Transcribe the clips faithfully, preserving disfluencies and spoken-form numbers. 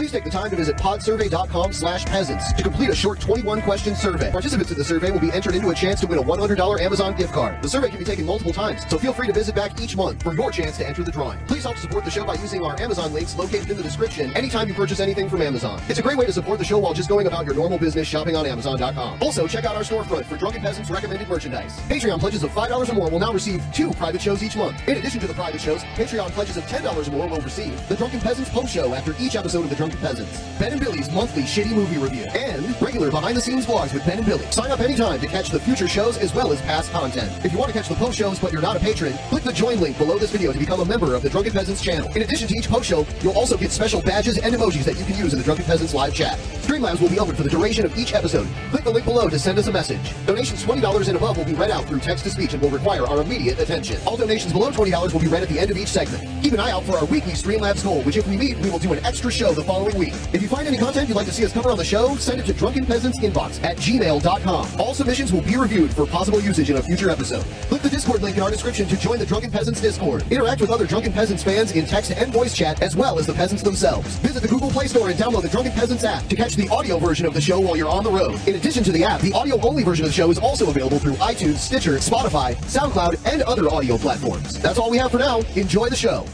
Please take the time to visit podsurvey.com slash peasants to complete a short twenty-one question survey. Participants in the survey will be entered into a chance to win a one hundred dollars Amazon gift card. The survey can be taken multiple times, so feel free to visit back each month for your chance to enter the drawing. Please help support the show by using our Amazon links located in the description anytime you purchase anything from Amazon. It's a great way to support the show while just going about your normal business shopping on Amazon dot com. Also, check out our storefront for Drunken Peasants recommended merchandise. Patreon pledges of five dollars or more will now receive two private shows each month. In addition to the private shows, Patreon pledges of ten dollars or more will receive the Drunken Peasants post show after each episode of the Drunken Peasants, Ben and Billy's monthly shitty movie review, and regular behind-the-scenes vlogs with Ben and Billy. Sign up anytime to catch the future shows as well as past content. If you want to catch the post shows but you're not a patron, click the join link below this video to become a member of the Drunken Peasants channel. In addition to each post show, you'll also get special badges and emojis that you can use in the Drunken Peasants live chat. Streamlabs will be open for the duration of each episode. Click the link below to send us a message. Donations twenty dollars and above will be read out through text-to-speech and will require our immediate attention. All donations below twenty dollars will be read at the end of each segment. Keep an eye out for our weekly Streamlabs goal, which if we meet, we will do an extra show the following week. If you find any content you'd like to see us cover on the show, send it to drunken peasants inbox at gmail dot com. All submissions will be reviewed for possible usage in a future episode. Click the Discord link in our description to join the Drunken Peasants Discord. Interact with other Drunken Peasants fans in text and voice chat, as well as the peasants themselves. Visit the Google Play Store and download the Drunken Peasants app to catch the audio version of the show while you're on the road. In addition to the app, the audio-only version of the show is also available through iTunes, Stitcher, Spotify, SoundCloud, and other audio platforms. That's all we have for now. Enjoy the show.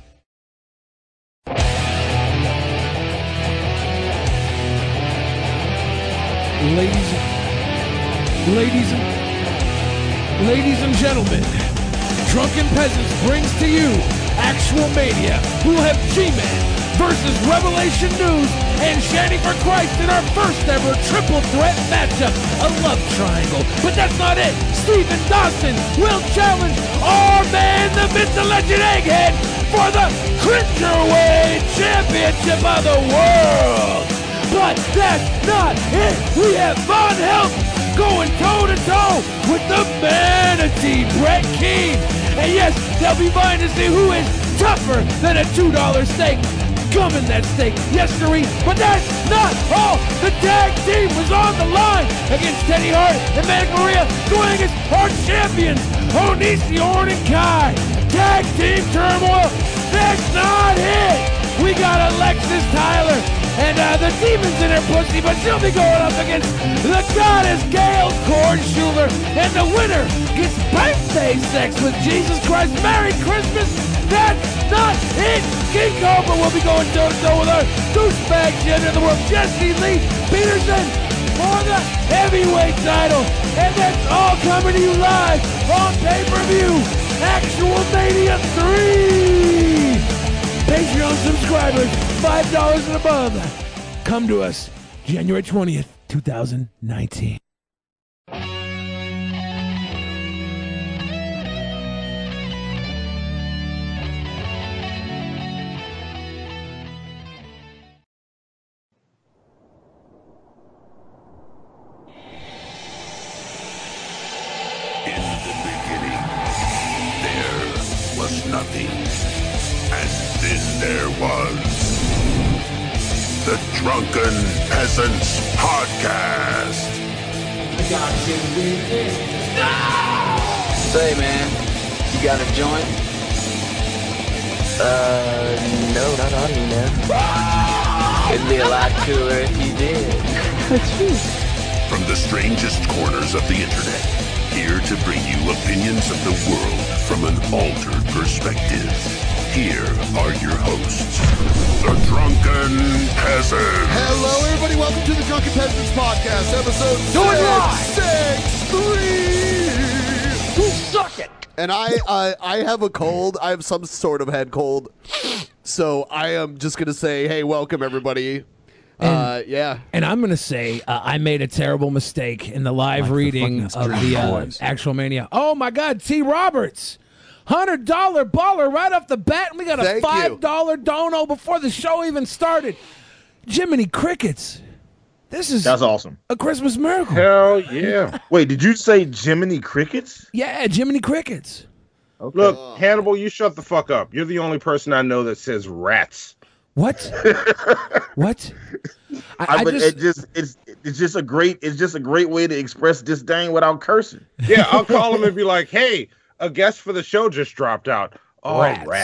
Ladies, ladies, ladies and gentlemen, Drunken Peasants brings to you Actual Mania, who have G-Man versus Revelation News and Shanny for Christ in our first ever triple threat matchup, a love triangle. But that's not it. Stephen Dawson will challenge our man, the Mister Legend Egghead, for the Cringerweight Championship of the World. But that's not it. We have Von Help going toe-to-toe with the Manatee, Brett Keane. And yes, they'll be vying to see who is tougher than a two dollar steak. Gumming that steak, yes, sirree. But that's not all. The tag team was on the line against Teddy Hart and Manic Maria, going against our champions, Onision and Kai. Tag team turmoil. That's not it. We got Alexis Tyler and uh, the Demons in her pussy, but she'll be going up against the goddess Gail Kornschuler, and the winner gets birthday sex with Jesus Christ. Merry Christmas! That's not it! King Cobra will be going toe-to-toe with our douchebag gender of the world, Jesse Lee Peterson, for the heavyweight title. And that's all coming to you live on pay-per-view. Actual Mania three! Patreon subscribers, five dollars and above. Come to us January twentieth, two thousand nineteen. In the beginning, there was nothing. And then there was the Drunken Peasants Podcast. I got you with it. No! Say, man, you got a joint? Uh, no, not on me, man. It'd be a lot cooler if you did. That's true. From the strangest corners of the internet, here to bring you opinions of the world from an altered perspective. Here are your hosts, the Drunken Peasants. Hello, everybody. Welcome to the Drunken Peasants Podcast, episode six six three. You suck it! And I, uh, I have a cold. I have some sort of head cold. So I am just going to say, hey, welcome, everybody. And, uh, yeah. And I'm going to say uh, I made a terrible mistake in the live like reading the of the uh, Actual Mania. Oh, my God. T. Roberts. one hundred dollar baller right off the bat, and we got a Thank five dollar dono before the show even started. Jiminy Crickets. This is That's awesome. A Christmas miracle. Hell yeah. Wait, did you say Jiminy Crickets? Yeah, Jiminy Crickets. Okay. Look, Hannibal, you shut the fuck up. You're the only person I know that says rats. What? What? I, I, I but just, it just it's it's just a great it's just a great way to express disdain without cursing. Yeah, I'll call him and be like, hey, a guest for the show just dropped out. Oh, rats. rats.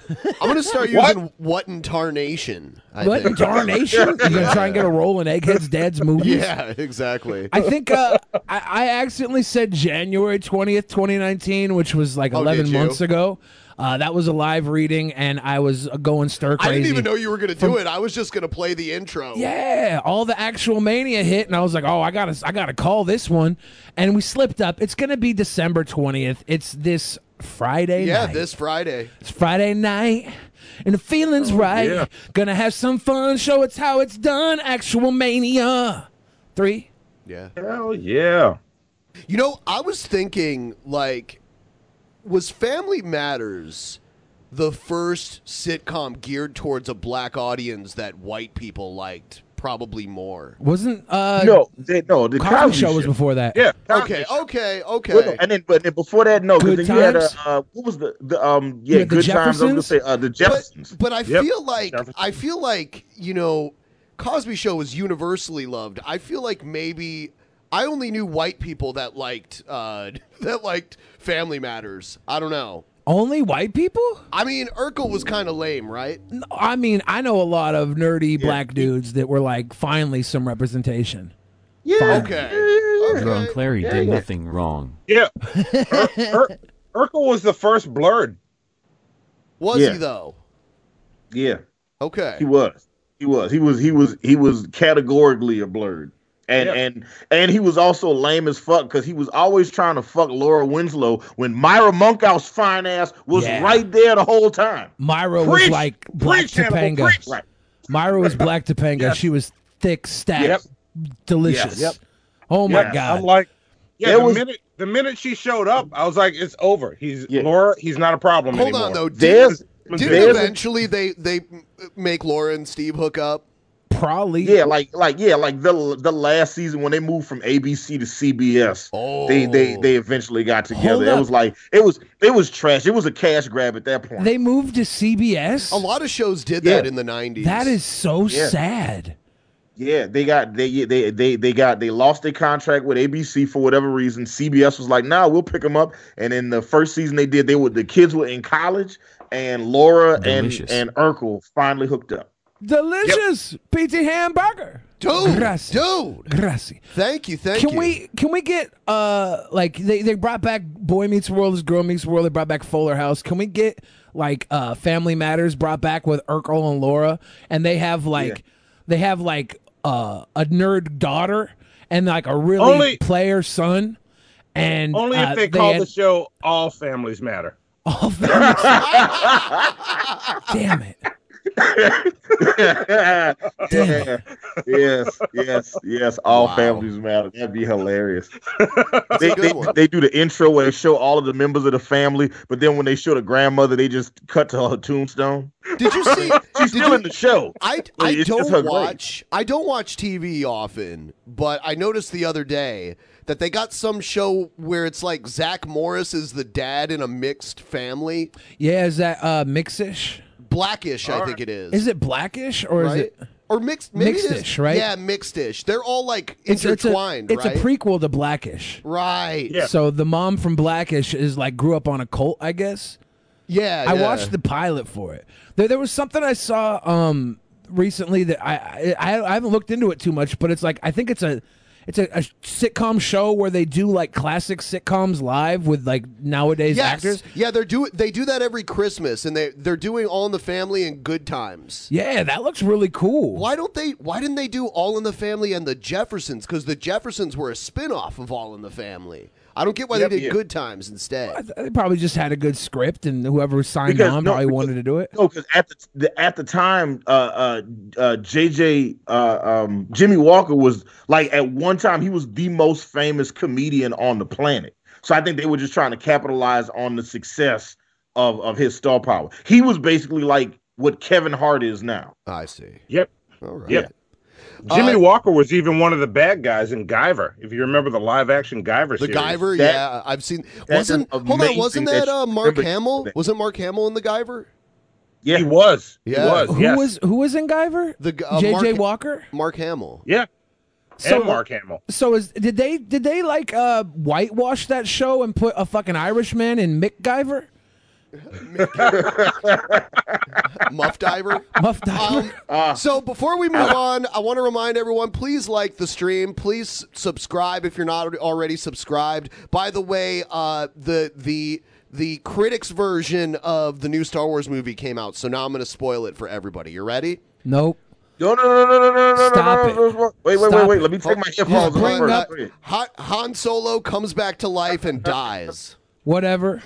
I'm gonna start What? using what in tarnation. I What think. darnation? You gonna try and get a role in Egghead's dad's movie? Yeah, exactly. I think uh, I, I accidentally said January twentieth, twenty nineteen, which was like Oh, eleven did you? months ago. Uh, that was a live reading, and I was uh, going stir crazy. I didn't even know you were gonna do it. I was just gonna play the intro. Yeah, all the actual Mania hit, and I was like, "Oh, I gotta, I gotta call this one." And we slipped up. It's gonna be December twentieth. It's this Friday Yeah, night. this Friday. It's Friday night, and the feeling's right. yeah. Gonna have some fun. Show it's how it's done. Actual Mania. Three. Yeah. Hell yeah. You know, I was thinking, like, was Family Matters the first sitcom geared towards a black audience that white people liked probably more? Wasn't uh No, they, no, the Cosby Cosby Show was before that. Yeah. Okay, okay, okay. Well, no, and then, but then before that, no, Good because then you had a, Times? uh, what was the the um yeah, had the Good Times. I was gonna Jeffersons? say uh, the but, Jeffersons. but I Yep. feel like Jefferson. I feel like, you know, Cosby Show was universally loved. I feel like maybe I only knew white people that liked uh that liked Family Matters. I don't know. Only white people? I mean, Urkel was kind of lame, right? No, I mean, I know a lot of nerdy black dudes that were like, finally some representation. yeah, Okay. Ron Okay. Clary Yeah, did yeah. nothing wrong. Yeah. Ur- Ur- Urkel was the first blurred. Was Yeah. he though? yeah, Okay. he was, he was, he was, he was, he was categorically a blurred. And Yeah. and and he was also lame as fuck because he was always trying to fuck Laura Winslow when Myra Monkhouse fine ass was Yeah. right there the whole time. Myra was Preach! like Black Preach, Hannibal, Topanga. preach! Right. Myra was Black Topanga. Yes. She was thick, stacked, Yep. delicious. Yes. Oh my Yeah, god. I'm like, yeah, There the was- minute the minute she showed up, I was like, it's over. He's Yeah. Laura, he's not a problem Hold anymore. on though. There's Didn't, didn't there's- eventually they they make Laura and Steve hook up? Probably. Yeah, like like yeah, like the the last season when they moved from A B C to C B S, Oh. they they they eventually got Hold together. It up. was like it was it was trash. It was a cash grab at that point. They moved to C B S. A lot of shows did that Yeah. in the nineties. That is so Yeah. sad. yeah, they got they they they they got they lost their contract with A B C for whatever reason. C B S was like, "Nah, we'll pick them up." And in the first season they did, they were the kids were in college, and Laura and Delicious. and Urkel finally hooked up. Delicious P T hamburger. dude, Gracias. dude. Gracias. Thank you, thank Can you. we can we get uh like they, they brought back Boy Meets World as Girl Meets World, they brought back Fuller House. Can we get like uh Family Matters brought back with Urkel and Laura, and they have like they have like uh a nerd daughter and like a really Only- player son, and Only uh, if they call had the show All Families Matter. all families. Damn it. yeah. Yes, yes, yes. All families matter. That'd be hilarious. they, a good they, one. they do the intro where they show all of the members of the family, but then when they show the grandmother, they just cut to her tombstone. Did you see? She's did still you- in the show. I, I It's just her don't grave. watch I don't watch T V often, but I noticed the other day that they got some show where it's like Zach Morris is the dad in a mixed family. Yeah, is that uh Mixish? Blackish, I All think it is. Is it Blackish or right? is it or mixed? Maybe it is- Mixed-ish, right? Yeah, mixed-ish. They're all like it's, it's a, intertwined, it's right? a prequel to Blackish. right. Yeah. So the mom from Blackish is like grew up on a cult, I guess. Yeah, I yeah. watched the pilot for it. There, there was something I saw um recently that I, I I haven't looked into it too much, but it's like I think it's a it's a, a sitcom show where they do like classic sitcoms live with like nowadays Yes. actors. Yeah, they're do they do that every Christmas, and they they're doing All in the Family and Good Times. Yeah, that looks really cool. Why don't they? Why didn't they do All in the Family and the Jeffersons? Because the Jeffersons were a spin-off of All in the Family. I don't get why Yep, they did yeah. Good Times instead. I th- They probably just had a good script, and whoever signed Because- on no, probably because- wanted to do it. No, because at the, the at the time, uh, uh, uh, J J, uh, um, Jimmy Walker was like at one time he was the most famous comedian on the planet. So I think they were just trying to capitalize on the success of of his star power. He was basically like what Kevin Hart is now. I see. Yep. All right. Yep. Jimmy Uh, Walker was even one of the bad guys in Guyver. If you remember the live action Guyver The series. Guyver, That- yeah, I've seen. that's Wasn't an hold on? amazing Wasn't that that you uh, Mark remember Hamill? that. Wasn't Mark Hamill in the Guyver? Yeah, He was. Yeah. He was. Who yes. was who was in Guyver? The uh, J J Mark, Walker. Mark Hamill. Yeah. So- and Mark Hamill. So is did they did they like uh whitewash that show and put a fucking Irishman in Mick Guyver? Muff Diver. Muff Diver. Um, uh, so before we move on, I want to remind everyone, please like the stream. Please subscribe if you're not already subscribed. By the way, uh, the the the critics version of the new Star Wars movie came out, so now I'm going to spoil it for everybody. You ready? Nope. No, no, no, no, no, no, no, Stop no, no, no, no. Wait, wait, Stop wait, wait. it. Let me take my headphones Yeah, off bring first. up- Wait. Han, Han Solo comes back to life and dies. Whatever.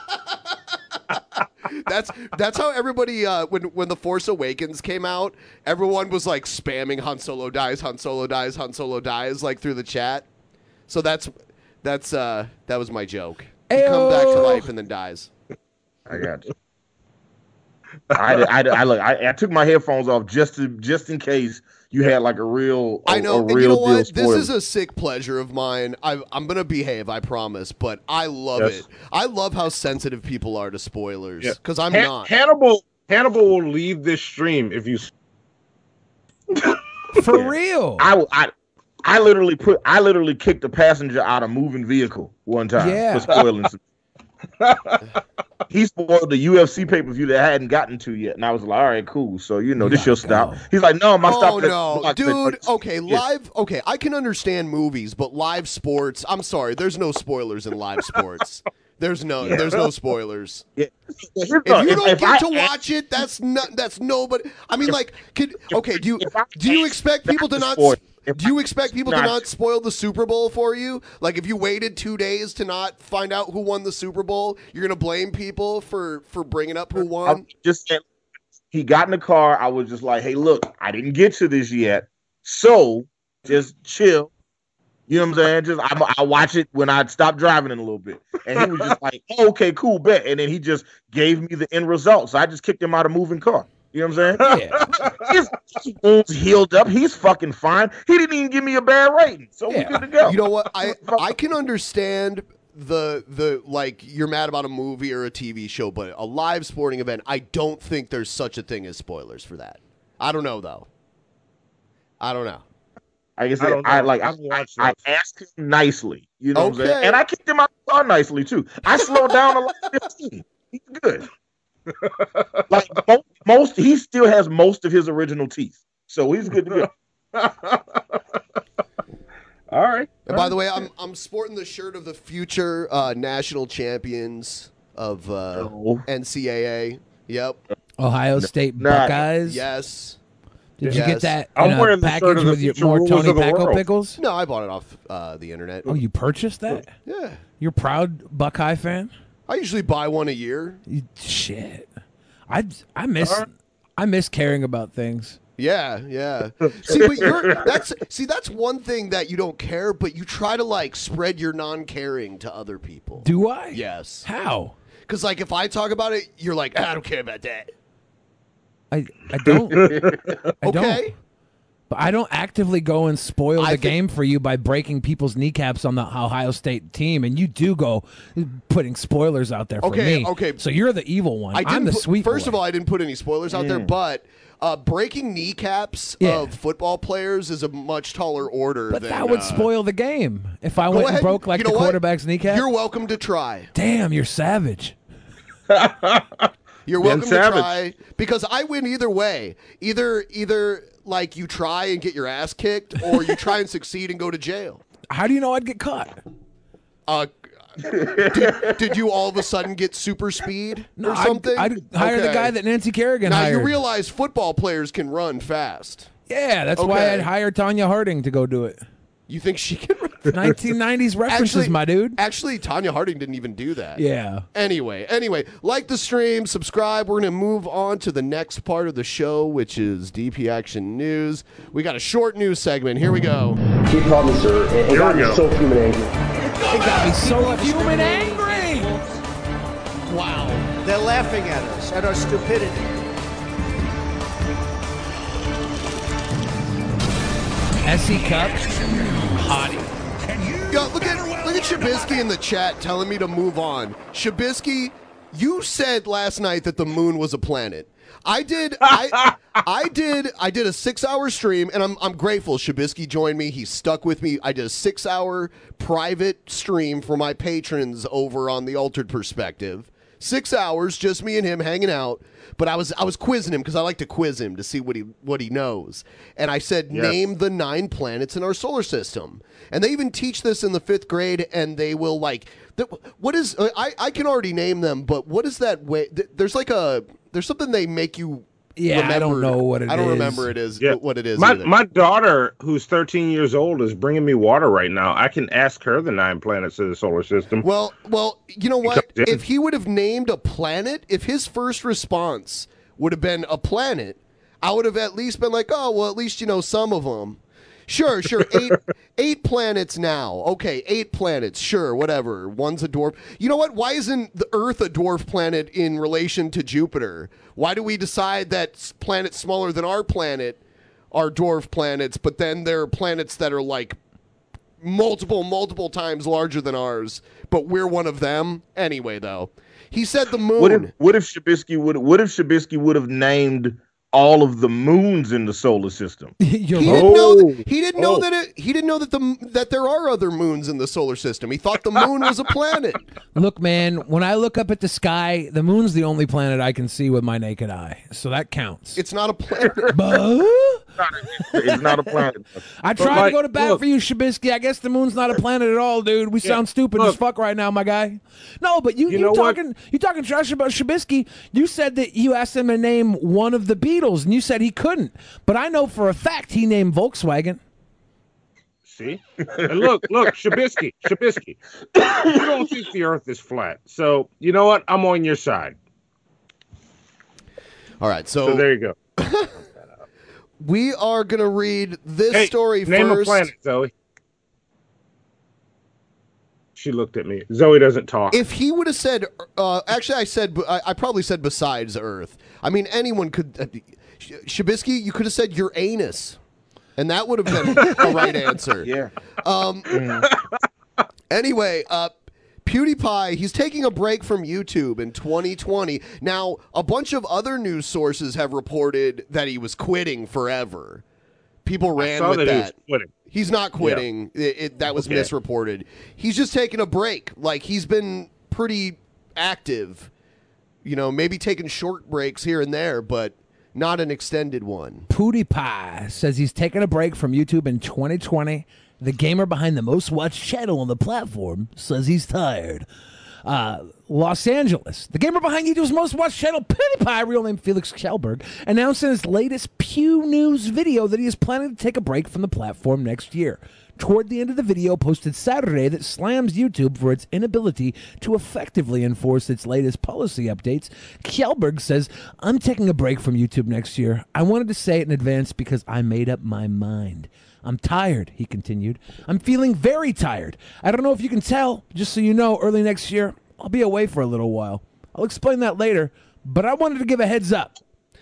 That's that's how everybody uh, when when the Force Awakens came out, everyone was like spamming Han Solo dies, Han Solo dies, Han Solo dies like through the chat. So that's that's uh, that was my joke. He comes back to Ayo. life and then dies. I got you. I, I, I, look, I, I took my headphones off just to just in case you had like a real a, I know, a and real you know deal what? This spoiler. is a sick pleasure of mine. I, I'm gonna behave, I promise. But I love Yes. it. I love how sensitive people are to spoilers Yeah. because I'm Han- not. Hannibal Hannibal will leave this stream if you. For Yeah. real. I, I I literally put I literally kicked a passenger out of a moving vehicle one time Yeah. for spoiling some. He spoiled the U F C pay per view that I hadn't gotten to yet, and I was like, "All right, cool." So you know, You this gotta your stop. go. He's like, "No, my Oh stop." no, dude. Yeah. Okay, live. Okay, I can understand movies, but live sports. I'm sorry. There's no spoilers in live sports. There's no. Yeah. There's no spoilers. Yeah. Here's If the- you don't if get I to ask- watch it, that's not. That's nobody. I mean, like, could okay? Do you if I do you ask expect not people to to not? spoil- if Do you expect people to not- not spoil the Super Bowl for you? Like, if you waited two days to not find out who won the Super Bowl, you're gonna blame people for for bringing up who I won? just said he got in the car. I was just like, "Hey, look, I didn't get to this yet, so just chill." You know what I'm saying? Just I, I watch it when I stop driving in a little bit, and he was just like, oh, "Okay, cool, bet." And then he just gave me the end result, so I just kicked him out of moving car. You know what I'm saying? Yeah. His, his wounds healed up. He's fucking fine. He didn't even give me a bad rating, so Yeah. we good to go. You know what? I I can understand the the like you're mad about a movie or a T V show, but a live sporting event, I don't think there's such a thing as spoilers for that. I don't know though. I don't know. Like I I said, don't know. I, like I I, haven't watched I, I those. asked him nicely. You know what I'm Okay. saying? And I kicked him out of the car nicely too. I slowed down a lot. fifteen. He's good. Like most, most, he still has most of his original teeth, so he's good to go. All right. And by the way, I'm I'm sporting the shirt of the future uh, national champions of uh, No. N C double A. Yep. Ohio State Nah. Buckeyes. Yes. Did you Yes. get that I'm in a wearing the shirt package of the with your future more rulers Tony of the Paco world. pickles? No, I bought it off uh, the internet. Oh, you purchased that? Yeah. You're a proud Buckeye fan? I usually buy one a year. You, shit. I, I miss I miss caring about things. Yeah, yeah. See, but you're that's see that's one thing that you don't care, but you try to like spread your non-caring to other people. Do I? Yes. How? Because like if I talk about it, you're like, I don't care about that. I I don't. I don't. Okay. But I don't actively go and spoil the I think- game for you by breaking people's kneecaps on the Ohio State team, and you do go putting spoilers out there for Okay, me. okay. So you're the evil one. I I'm didn't the put- sweet First boy. of all, I didn't put any spoilers out there, but uh, breaking kneecaps Yeah. of football players is a much taller order. But than, that would uh, spoil the game if I go went ahead and broke like you the know what? quarterback's kneecap. You're welcome to try. Damn, you're savage. You're Ben welcome to Savage. try because I win either way. Either either like you try and get your ass kicked, or you try and succeed and go to jail. How do you know I'd get caught? Uh, did, did you all of a sudden get super speed or I'd- something? I'd, hire the Okay. guy that Nancy Kerrigan Now hired. you realize football players can run fast. yeah, that's why Okay. I'd hire Tanya Harding to go do it. You think she can run? nineteen nineties references, Actually- my dude. Actually, Tanya Harding didn't even do that. Yeah. Anyway, anyway, like the stream, subscribe. We're going to move on to the next part of the show, which is D P Action News. We got a short news segment. Here we go. He called me sir, and it Here got we me go. so human angry. It got me so human angry. Wow. They're laughing at us, at our stupidity. S E Cup. Hottie. Yo, look at look at Shabisky in the chat telling me to move on. Shabisky, you said last night that the moon was a planet. I did I I did I did a six hour stream and I'm I'm grateful. Shabisky joined me. He stuck with me. I did a six hour private stream for my patrons over on the Altered Perspective. Six hours, just me and him hanging out. But I was I was quizzing him because I like to quiz him to see what he what he knows. And I said, Yes. name the nine planets in our solar system. And they even teach this in the fifth grade. And they will like, th- what is? Uh, I I can already name them, but what is that way? Th- there's like a there's something they make you. Yeah, remember. I don't know what it I don't is. remember it is Yeah. what it is. My either. my daughter, who's thirteen years old, is bringing me water right now. I can ask her the nine planets of the solar system. Well, well, you know what? comes in. If he would have named a planet, if his first response would have been a planet, I would have at least been like, oh, well, at least you know some of them. Sure, sure. Eight, eight planets now. Okay, eight planets. Sure, whatever. One's a dwarf. You know what? Why isn't the Earth a dwarf planet in relation to Jupiter? Why do we decide that s- planets smaller than our planet are dwarf planets, but then there are planets that are like multiple, multiple times larger than ours, but we're one of them? Anyway, though, he said the moon. What if what if Shabisky would what if Shabisky would have named all of the moons in the solar system? You're He right. didn't know. Oh. That, he didn't know Oh. that. It, he didn't know that the that there are other moons in the solar system. He thought the moon was a planet. Look, man, when I look up at the sky, the moon's the only planet I can see with my naked eye. So that counts. It's not a planet. But It's not a planet. I But, tried to like, go to bat look. for you, Shabisky. I guess the moon's not a planet at all, dude. We Yeah, sound stupid as look. fuck right now, my guy. No, but you You you, know what? talking you talking trash about Shabisky. You said that you asked him to name one of the Beatles, and you said he couldn't. But I know for a fact he named Volkswagen. See? And look, look, Shabisky, Shabisky. You don't think the Earth is flat. So, you know what? I'm on your side. All right, So so, there you go. we are gonna read this Hey, story name first. a planet, Zoe. She looked at me. Zoe doesn't talk. If he would have said, uh, actually, I said, I, I probably said besides Earth. I mean, anyone could. Uh, Sh- Shabisky, you could have said Uranus, and that would have been a right answer. Yeah. Um, Anyway, uh, PewDiePie, he's taking a break from YouTube in twenty twenty. Now, a bunch of other news sources have reported that he was quitting forever. People I ran saw with that that. he was quitting. He's not quitting. It, it, that was Okay. misreported. He's just taking a break. Like, he's been pretty active. You know, maybe taking short breaks here and there, but not an extended one. PewDiePie says he's taking a break from YouTube in twenty twenty. The gamer behind the most watched channel on the platform says he's tired. Uh, Los Angeles. The gamer behind YouTube's most watched channel, PewDiePie, real name Felix Kjellberg, announced in his latest Pew News video that he is planning to take a break from the platform next year. Toward the end of the video posted Saturday that slams YouTube for its inability to effectively enforce its latest policy updates, Kjellberg says, I'm taking a break from YouTube next year. I wanted to say it in advance because I made up my mind. I'm tired, he continued. I'm feeling very tired. I don't know if you can tell. Just so you know, early next year, I'll be away for a little while. I'll explain that later, but I wanted to give a heads up.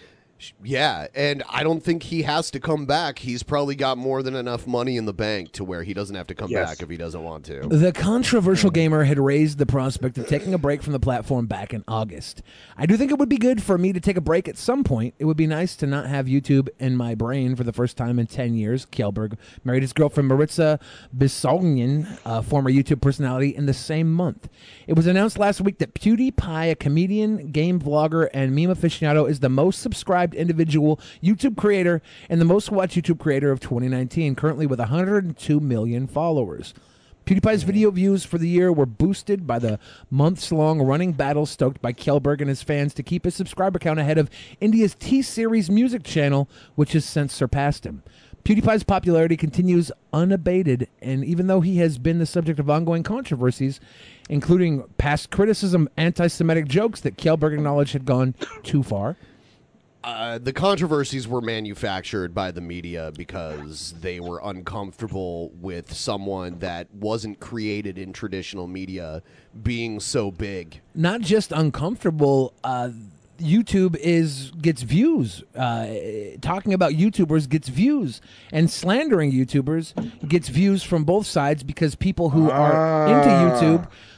Yeah, and I don't think he has to come back. He's probably got more than enough money in the bank to where he doesn't have to come Yes. back if he doesn't want to. The controversial gamer had raised the prospect of taking a break from the platform back in August. I do think it would be good for me to take a break at some point. It would be nice to not have YouTube in my brain for the first time in ten years. Kjellberg married his girlfriend Maritza Bisognin, a former YouTube personality, in the same month. It was announced last week that PewDiePie, a comedian, game vlogger, and meme aficionado, is the most subscribed individual YouTube creator and the most watched YouTube creator of twenty nineteen, currently with one hundred two million followers. PewDiePie's video views for the year were boosted by the months-long running battle stoked by Kjellberg and his fans to keep his subscriber count ahead of India's T-Series music channel, which has since surpassed him. PewDiePie's popularity continues unabated, and even though he has been the subject of ongoing controversies, including past criticism, anti-Semitic jokes that Kjellberg acknowledged had gone too far, Uh, the controversies were manufactured by the media because they were uncomfortable with someone that wasn't created in traditional media being so big. not just uncomfortable, uh, YouTube is gets views. Uh, talking about YouTubers gets views, and slandering YouTubers gets views from both sides because people who are into YouTube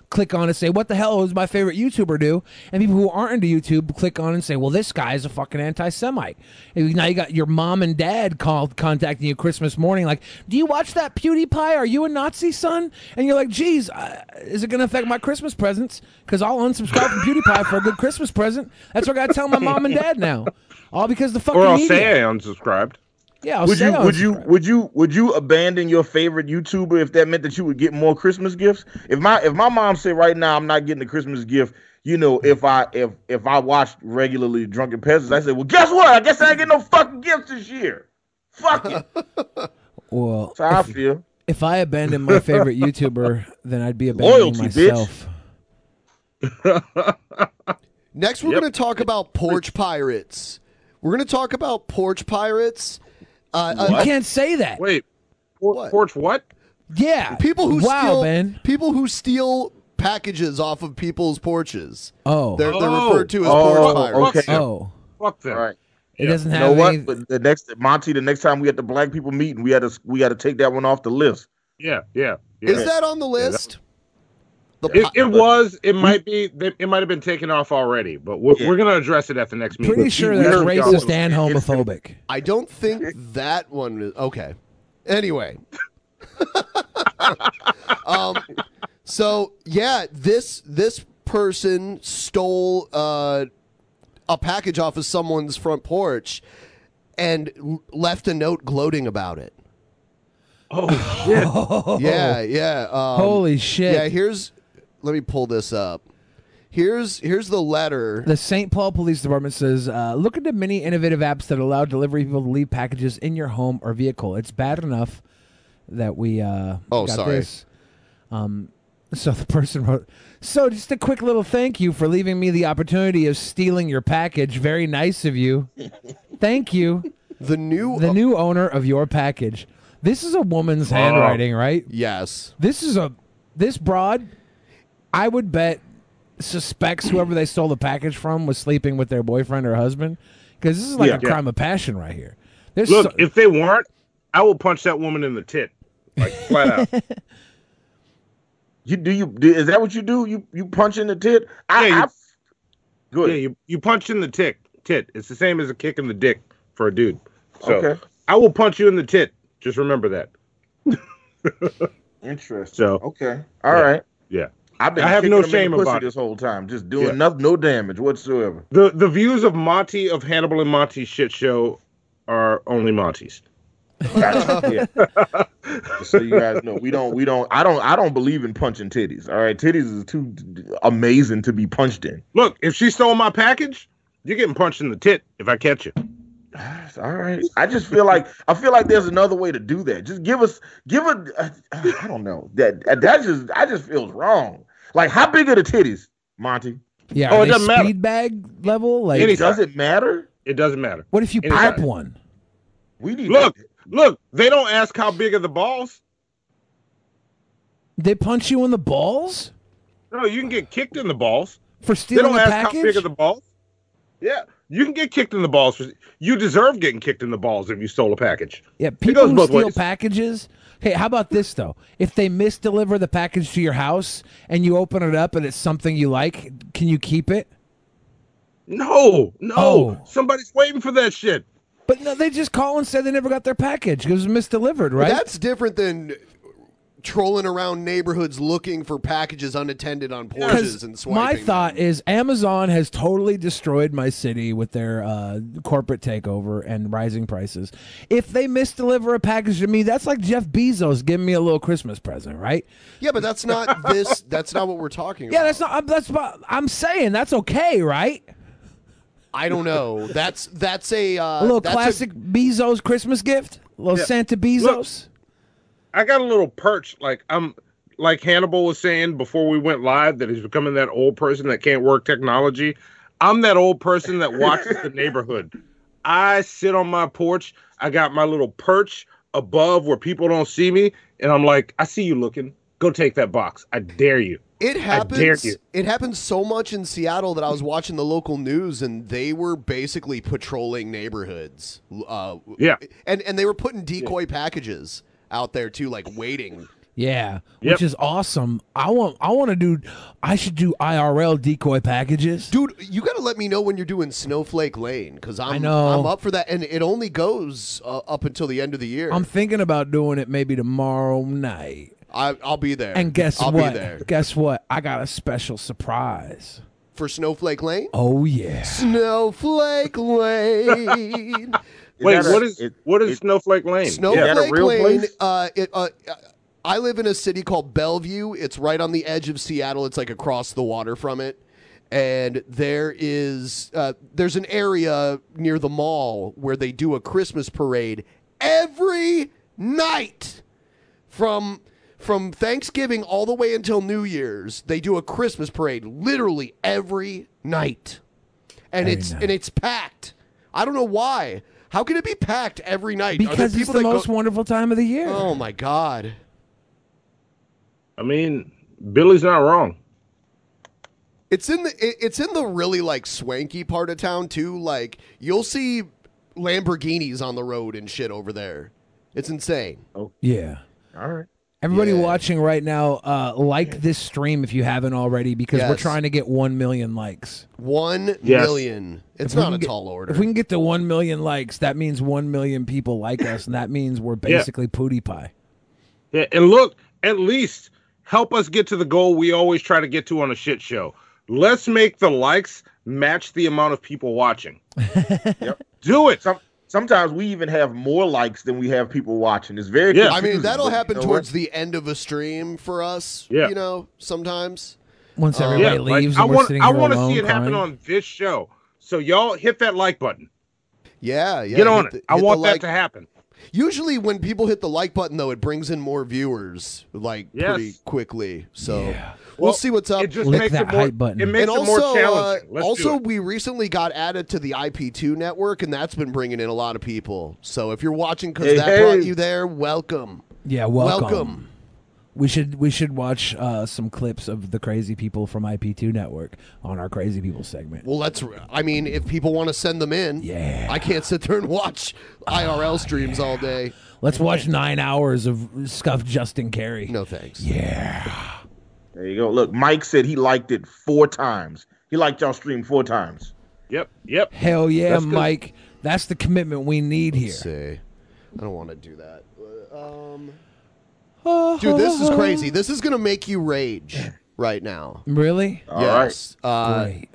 click on and say, what the hell does my favorite YouTuber do? And people who aren't into YouTube click on and say, well, this guy is a fucking anti-Semite. And now you got your mom and dad called contacting you Christmas morning like, do you watch that PewDiePie? Are you a Nazi, son? And you're like, geez, uh, is it going to affect my Christmas presents? Because I'll unsubscribe from PewDiePie for a good Christmas present. That's what I got to tell my mom and dad now. All because the fucking Or I'll media. say I unsubscribed. Yeah, I'll would say you I would you unsubscribe. would you would you abandon your favorite YouTuber if that meant that you would get more Christmas gifts? If my if my mom said right now I'm not getting a Christmas gift, you know, if I if if I watched regularly Drunken Peasants, I said, well, guess what? I guess I ain't get no fucking gifts this year. Fuck it. Well, That's how I if, feel. if I abandoned my favorite YouTuber, then I'd be abandoning Loyalty, myself. Next, we're Yep. going to talk about porch pirates. We're going to talk about porch pirates. Uh, uh, You can't say that. Wait, por- What? porch what? Yeah, people who wow, steal man. people who steal packages off of people's porches. Oh, They're, they're Oh. referred to as Oh, porch pirates. okay. oh, Fuck them. All right. it doesn't You have know what? any. But the next Monty, the next time we at the Black people meeting, we had to we got to take that one off the list. Yeah, yeah. yeah. Is that on the list? The It, pi- it was. It might be. It might have been taken off already, but we're, Yeah. we're going to address it at the next meeting. Pretty sure we that's heard y'all. racist and It's- homophobic. I don't think that one is okay. Anyway. um so yeah, this this person stole uh a package off of someone's front porch and l- left a note gloating about it. Oh shit! Yeah, yeah. Um, Holy shit. Yeah, here's let me pull this up. Here's here's the letter. The Saint Paul Police Department says, uh, look into many innovative apps that allow delivery people to leave packages in your home or vehicle. It's bad enough that we uh, Oh, got sorry. this. Um, so the person wrote, so just a quick little thank you for leaving me the opportunity of stealing your package. Very nice of you. Thank you. The new The new owner of your package. This is a woman's handwriting, right? Yes. This is a this broad. I would bet suspects whoever they stole the package from was sleeping with their boyfriend or husband, because this is like Yeah. a crime of passion right here. There's Look, so- if they weren't, I will punch that woman in the tit, like flat out. You do you do, is that what you do? You you punch in the tit? I, Yeah, you- I good. Yeah, you you punch in the tit. Tit. It's the same as a kick in the dick for a dude. So Okay. I will punch you in the tit. Just remember that. Interesting. So Okay. All right. yeah. I've been I have kicking no them in the shame pussy about it. this whole time, just doing Yeah. no, no damage whatsoever. The the views of Monty of Hannibal and Monty's shit show are only Monty's. Gotcha. Yeah. Just so you guys know, we don't, we don't, I don't, I don't believe in punching titties. All right, titties is too amazing to be punched in. Look, if she stole my package, you're getting punched in the tit if I catch you. All right, I just feel like I feel like there's another way to do that. Just give us, give a, uh, I don't know that that just, I just feels wrong. Like, how big are the titties, Monty? yeah, Oh, are it they doesn't matter. speed bag level. Like, Any- Does it matter? It doesn't matter. what if you Anytime. pop one? We need Look, look, they don't ask how big are the balls. They punch you in the balls No, you can get kicked in the balls. for They stealing don't a ask package. how big are the balls. Yeah, you can get kicked in the balls. For, you deserve getting kicked in the balls if you stole a package. Yeah, people goes who both steal ways. packages. Hey, how about this though? If they misdeliver the package to your house and you open it up and it's something you like, can you keep it? No, no, Oh. somebody's waiting for that shit. But no, they just call and say they never got their package because it was misdelivered, right? That's different than trolling around neighborhoods looking for packages unattended on porches and swiping. my them. thought is Amazon has totally destroyed my city with their uh, corporate takeover and rising prices. If they misdeliver a package to me, that's like Jeff Bezos giving me a little Christmas present, right? Yeah, but that's not this. That's not what we're talking Yeah, about. that's not. I'm- That's what I'm saying. That's okay, right? I don't know. That's that's a uh, A little that's classic Bezos Christmas gift, a little Yeah. Santa Bezos. I got a little perch. Like I'm, like Hannibal was saying before we went live, that he's becoming that old person that can't work technology. I'm that old person that watches the neighborhood. I sit on my porch. I got my little perch above where people don't see me, and I'm like, I see you looking. Go take that box. I dare you. It dare happens. you. It happens so much in Seattle that I was watching the local news, and they were basically patrolling neighborhoods. Uh, Yeah. and and they were putting decoy packages out there too, like waiting Yeah, Yep. which is awesome. I want I want to do I should do I R L decoy packages. Dude, you got to let me know when you're doing Snowflake Lane because I'm I know. I'm up for that, and it only goes uh, up until the end of the year. I'm thinking about doing it maybe tomorrow night. I, I'll be there. And guess I'll what? be there Guess what? I got a special surprise. for Snowflake Lane. Oh yeah. Snowflake Lane. Wait, that a- what is it- what is it- Snowflake Lane? Snowflake Is that a real Lane. place? Uh, it, uh, I live in a city called Bellevue. It's right on the edge of Seattle. It's like across the water from it. And there is uh, there's an area near the mall where they do a Christmas parade every night from from Thanksgiving all the way until New Year's. They do a Christmas parade literally every night, and Every it's night. and it's packed. I don't know why. How can it be packed every night? Are there Because it's people the that go- most wonderful time of the year. Oh my God. I mean, Billy's not wrong. It's in the it- it's in the really like swanky part of town too. Like you'll see Lamborghinis on the road and shit over there. It's insane. Yeah. All right. Everybody Yeah. watching right now, uh, like this stream if you haven't already, because we're Yes. trying to get one million likes. One Yes. million. It's If we not can a get- tall order. If we can get to one million likes, that means one million people like us, and that means we're Yeah. basically Pootie Pie. Yeah, and look, at least help us get to the goal we always try to get to on a shit show. Let's make the likes match the amount of people watching. Yep. Do it. Some, sometimes we even have more likes than we have people watching. It's very Yeah. I mean, confusing, that'll but you happen know towards what? the end of a stream for us. Yeah. You know, sometimes. Once Uh, everybody Yeah, like, leaves, I and we're want sitting I here want to alone see it happen crying. on this show. So y'all hit that like button. Yeah, yeah. Get on hit it. the- I hit the want that like- to happen. Usually when people hit the like button though, it brings in more viewers like Yes. pretty quickly. So Yeah. we'll Well, see what's up. It just Lick makes that it more. hype button. It makes and it also, more uh, challenging. Let's also do it. we recently got added to the I P two network, and that's been bringing in a lot of people. So if you're watching because Hey, that hey. brought you there, welcome. Yeah, welcome. Welcome. We should we should watch uh, some clips of the crazy people from I P two Network on our Crazy People segment. Well, let's. I mean, if people want to send them in, Yeah. I can't sit there and watch I R L streams all day. Let's watch nine hours of scuffed Justin Carey. No thanks. Yeah. There you go. Look, Mike said he liked it four times. He liked y'all stream four times. Yep. Yep. Hell yeah, That's good. Mike. That's the commitment we need here. Let's see. I don't want to do that. Um, dude, this is crazy. This is gonna make you rage right now. Really? All right. yes. Uh, Great.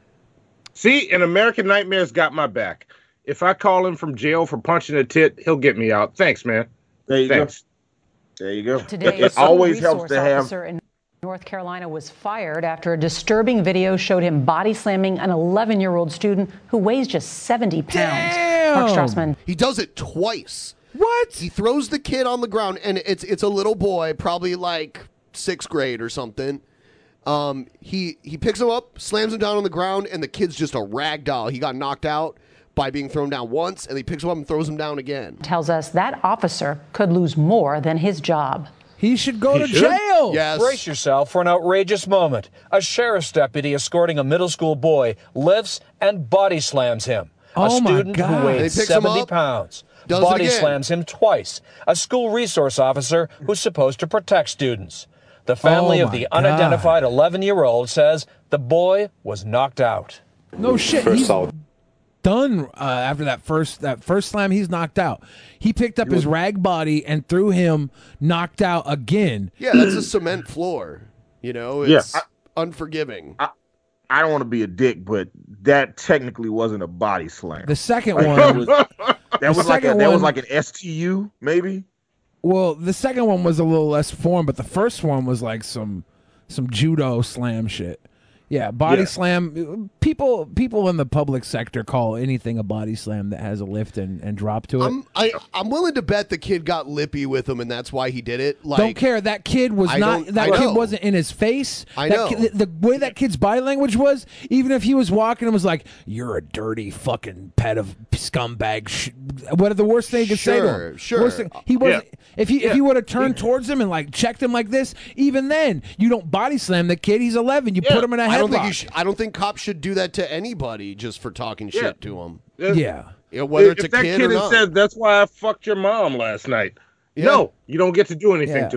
See, an American Nightmare's got my back. If I call him from jail for punching a tit, he'll get me out. Thanks, man. There you Thanks. go. There you go. Today, it a school always helps resource to have. officer in North Carolina was fired after a disturbing video showed him body slamming an eleven-year-old student who weighs just seventy pounds. Mark Damn. Strassman. he does it twice. What? He throws the kid on the ground, and it's it's a little boy, probably like sixth grade or something. Um, he he picks him up, slams him down on the ground, and the kid's just a rag doll. He got knocked out by being thrown down once, and he picks him up and throws him down again. Tells us that officer could lose more than his job. He should go He to should. jail. Yes. Brace yourself for an outrageous moment. A sheriff's deputy escorting a middle school boy lifts and body slams him. Oh a my student God. who And weighed he picks him seventy up, pounds. does it Body again. slams him twice. A school resource officer who's supposed to protect students. The family Oh of the my unidentified eleven-year-old says the boy was knocked out. No shit. He's done uh, after that first that first slam. He's knocked out. He picked up his rag body and threw him knocked out again. Yeah, that's a cement floor. You know, Yeah, it's I- unforgiving. I don't want to be a dick, but that technically wasn't a body slam. The second Like, one that was, that The was like a, second that was one- like an S T U, maybe. Well, the second one was a little less form, but the first one was like some some judo slam shit. Yeah, body Yeah. slam. People people in the public sector call anything a body slam that has a lift and, and drop to it. I'm I, I'm willing to bet the kid got lippy with him, and that's why he did it. Like, don't care. That kid was I not. don't- That I kid know. wasn't in his face. I That know. ki- the, the way that kid's body language was, even if he was walking and was like, "You're a dirty fucking pet of scumbag." Sh-, what the worst thing he could say to Sure, him? sure. Worst thing, he wasn't. If he if Yeah. he would have turned towards him and like checked him like this, even then you don't body slam the kid. He's eleven. You Yeah. put him in a headlock. I don't think you should, I don't think cops should do that to anybody just for talking Yeah. shit to him. Uh, Yeah. You know, whether if it's a that kid, kid or had not. said, "That's why I fucked your mom last night." Yeah. No, you don't get to do anything Yeah. to him.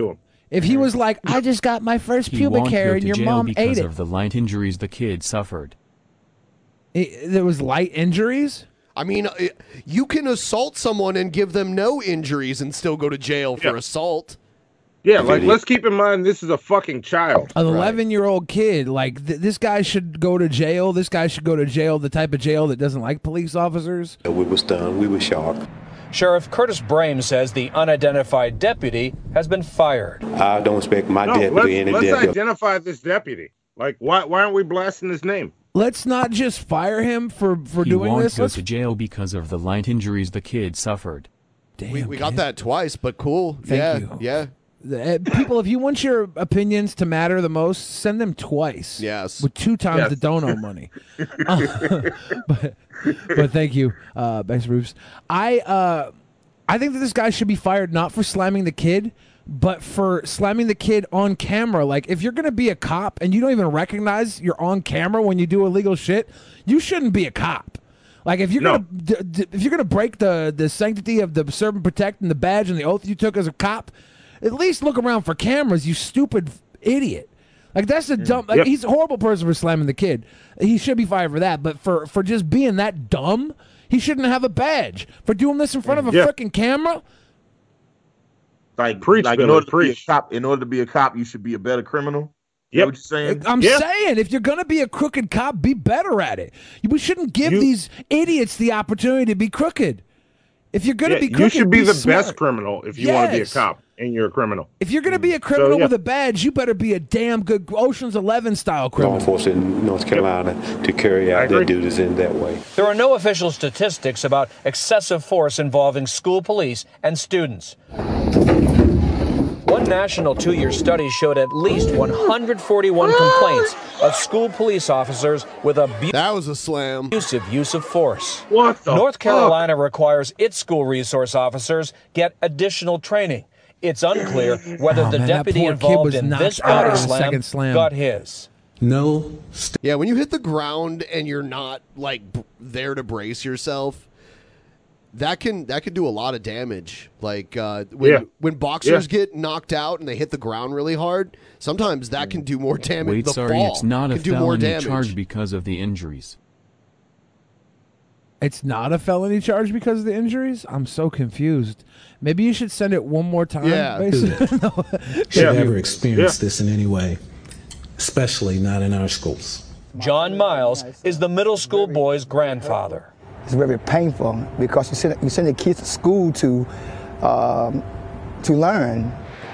If he was like, I just got my first He pubic won't hair go and to your jail mom because ate it. of the light injuries the kid suffered. It, there was light injuries? I mean, uh, you can assault someone and give them no injuries and still go to jail for Yeah. assault. Yeah, like let's keep in mind this is a fucking child. An eleven-year-old kid, like th- this guy should go to jail. This guy should go to jail, the type of jail that doesn't like police officers. We were stunned. We were shocked. Sheriff Curtis Brame says the unidentified deputy has been fired. I don't expect my No, deputy let's, any let's deputy. identify this deputy. Like, why why aren't we blasting his name? Let's not just fire him for, for He doing won't this. go Let's to jail because of the light injuries the kid suffered. Damn, we we got that twice, but cool. Thank yeah, you. yeah. Uh, people, if you want your opinions to matter the most, send them twice. Yes. With two times Yes. the dono money. Uh, but, but thank you, uh, Best Roofs. I, uh, I think that this guy should be fired not for slamming the kid, but for slamming the kid on camera. Like, if you're going to be a cop and you don't even recognize you're on camera when you do illegal shit, you shouldn't be a cop. Like, if you're No. gonna d- d- if you're gonna break the the sanctity of the serve and protect and the badge and the oath you took as a cop, at least look around for cameras, you stupid idiot. Like, that's a dumb. Like, Yep. he's a horrible person for slamming the kid. He should be fired for that. But for for just being that dumb, he shouldn't have a badge for doing this in front of a Yeah. freaking camera. Like, Preach, like in Billy, order to be a preach. cop, in order to be a cop, you should be a better criminal. Is that Yep. what you're saying? I'm Yeah. saying, if you're gonna be a crooked cop, be better at it. We shouldn't give You- these idiots the opportunity to be crooked. If you're gonna Yeah, be you crooked, should be, the smart. best criminal if you want to be a Yes. cop and you're a criminal. If you're gonna be a criminal yeah. with a badge, you better be a damn good Ocean's Eleven style Law criminal. enforcement in North Carolina to carry I out their agree. duties in that way. There are no official statistics about excessive force involving school police and students. One national two-year study showed at least one hundred forty-one complaints of school police officers with abu- That was a slam. abusive use of force. What the North fuck? Carolina requires its school resource officers get additional training. It's unclear whether Oh, the man, that deputy poor kid involved was in knocked this out body on the slam, second slam. got his. No. Yeah, when you hit the ground and you're not like b- there to brace yourself, that can that can do a lot of damage. Like uh, when Yeah. when boxers Yeah. get knocked out and they hit the ground really hard, sometimes that can do more damage. Wait, the sorry, fall it's not a can do more felony damage. charge because of the injuries. It's not a felony charge because of the injuries? I'm so confused. Maybe you should send it one more time. Yeah. basically. No. Should Yeah. ever experience Yeah. this in any way, especially not in our schools. John Miles is the middle school boy's grandfather. It's very painful because you send you send the kids to school to um, to learn.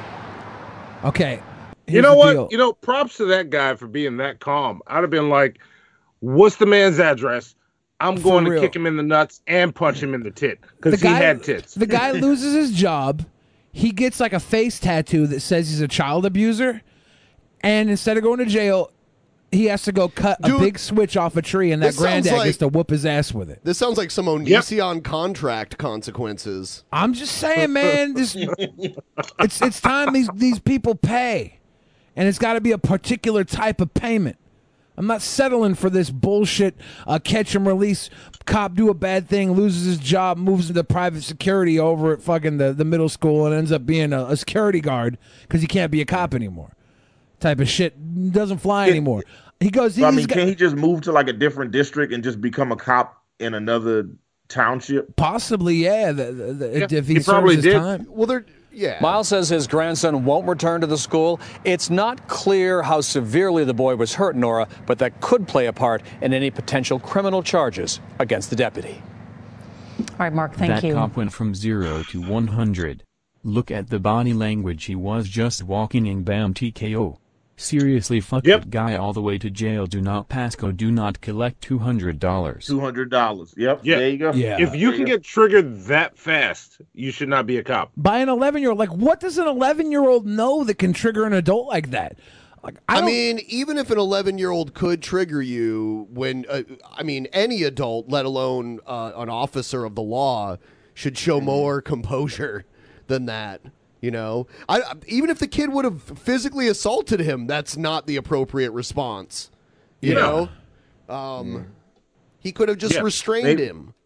Okay. You here's know the what? deal. You know, props to that guy for being that calm. I'd have been like, what's the man's address? I'm For going to real. kick him in the nuts and punch him in the tit The because he guy- had tits. The guy loses his job. He gets like a face tattoo that says he's a child abuser. And instead of going to jail, he has to go cut a Dude, big switch off a tree, and that this sounds granddad like- gets to whoop his ass with it. This sounds like some Onision contract consequences. I'm just saying, man. This it's it's time these these people pay, and it's got to be a particular type of payment. I'm not settling for this bullshit. Uh, catch and release. Cop do a bad thing, loses his job, moves into private security over at fucking the, the middle school, and ends up being a, a security guard because he can't be a cop anymore. Type of shit doesn't fly anymore. He goes. So, I he's mean, got- can he just move to like a different district and just become a cop in another township? Possibly, yeah. The, the, the, Yeah, if he, he serves probably his did. time. Well, they're yeah. Miles says his grandson won't return to the school. It's not clear how severely the boy was hurt, Nora, but that could play a part in any potential criminal charges against the deputy. All right, Mark, thank that you. cop went from zero to one hundred. Look at the body language. He was just walking and bam T K O. Seriously, fuck Yep. that guy all the way to jail. Do not pass go. Do not collect two hundred dollars. Two hundred dollars. Yep. Yeah. There you go. Yeah. If you can get triggered that fast, you should not be a cop. By an eleven year old. Like, what does an eleven year old know that can trigger an adult like that? Like, I, I, don't- mean, even if an eleven-year-old could trigger you, when uh, I mean, any adult, let alone uh, an officer of the law, should show more composure than that. You know, I, I- even if the kid would have physically assaulted him, that's not the appropriate response. You Yeah. know, um, he could have just Yeah. restrained Maybe- him.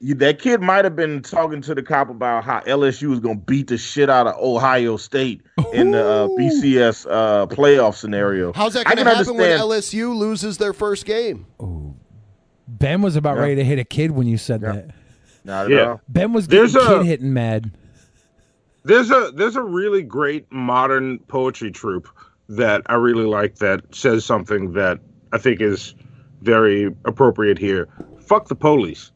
You, that kid might have been talking to the cop about how L S U was going to beat the shit out of Ohio State in the uh, B C S uh, playoff scenario. How's that I going to can happen when understand- L S U loses their first game? Ben was about Yeah. ready to hit a kid when you said that. Not at Yeah. all. Ben was There's getting a- kid hitting mad. There's a there's a really great modern poetry troupe that I really like that says something that I think is very appropriate here. Fuck the police.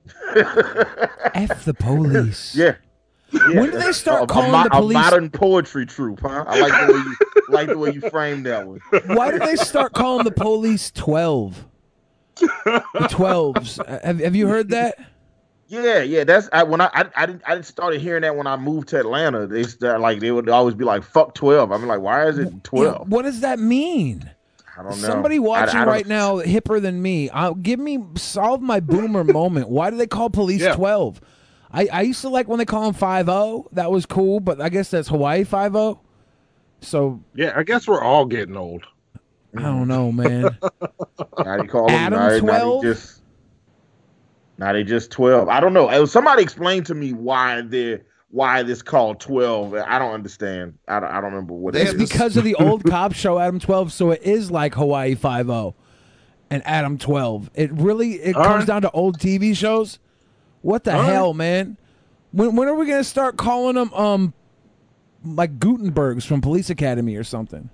F the police. Yeah. Yeah. When do they start A- a calling mo- the police? A modern poetry troupe, huh? I like the way you like the way you framed that one. Why did they start calling the police twelve? The twelves. Uh, Have, have you heard that? Yeah, yeah. That's I, when I I I, didn't, I started hearing that when I moved to Atlanta. They start, like they would always be like "fuck twelve." I'm like, why is it twelve? Yeah, what does that mean? I don't know. Somebody watching I- I don't- right now, hipper than me, uh, give me solve my boomer moment. Why do they call police Yeah. twelve? I, I used to like when they call them five oh. That was cool, but I guess that's Hawaii five oh. So Yeah, I guess we're all getting old. I don't know, man. Now they call them Adam now, they- now twelve? they just now they just twelve. I don't know. It was- Somebody explained to me why they why this called twelve. I don't understand. I don't, I don't remember what it It's is. because of the old cop show Adam twelve, so it is like Hawaii five oh and Adam twelve. It really it All comes right. down to old T V shows. What the All right. hell, man? When when are we gonna start calling them um like Gutenbergs from Police Academy or something?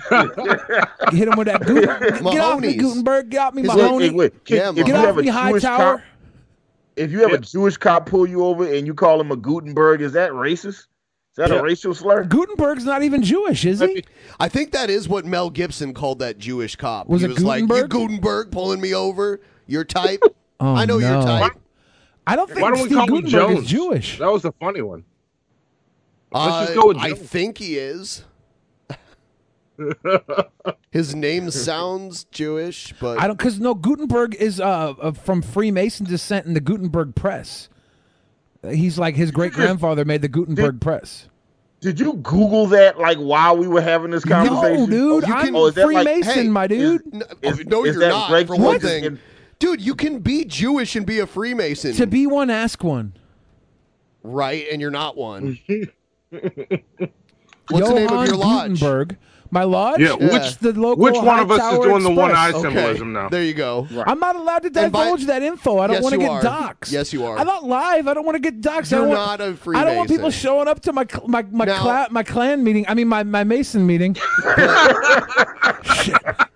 Hit him with that Guten, get off me Mahoney's. Gutenberg, get off me Wait, Mahoney. wait, wait. Can- Yeah, if you Get have off a me High Jewish Tower. cop, if you have Yeah. a Jewish cop pull you over and you call him a Gutenberg, is that racist? Is that Yeah. a racial slur? Gutenberg's not even Jewish, is he? I think that is what Mel Gibson called that Jewish cop. Was he it was like, "You Gutenberg? Gutenberg pulling me over? Your type? Oh, I know no. your type." I don't think Why don't we Steve call him Gutenberg Jones? is Jewish. That was the funny one. Let's Uh, just go with I Jones. think he is. His name sounds Jewish, but I don't because no Gutenberg is uh, uh from Freemason descent in the Gutenberg press. Uh, He's like his great grandfather made the Gutenberg press. Did you Google that like while we were having this conversation? No, dude, you I'm can- Oh, is that like- Freemason, hey, my dude. N- Is- oh, no, is you're that not. Greg For one What? thing, dude, you can be Jewish and be a Freemason, To be one, ask one. right? And you're not one. What's Johann the name of your lodge? Gutenberg. My lodge? Yeah, Yeah. Which the local Which one of us is Hightower doing the one eye Express. symbolism now? There you go. I'm not allowed to And by- divulge that info. I don't Yes, want to you get are. doxxed. Yes, you are. I'm not live. I don't want to get doxxed. I You're don't not a want, I don't want people Freemason. showing up to my cl- my my Now- cla- my clan meeting. I mean my, my Mason meeting. Shit.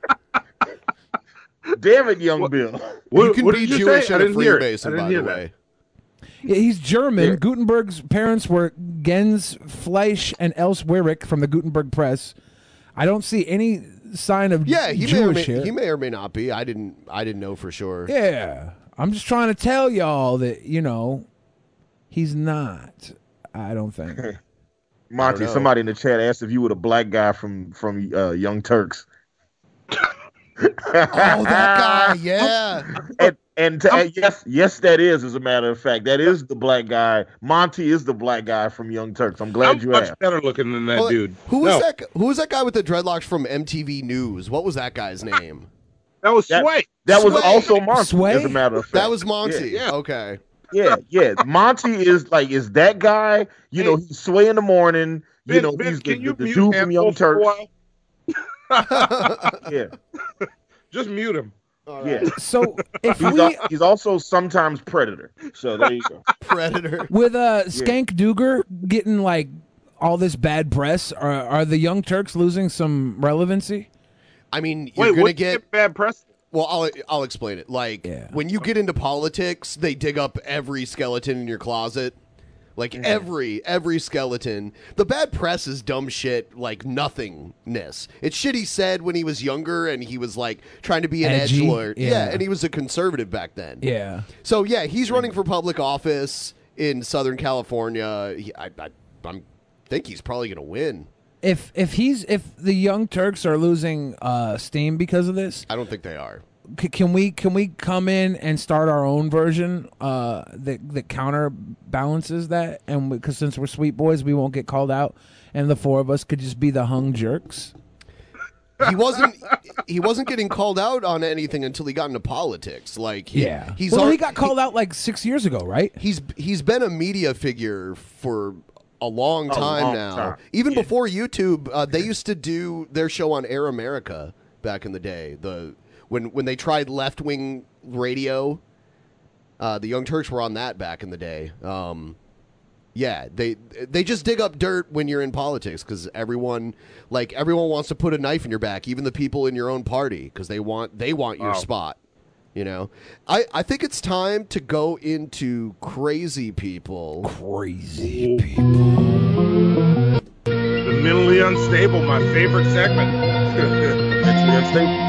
Damn it, young Bill. What, You can what be did you Jewish say? I and a didn't hear it. I Freemason, didn't by hear the that. way. Yeah, he's German. Yeah. Gutenberg's parents were Gens Fleisch and Else Weirich from the Gutenberg Press. I don't see any sign of Yeah, he may, or Jewish may, here. he may or may not be. I didn't. I didn't know for sure. Yeah, I'm just trying to tell y'all that you know he's not. I don't think. Monty, know. somebody in the chat asked if you were the black guy from from uh, Young Turks. Oh, that guy. Yeah. And, and, to, and yes, yes, that is. As a matter of fact, that is the black guy. Monty is the black guy from Young Turks. I'm glad I'm you much asked. better looking than that Well, dude. Who was No, that? gu- Who was that guy with the dreadlocks from M T V News? What was that guy's name? That was That- Sway. That was Sway. also Monty. Sway? As a matter of fact, That was Monty. Yeah, Yeah. Okay. yeah, yeah. Monty is like is that guy. You know, he's Sway in the morning. You Ben, know, Ben, he's the, can you the, the mute dude from Handful Young for a Turks. while? Yeah, Just mute him. yeah. So if He's, we al- he's also sometimes Predator. So there you go. Predator. with uh Skank Duger getting like all this bad press, are are the Young Turks losing some relevancy? I mean, you're Wait, gonna what get. get bad press? Well, I'll I'll explain it. Like Yeah. when you get into politics, they dig up every skeleton in your closet. Like every every skeleton. The bad press is dumb shit like nothingness. It's shit he said when he was younger and he was like trying to be an Edgy, edgelord. Yeah. yeah. and he was a conservative back then. Yeah. So yeah, he's running for public office in Southern California. He, I, I I'm think he's probably gonna win. If if he's if the Young Turks are losing uh, steam because of this, I don't think they are. c- can we can we come in and start our own version uh, that that counterbalances that? And because since we're sweet boys, we won't get called out, and the four of us could just be the hung jerks. he wasn't he wasn't getting called out on anything until he got into politics. Like he, Yeah. he's well, al- he got called out like six years ago, right? He's he's been a media figure for a long A time long now. time. Even before YouTube, uh, they used to do their show on Air America back in the day. The when when they tried left wing radio, uh, the Young Turks were on that back in the day. Um, yeah, they they just dig up dirt when you're in politics because everyone like everyone wants to put a knife in your back, even the people in your own party, because they want they want your Wow. spot. You know, I, I think it's time to go into crazy people. Crazy people. The mentally unstable, my favorite segment. Mentally unstable.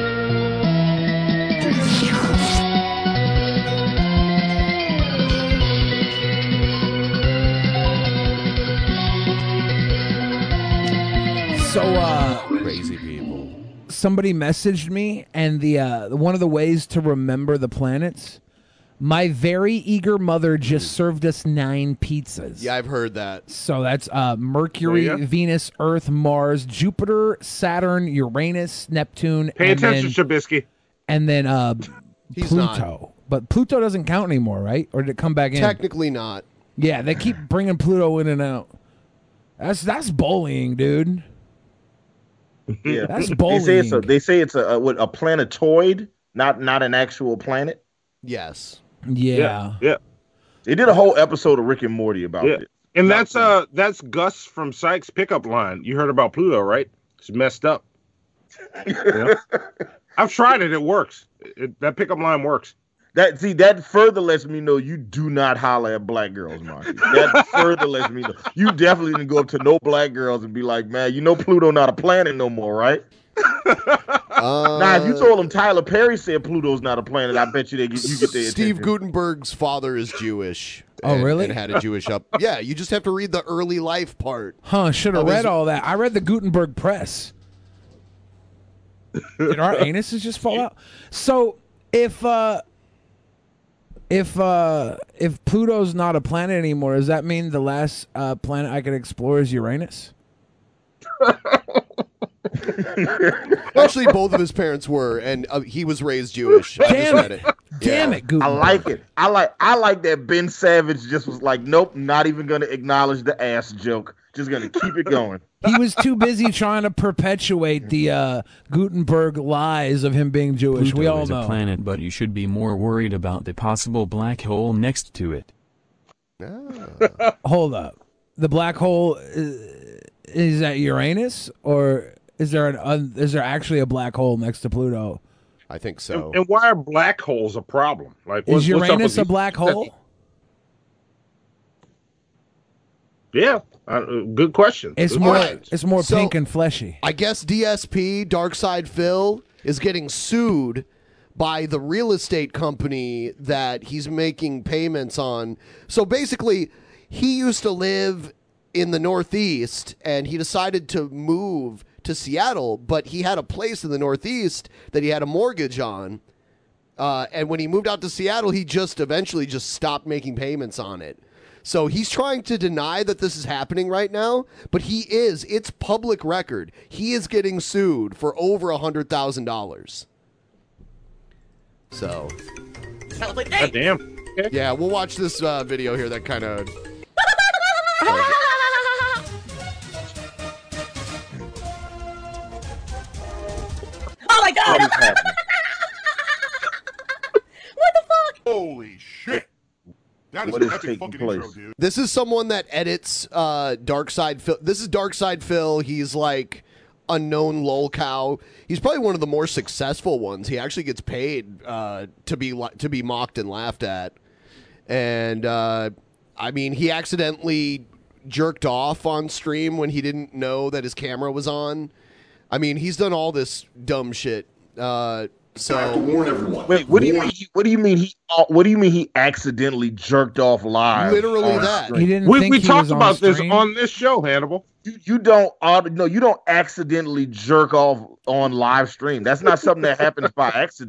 So, uh, crazy people. Somebody messaged me, and the uh, one of the ways to remember the planets. My very eager mother just served us nine pizzas. Yeah, I've heard that. So that's uh, Mercury, Oh, yeah? Venus, Earth, Mars, Jupiter, Saturn, Uranus, Neptune. Pay and attention, then, Trubisky. and then uh, He's Pluto. not. But Pluto doesn't count anymore, right? Or did it come back in? Technically not. Yeah, they keep bringing Pluto in and out. That's that's bullying, dude. Yeah, That's They say it's a bullying. they say it's a, a what, a planetoid, not not an actual planet. Yes. Yeah. Yeah. They did a whole episode of Rick and Morty about Yeah. it. And that's uh that's Gus from Sykes pickup line. You heard about Pluto, right? It's messed up. You know? I've tried it. It works. It, that pickup line works. That see that further lets me know you do not holler at black girls, Monty. That further lets me know you definitely didn't go up to no black girls and be like, man, you know Pluto not a planet no more, right? Uh, Nah, if you told them Tyler Perry said Pluto's not a planet, I bet you they get, you get their Steve attention. Gutenberg's father is Jewish. Oh, and- really? And had a Jewish up. Yeah, you just have to read the early life part. Huh, should have Of his- read all that. I read the Gutenberg Press. Did our anuses just fall out? So if uh if uh if Pluto's not a planet anymore, does that mean the last uh planet I could explore is Uranus? Actually, both of his parents were, and uh, he was raised Jewish. I just Damn read it. it. Damn Yeah. it, Gutenberg. I like it. I like I like that Ben Savage just was like, nope, not even gonna acknowledge the ass joke. Just gonna keep it going. He was too busy trying to perpetuate the uh, Gutenberg lies of him being Jewish. Pluto we all is know. a planet, but you should be more worried about the possible black hole next to it. Hold up. The black hole is, is that Uranus, or is there an un, is there actually a black hole next to Pluto? I think so. And, and why are black holes a problem? Like, what's, Is what's up Uranus with a black hole? Yeah, uh, good question. It's Good more question. it's more So- pink and fleshy. I guess D S P, Darkside Phil, is getting sued by the real estate company that he's making payments on. So basically, he used to live in the Northeast and he decided to move to Seattle, but he had a place in the Northeast that he had a mortgage on. Uh, and when he moved out to Seattle, he just eventually just stopped making payments on it. So he's trying to deny that this is happening right now, but he is. It's public record. He is getting sued for over a hundred thousand dollars. So, God damn. Okay. yeah, we'll watch this uh, video here. That kind of. Oh my god! What is happening? What the fuck? Holy shit! That is What an is epic taking fucking place? intro, dude. This is someone that edits uh, Darkside Phil. This is Darkside Phil. He's like a known lolcow. He's probably one of the more successful ones. He actually gets paid uh, to be li- to be mocked and laughed at. And uh, I mean, he accidentally jerked off on stream when he didn't know that his camera was on. I mean, he's done all this dumb shit. Uh, so warn everyone. Wait, what do you mean? He, what do you mean he? uh, What do you mean he accidentally jerked off live? Literally on that. stream? He didn't We, think we he talked was on about this stream? on this show, Hannibal. You, you don't uh, no, you don't accidentally jerk off on live stream. That's not something that happens by accident.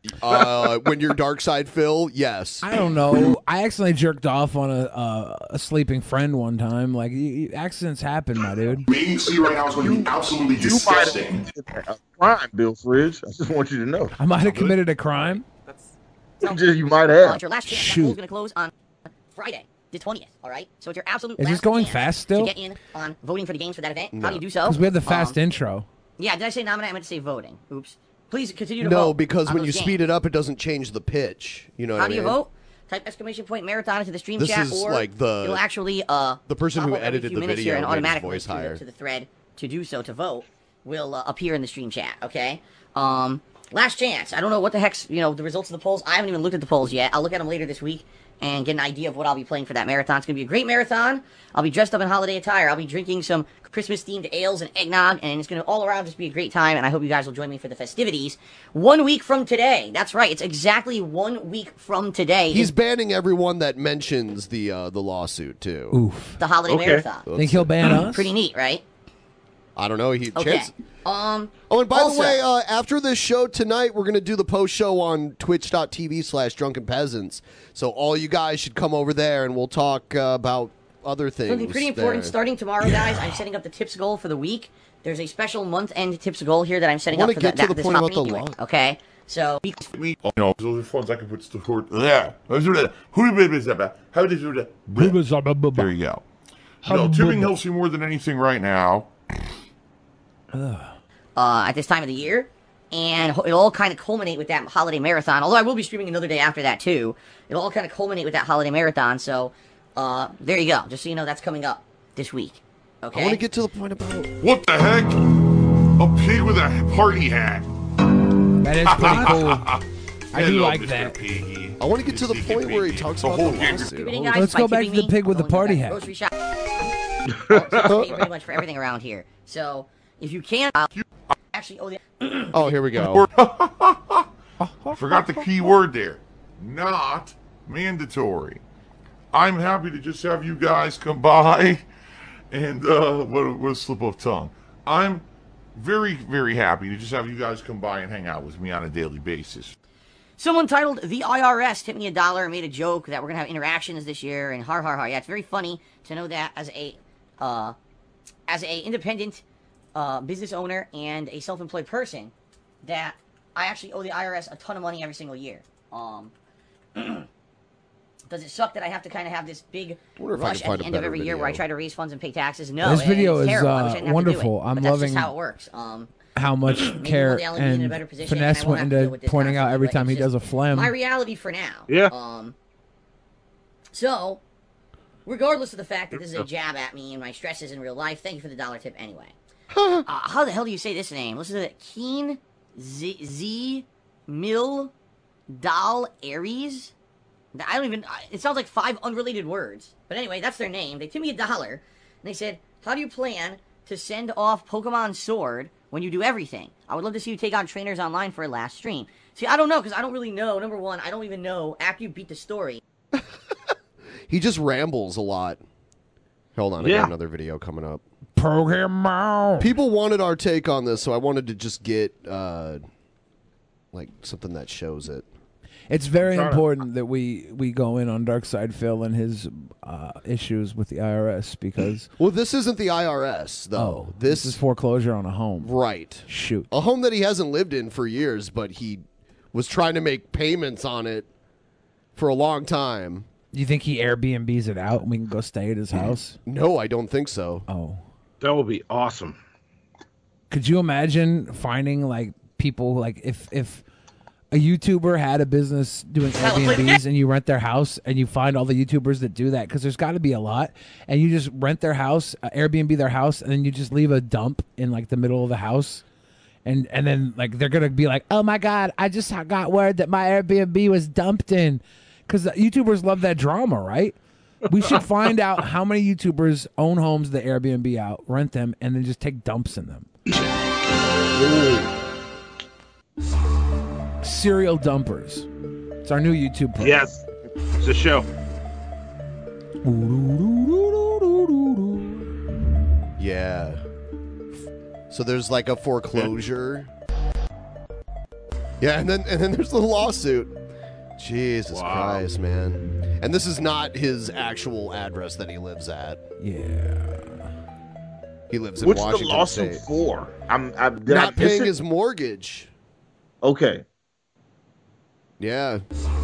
Uh, when you're Dark Side Phil, yes. I don't know. I accidentally jerked off on a uh, a sleeping friend one time. Like, you, you- accidents happen, my dude. Being you see right now is going to be absolutely disgusting. A crime, Bill Fridge. I just want you to know. I might have committed a crime. Just, you might have. It's your last chance. That Shoot. poll's going to close on Friday, the twentieth. All right. So it's your absolute. Is this last going chance fast still? To get in on voting for the games for that event. How No. do you do so? Because we have the fast Um, intro. Yeah. Did I say nominate? I meant to say voting. Oops. Please continue to No, vote. because on when you those speed games. it up, it doesn't change the pitch. You know what How I do mean? you vote? Type exclamation point marathon into the stream This chat, is or like the- it'll actually uh the person pop who up every edited few the minutes video here and made his automatically voice to the, higher. to the thread to do so to vote will uh, appear in the stream chat. Okay. Um, last chance. I don't know what the heck's you know the results of the polls. I haven't even looked at the polls yet. I'll look at them later this week and get an idea of what I'll be playing for that marathon. It's gonna be a great marathon. I'll be dressed up in holiday attire. I'll be drinking some Christmas themed ales and eggnog, and it's gonna all around just be a great time. And I hope you guys will join me for the festivities. One week from today. That's right. It's exactly one week from today. He's banning everyone that mentions the uh, the lawsuit too. Oof. The holiday Okay. marathon. Think he'll ban us? Pretty neat, right? I don't know. He Okay. chance- Um. Oh, and by also- the way, uh, after this show tonight, we're going to do the post show on twitch.tv slash drunken peasants. So all you guys should come over there and we'll talk uh, about other things. Something pretty important there. starting tomorrow, guys. I'm setting up the tips goal for the week. There's a special month-end tips goal here that I'm setting I up wanna for get the, to that, the this point about the holiday law. week, Okay, so Me, you know, those are funds I can put to work there. Let's do that. Who is that? How did you do that? There you go. No, tubing helps you more than anything right now. uh, at this time of the year, and ho- it'll all kind of culminate with that holiday marathon. Although I will be streaming another day after that too. It'll all kind of culminate with that holiday marathon. So uh, there you go. Just so you know, that's coming up this week. Okay. I want to get to the point about What the heck? A pig with a party hat. That is pretty cool. I do Hello, like Mister that. Piggy. I want to get to the point where he talks The about whole the gang. lawsuit. Keeping Hold guys Let's by go back tipping to the me, pig with the I'm going party to hat. grocery shop. Oh, so it's pretty much for everything around here. So if you can, I'll actually owe the. Oh, here we go. I forgot the key word there. Not mandatory. I'm happy to just have you guys come by and uh what what a slip of tongue. I'm very, very happy to just have you guys come by and hang out with me on a daily basis. Someone titled The I R S tipped me a dollar and made a joke that we're going to have interactions this year, and har har har. Yeah, it's very funny to know that as a uh, as a independent uh, business owner and a self-employed person, that I actually owe the I R S a ton of money every single year. Um, does it suck that I have to kind of have this big wonder if I rush can at find the a end of better every year where I video. try to raise funds and pay taxes? No, This it- video it's is, terrible. I uh, wish I didn't have to do wonderful. it, I'm but that's loving just how it works. Um, How much Maybe care one day I'll be in a and better position finesse and I won't went have to deal into with this pointing out constantly, every but time he it's does a just phlegm. My reality for now. Yeah. Um. So, regardless of the fact that this is a jab at me and my stresses in real life, thank you for the dollar tip anyway. uh, how the hell do you say this name? Listen to that. Keen Z, Z Mil Dal Aries. I don't even. It sounds like five unrelated words. But anyway, that's their name. They tipped me a dollar, and they said, "How do you plan to send off Pokemon Sword when you do everything? I would love to see you take on trainers online for a last stream." See, I don't know, because I don't really know. Number one, I don't even know after you beat the story. He just rambles a lot. Hold on, I Yeah. got another video coming up. Pokemon. People wanted our take on this, so I wanted to just get uh, like something that shows it. It's very I'm trying to- important that we, we go in on Darkside Phil and his uh, issues with the I R S because Well, this isn't the I R S though. oh, this, this is foreclosure on a home. Right. Shoot. A home that he hasn't lived in for years, but he was trying to make payments on it for a long time. You think he Airbnbs it out and we can go stay at his house? No, I don't think so. Oh. That would be awesome. Could you imagine finding like people like if if a YouTuber had a business doing Airbnbs and you rent their house and you find all the YouTubers that do that because there's got to be a lot and you just rent their house, uh, Airbnb their house, and then you just leave a dump in like the middle of the house. And and then like they're gonna be like, oh my god, I just got word that my Airbnb was dumped in, because YouTubers love that drama, right? We should find out how many YouTubers own homes that Airbnb out, rent them, and then just take dumps in them. Serial dumpers. It's our new YouTube program. Yes, it's a show. Yeah. So there's like a foreclosure. Yeah, and then and then there's the lawsuit. Jesus Wow. Christ, man. And this is not his actual address that he lives at. Yeah. He lives in What's Washington the lawsuit State. for? I'm, I'm did I Not miss paying it? his mortgage. Okay. Yeah.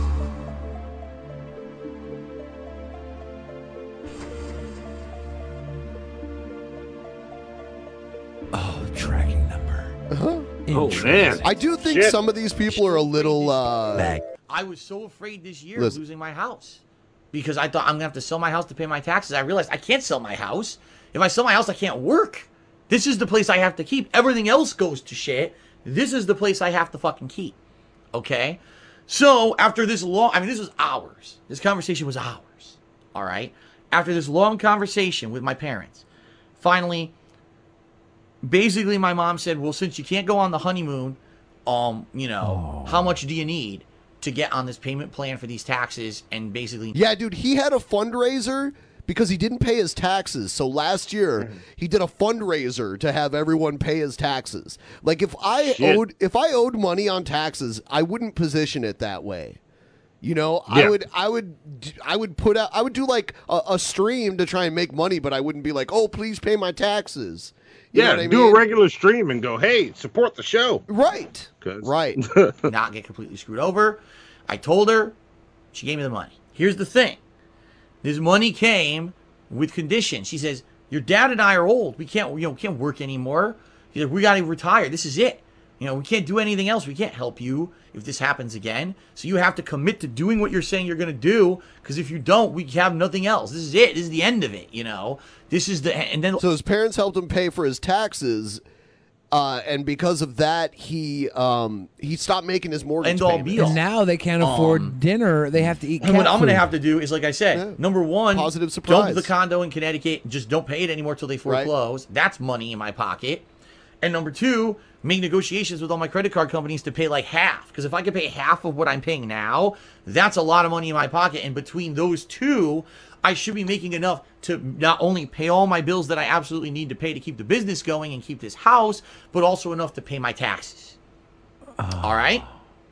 Oh, tracking number. Uh-huh. Oh, man. I do think Shit. some of these people are a little uh I was so afraid this year Listen. of losing my house because I thought I'm gonna have to sell my house to pay my taxes. I realized I can't sell my house. If I sell my house, I can't work. This is the place I have to keep. Everything else goes to shit. This is the place I have to fucking keep. Okay? So after this long, I mean, this was hours. This conversation was hours. All right? After this long conversation with my parents, finally, basically my mom said, well, since you can't go on the honeymoon, um, you know, how much do you need to get on this payment plan for these taxes? And basically, Yeah, dude, he had a fundraiser because he didn't pay his taxes. So last year, he did a fundraiser to have everyone pay his taxes. Like if I Shit. owed if I owed money on taxes, I wouldn't position it that way. You know, Yeah. I would I would d- I would put out I would do like a, a stream to try and make money, but I wouldn't be like, "Oh, please pay my taxes." You Yeah, know what I do mean? a regular stream and go, hey, support the show. Right. 'Cause- Right. not get completely screwed over. I told her, she gave me the money. Here's the thing. This money came with conditions. She says, your dad and I are old. We can't, you know, we can't work anymore. She's like, we got to retire. This is it. You know, we can't do anything else. We can't help you if this happens again. So you have to commit to doing what you're saying you're going to do. Because if you don't, we have nothing else. This is it. This is the end of it. You know, this is the, and then. So his parents helped him pay for his taxes, uh, and because of that, he um, he stopped making his mortgage End all payments. be all. And now they can't afford Um, dinner. They have to eat cat And what I'm going to food. have to do is, like I said, Yeah. number one, Positive dump surprise. the condo in Connecticut. Just don't pay it anymore till they Right. foreclose. That's money in my pocket. And number two, make negotiations with all my credit card companies to pay like half. Because if I could pay half of what I'm paying now, that's a lot of money in my pocket. And between those two, I should be making enough to not only pay all my bills that I absolutely need to pay to keep the business going and keep this house, but also enough to pay my taxes. All right?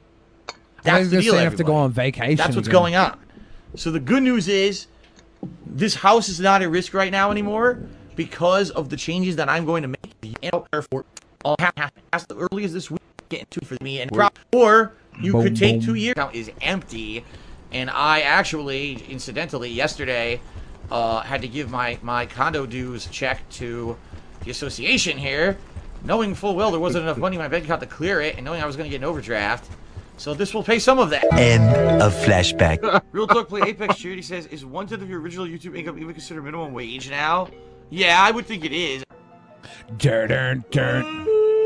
I That's was the gonna deal, say I have to go everybody. on vacation. That's what's again. going on. So the good news is this house is not at risk right now anymore because of the changes that I'm going to make. And therefore, I'll have to as early as this week get into for me. And pro- or you Boom, could take boom. two years. Account is empty, and I actually, incidentally, yesterday uh, had to give my my condo dues check to the association here, knowing full well there wasn't enough money in my bank account to clear it, and knowing I was going to get an overdraft. So this will pay some of that. End of flashback. Real Talk Play Apex Charity says, is one tenth of your original YouTube income even considered minimum wage now? Yeah, I would think it is. Dun, dun, dun.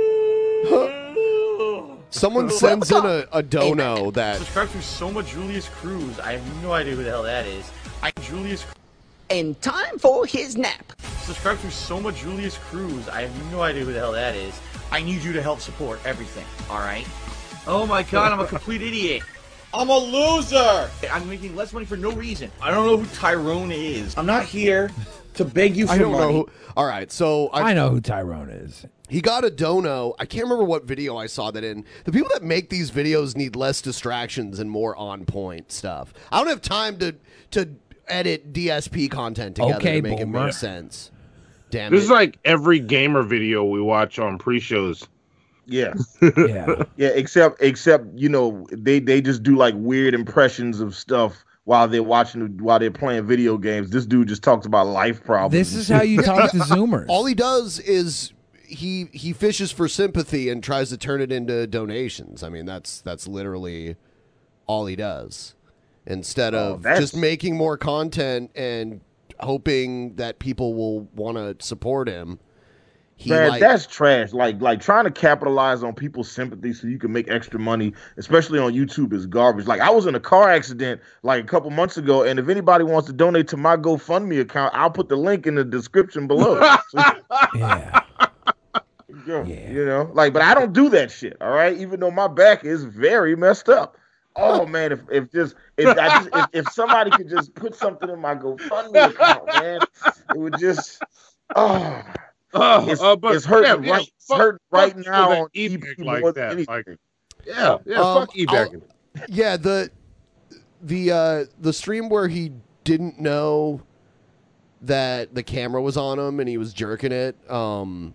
Someone sends in a, a dono that Subscribe to so much Julius Cruz. I have no idea who the hell that is. I Julius. And time for his nap. Subscribe to so much Julius Cruz. I have no idea who the hell that is. I need you to help support everything. All right. Oh my God, I'm a complete idiot. I'm a loser. I'm making less money for no reason. I don't know who Tyrone is. I'm not here to beg you for I don't money. know. Who, all right, so I know who Tyrone is. He got a dono. I can't remember what video I saw that in. The people that make these videos need less distractions and more on point stuff. I don't have time to to edit D S P content together Okay, to make it boomer. make sense. Damn This it. is like every gamer video we watch on pre-shows. Yeah. Yeah. Yeah, except except you know they they just do like weird impressions of stuff while they're watching while they're playing video games. This dude just talks about life problems. This is how you talk to Zoomers. All he does is he he fishes for sympathy and tries to turn it into donations. I mean, that's that's literally all he does. Instead Oh, of that's- just making more content and hoping that people will want to support him. He Man, like, that's trash. Like, like trying to capitalize on people's sympathy so you can make extra money, especially on YouTube, is garbage. Like, I was in a car accident like a couple months ago, and if anybody wants to donate to my GoFundMe account, I'll put the link in the description below. Yeah. Yeah, you know, like, but I don't do that shit. All right, even though my back is very messed up. Oh man, if if just if I just if, if somebody could just put something in my GoFundMe account, man, it would just oh. Uh, It's, uh, but it's hurting yeah, yeah, right, it's fuck- hurting right fuck now with on an E epic P like more that, than anything. like- Yeah, yeah. Um, fuck e-backing. I'll- Yeah, the the uh, the stream where he didn't know that the camera was on him and he was jerking it. Um,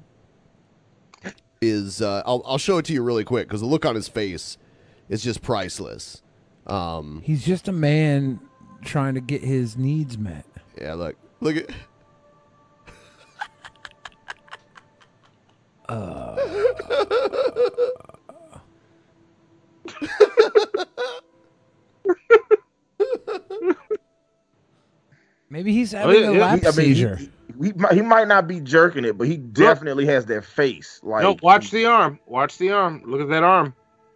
is uh, I'll I'll show it to you really quick because the look on his face is just priceless. Um, He's just a man trying to get his needs met. Yeah, look, look at. Uh, maybe he's having Oh, yeah, a yeah. lapse He- I mean, he- seizure. He, he, might, he might not be jerking it, but he definitely has that face. Like, No, watch the arm. Watch the arm. Look at that arm.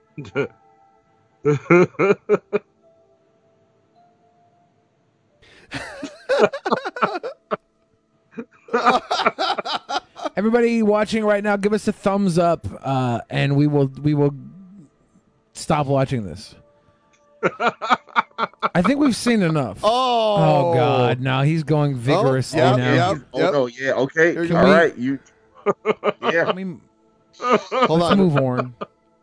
Everybody watching right now, give us a thumbs up, uh, and we will we will stop watching this. I think we've seen enough. Oh, oh God! Now he's going vigorously yep, now. yep, Oh, no, yeah, okay. Can All we- right, you. Yeah. I mean, Hold let's on. move on.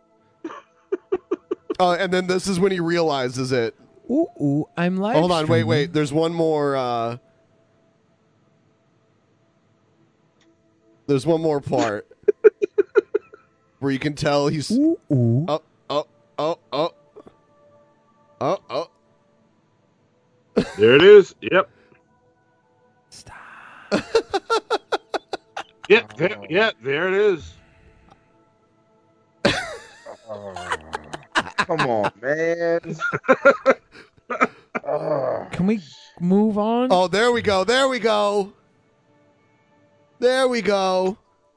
Oh, and then this is when he realizes it. Ooh, ooh, I'm live Hold on, wait, streaming. wait. There's one more. Uh, there's one more part where you can tell he's. Ooh, ooh. Oh, oh, oh, oh. Oh, oh. There it is. Yep. Stop. yeah, there, yeah, there it is. Come on, man. Can we move on? Oh, there we go. There we go. There we go.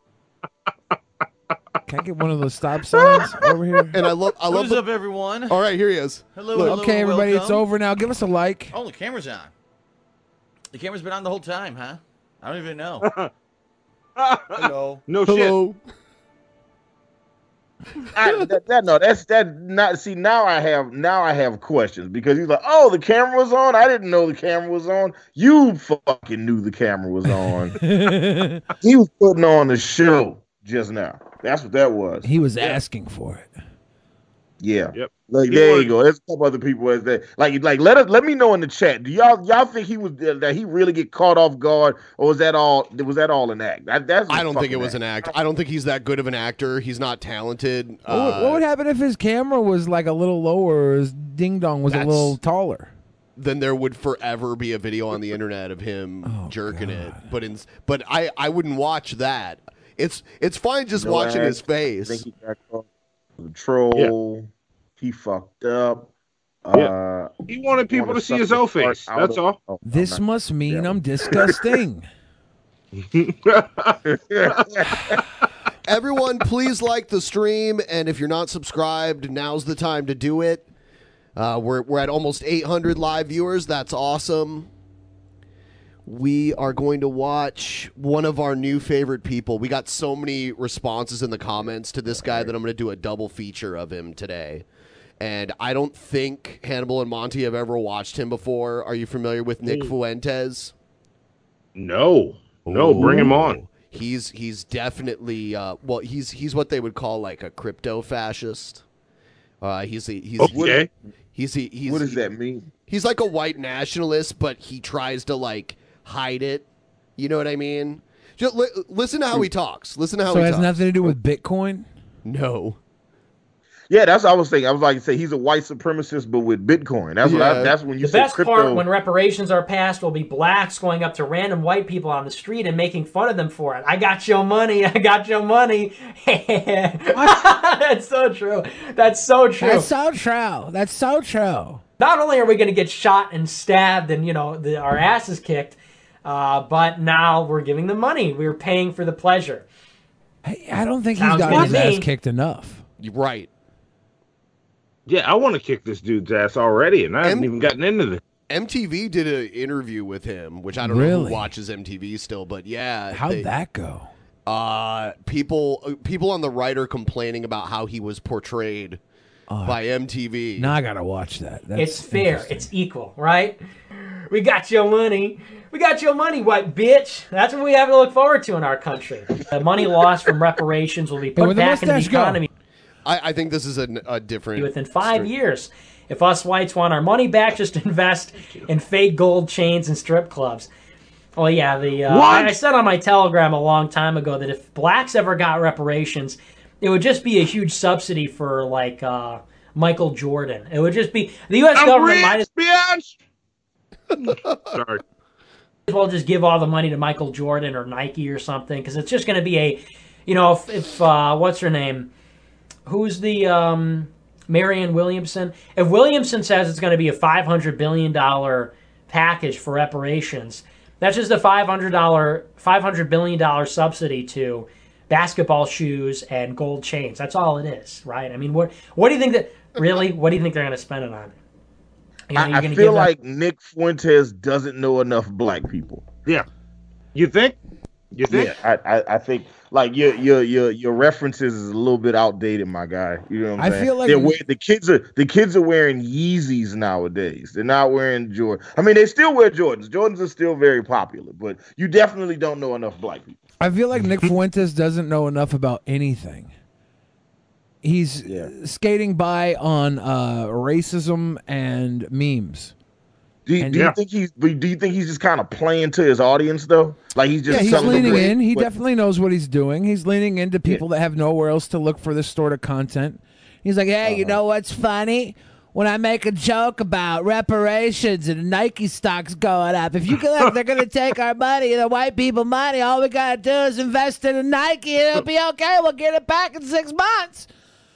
Can I get one of those stop signs over here? And I love, I love. What's the- up, everyone? All right, here he is. Hello, Look. hello, Okay, everybody, it's welcome. over now. Give us a like. Oh, the camera's on. The camera's been on the whole time, huh? I don't even know. Hello. No Hello. I, that, that no, that's that. Not see now. I have now I have questions because he's like, oh, the camera was on. I didn't know the camera was on. You fucking knew the camera was on. He was putting on the show just now. That's what that was. He was asking for it. Yeah. Yep. Like He there wanted- you go. There's a couple other people as that. Like like let us let me know in the chat. Do y'all y'all think he was that he really get caught off guard, or was that all was that all an act? That, that's a I don't think it fucking was an act. I don't think he's that good of an actor. He's not talented. What, would, what Uh, would happen if his camera was like a little lower, or his ding dong was a That's- little taller? then there would forever be a video on the internet of him Oh, jerking it. But in, but I, I wouldn't watch that. It's it's fine just You know watching what? his face. I think he got caught with a troll. He fucked up. Uh, He wanted people wanna to see his suck O the fart face. out That's of- all. Oh, This must mean I'm disgusting. Everyone, please like the stream, and if you're not subscribed, now's the time to do it. Uh, we're we're at almost eight hundred live viewers. That's awesome. We are going to watch one of our new favorite people. We got so many responses in the comments to this guy that I'm going to do a double feature of him today. And I don't think Hannibal and Monty have ever watched him before. Are you familiar with Nick Fuentes? No. No, bring him on. He's he's definitely uh, well. He's he's what they would call like a crypto fascist. Uh, he's a, he's Okay. He's a, he's what does that mean? He's like a white nationalist, but he tries to like hide it. You know what I mean? Just li- listen to how he talks. Listen to how so he it has talks. nothing to do with Bitcoin? No. Yeah, that's what I was thinking. I was like, say he's a white supremacist, but with Bitcoin. That's what I, Yeah. that's when you The say best crypto. part when reparations are passed will be blacks going up to random white people on the street and making fun of them for it. I got your money. I got your money. That's so true. That's so true. That's so true. That's so true. Not only are we going to get shot and stabbed and, you know, the, our asses kicked, uh, but now we're giving them money. We're paying for the pleasure. Hey, I don't think Sounds he's got good his to me. ass kicked enough. You're right. Yeah, I want to kick this dude's ass already, and I haven't M- even gotten into this. M T V did an interview with him, which I don't know Really? who watches M T V still, but yeah. How'd they- that go? Uh, people uh, people on the right are complaining about how he was portrayed by M T V. Now I gotta watch that. That's It's fair. It's equal, right? We got your money. We got your money, white bitch. That's what we have to look forward to in our country. The money lost from reparations will be Hey, where'd put the back into the mustache go? economy. I, I think this is a, a different. Within five years, if us whites want our money back, just invest in fake gold chains and strip clubs. Well, yeah, the uh, I, I said on my Telegram a long time ago that if blacks ever got reparations, it would just be a huge subsidy for like uh, Michael Jordan. It would just be the U S I'm government rich, might as Sorry. as well just give all the money to Michael Jordan or Nike or something, because it's just going to be a, you know, if, if uh, what's her name, who's the um, Marianne Williamson? If Williamson says it's going to be a five hundred billion dollars package for reparations, that's just a five hundred dollars, five hundred billion dollars subsidy to basketball shoes and gold chains. That's all it is, right? I mean, what what do you think that really? What do you think they're going to spend it on? You know, I, you're I gonna feel give them- like Nick Fuentes doesn't know enough black people. Yeah, you think? You think? Yeah, I, I, I think like your your your your references is a little bit outdated, my guy. You know what I'm I saying? feel like- They're wear- the kids are the kids are wearing Yeezys nowadays. They're not wearing Jordan. I mean, they still wear Jordans. Jordans are still very popular, but you definitely don't know enough black people. I feel like Nick Fuentes doesn't know enough about anything. He's skating by on uh, racism and memes. Do you, And- do you Yeah. think he's do you think he's just kind of playing to his audience though? Like he's just Yeah, he's telling them leaning what- in. He what- definitely knows what he's doing. He's leaning into people that have nowhere else to look for this sort of content. He's like, hey, you know what's funny? When I make a joke about reparations and Nike stocks going up, if you feel like they're going to take our money, the white people money, all we got to do is invest in a Nike and it'll be okay. We'll get it back in six months.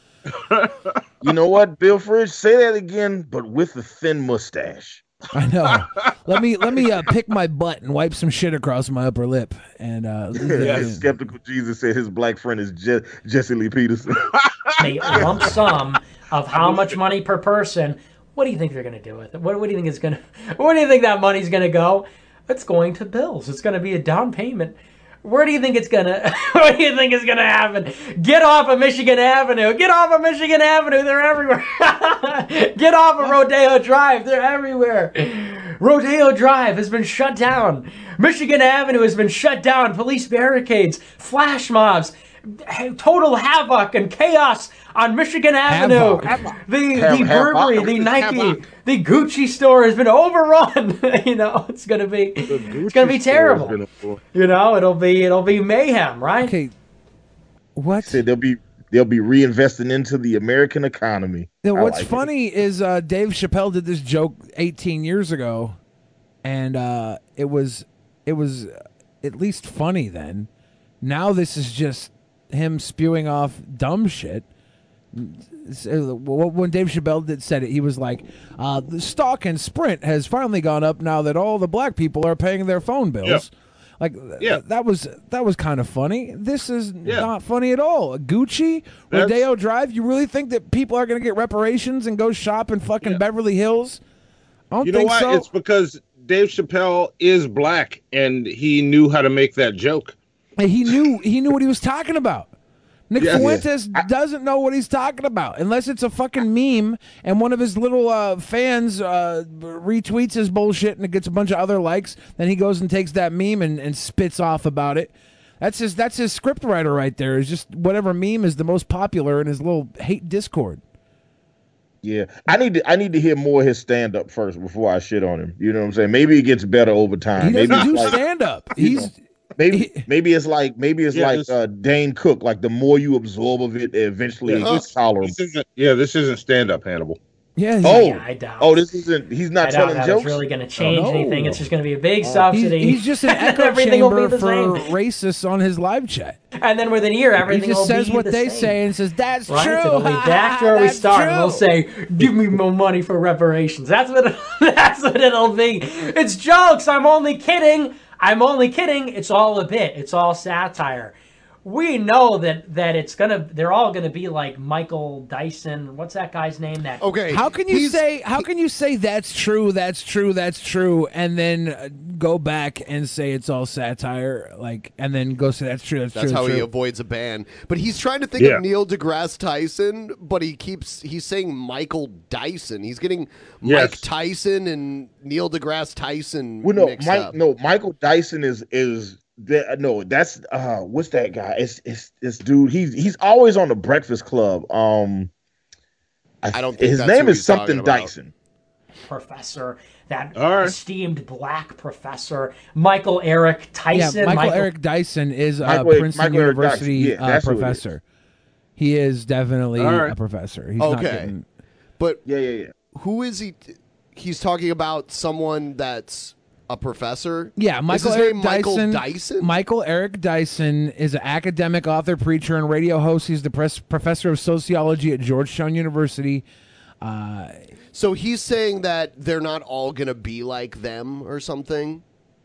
You know what, Bill Fridge? Say that again, but with a thin mustache. I know. let me let me uh, pick my butt and wipe some shit across my upper lip. And uh, leave that Yeah, in. Skeptical Jesus said his black friend is Je- Jesse Lee Peterson. a lump sum of how much money per person. What do you think they're going to do with it? What, what do you think is going to? Where do you think that money's going to go? It's going to bills. It's going to be a down payment. Where do you think it's gonna? What do you think is gonna happen? Get off of Michigan Avenue. Get off of Michigan Avenue. They're everywhere. Get off of Rodeo Drive. They're everywhere. Rodeo Drive has been shut down. Michigan Avenue has been shut down. Police barricades, flash mobs, total havoc and chaos on Michigan Avenue. Havoc. The Hav- the Burberry, havoc. the Nike, Havoc. the Gucci store has been overrun. You know, it's gonna be it's gonna be terrible. You know, it'll be it'll be mayhem, right? Okay. What? Said they'll be they'll be reinvesting into the American economy. Yeah, I what's like it. funny is uh, Dave Chappelle did this joke eighteen years ago, and uh, it was it was at least funny then. Now this is just him spewing off dumb shit. When Dave Chappelle did said it, he was like, uh, "The stock in Sprint has finally gone up now that all the black people are paying their phone bills." Yeah. Like, yeah. that was that was kind of funny. This is Yeah. not funny at all. Gucci, That's- Rodeo Drive. You really think that people are going to get reparations and go shop in fucking Beverly Hills? I don't You know think why? so. It's because Dave Chappelle is black and he knew how to make that joke. And he knew he knew what he was talking about. Nick Yeah. Fuentes doesn't know what he's talking about unless it's a fucking meme and one of his little uh, fans uh, retweets his bullshit and it gets a bunch of other likes. Then he goes and takes that meme and, and spits off about it. That's his that's his script writer right there. Is just whatever meme is the most popular in his little hate Discord. Yeah, I need to I need to hear more of his stand up first before I shit on him. You know what I'm saying? Maybe it gets better over time. He maybe doesn't it's do like- stand up. you He's know, maybe maybe it's like maybe it's Yeah, like this- uh, Dane Cook. Like the more you absorb of it, eventually it Yeah. gets tolerable. This isn't, yeah, this isn't stand up, Hannibal. Yeah. Oh, Yeah, I doubt. oh, this isn't. He's not I doubt telling that jokes. it's really going to change Oh, no. anything. It's just going to be a big He's, subsidy. he's just an and echo everything will be chamber the for same. racists on his live chat. And then within a year, everything he just will says be what the they same. say and says that's Right? true. It'll be Ha, back to ha, where we that's start, true. and we'll say, "Give me more money for reparations." That's what. It, that's what it'll be. It's jokes. I'm only kidding. I'm only kidding. It's all a bit. It's all satire. We know that that it's gonna. They're all gonna be like Michael Dyson. What's that guy's name? That Okay. How can you he's- say? How can you say that's true? That's true. That's true, and then uh, go back and say it's all satire, like, and then go say that's true. That's, That's true. how true. he avoids a ban. But he's trying to think Yeah. of Neil deGrasse Tyson, but he keeps he's saying Michael Dyson. He's getting Mike Yes. Tyson and Neil deGrasse Tyson Well, no, mixed Mike, up. no, Michael Dyson is is That, no, that's uh, what's that guy? It's it's this dude. He's he's always on the Breakfast Club. Um, I, I don't think his that's name who is he's something talking about. Dyson. Professor, that All right. esteemed black professor, Michael Eric Tyson. Yeah, Michael, Eric Dyson is a Michael- Princeton Michael Eric University Dyson. Yeah, uh, that's who it is. professor. He is definitely All right. a professor. He's not Okay. getting. But yeah, yeah, yeah. Who is he? He's talking about someone that's a professor. Yeah, Is Michael his Eric name Michael Dyson. Dyson? Michael Eric Dyson is an academic author, preacher, and radio host. He's the pres- professor of sociology at Georgetown University. Uh, So he's saying that they're not all gonna be like them or something.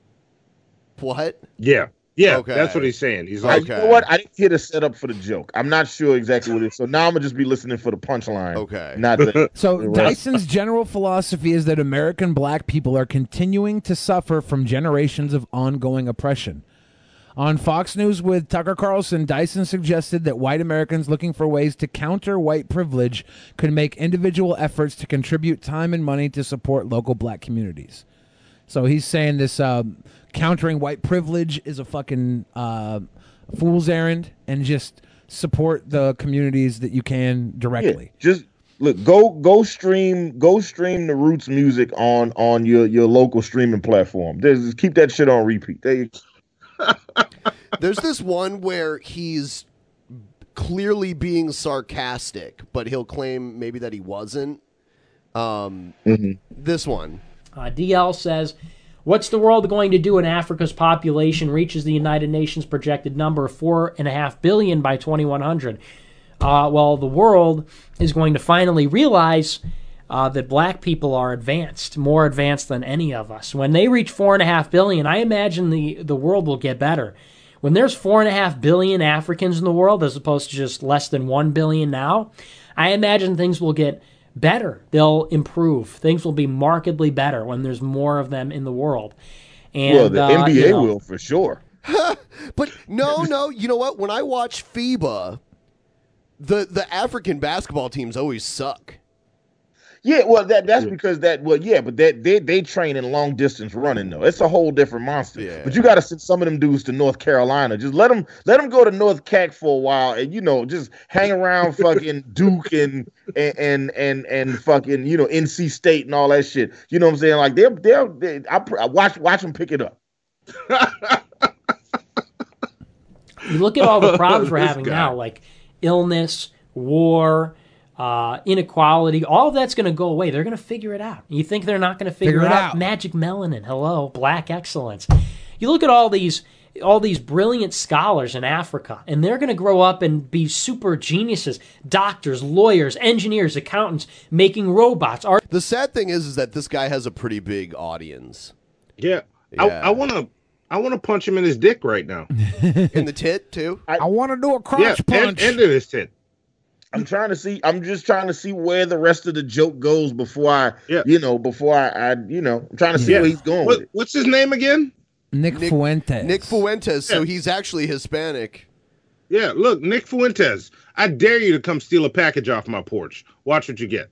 What? Yeah. Yeah, Okay. that's what he's saying. He's Like, like, you know what? I didn't hear the setup for the joke. I'm not sure exactly what it is. So now I'm gonna just be listening for the punchline. Okay. Not the, So the rest. Dyson's general philosophy is that American black people are continuing to suffer from generations of ongoing oppression. On Fox News with Tucker Carlson, Dyson suggested that white Americans looking for ways to counter white privilege could make individual efforts to contribute time and money to support local black communities. So he's saying this um, countering white privilege is a fucking uh, fool's errand, and just support the communities that you can directly. Yeah, just look, go go stream go stream the Roots music on on your your local streaming platform. Just keep that shit on repeat. There you There's this one where he's clearly being sarcastic, but he'll claim maybe that he wasn't. Um, Mhm. This one. Uh, D L says, what's the world going to do when Africa's population reaches the United Nations projected number of four and a half billion by twenty-one hundred? Uh, well, the world is going to finally realize uh, that black people are advanced, more advanced than any of us. When they reach four and a half billion, I imagine the, the world will get better. When there's four and a half billion Africans in the world, as opposed to just less than one billion now, I imagine things will get better. They'll improve. Things will be markedly better when there's more of them in the world. And well, the uh, N B A you know, will for sure. But no, no, you know what? When I watch FIBA, the the African basketball teams always suck. Yeah, well, that that's because that well, yeah, but that they they train in long distance running though. It's a whole different monster. But you got to send some of them dudes to North Carolina. Just let them let them go to North C A C for a while, and you know, just hang around fucking Duke and and and and, and fucking you know N C State and all that shit. You know what I'm saying? Like they're they're they, I, I watch watch them pick it up. You look at all the problems we're This having guy. now, like illness, war, uh, inequality. All of that's going to go away. They're going to figure it out. You think they're not going to figure, Figure it it out? out. Magic melanin. Hello, black excellence. You look at all these all these brilliant scholars in Africa, and they're going to grow up and be super geniuses, doctors, lawyers, engineers, accountants, making robots. Art- The sad thing is, is that this guy has a pretty big audience. yeah. Yeah. I, I want to I want to punch him in his dick right now. In the tit too. I, want to do a crotch yeah, and, punch. and in his tit. I'm trying to see. I'm just trying to see where the rest of the joke goes before I, you know, before I, I, you know, I'm trying to see Yeah. where he's going What- with it. What's his name again? Nick, Fuentes. Nick Fuentes. So Yeah. he's actually Hispanic. Yeah, look, Nick Fuentes. I dare you to come steal a package off my porch. Watch what you get.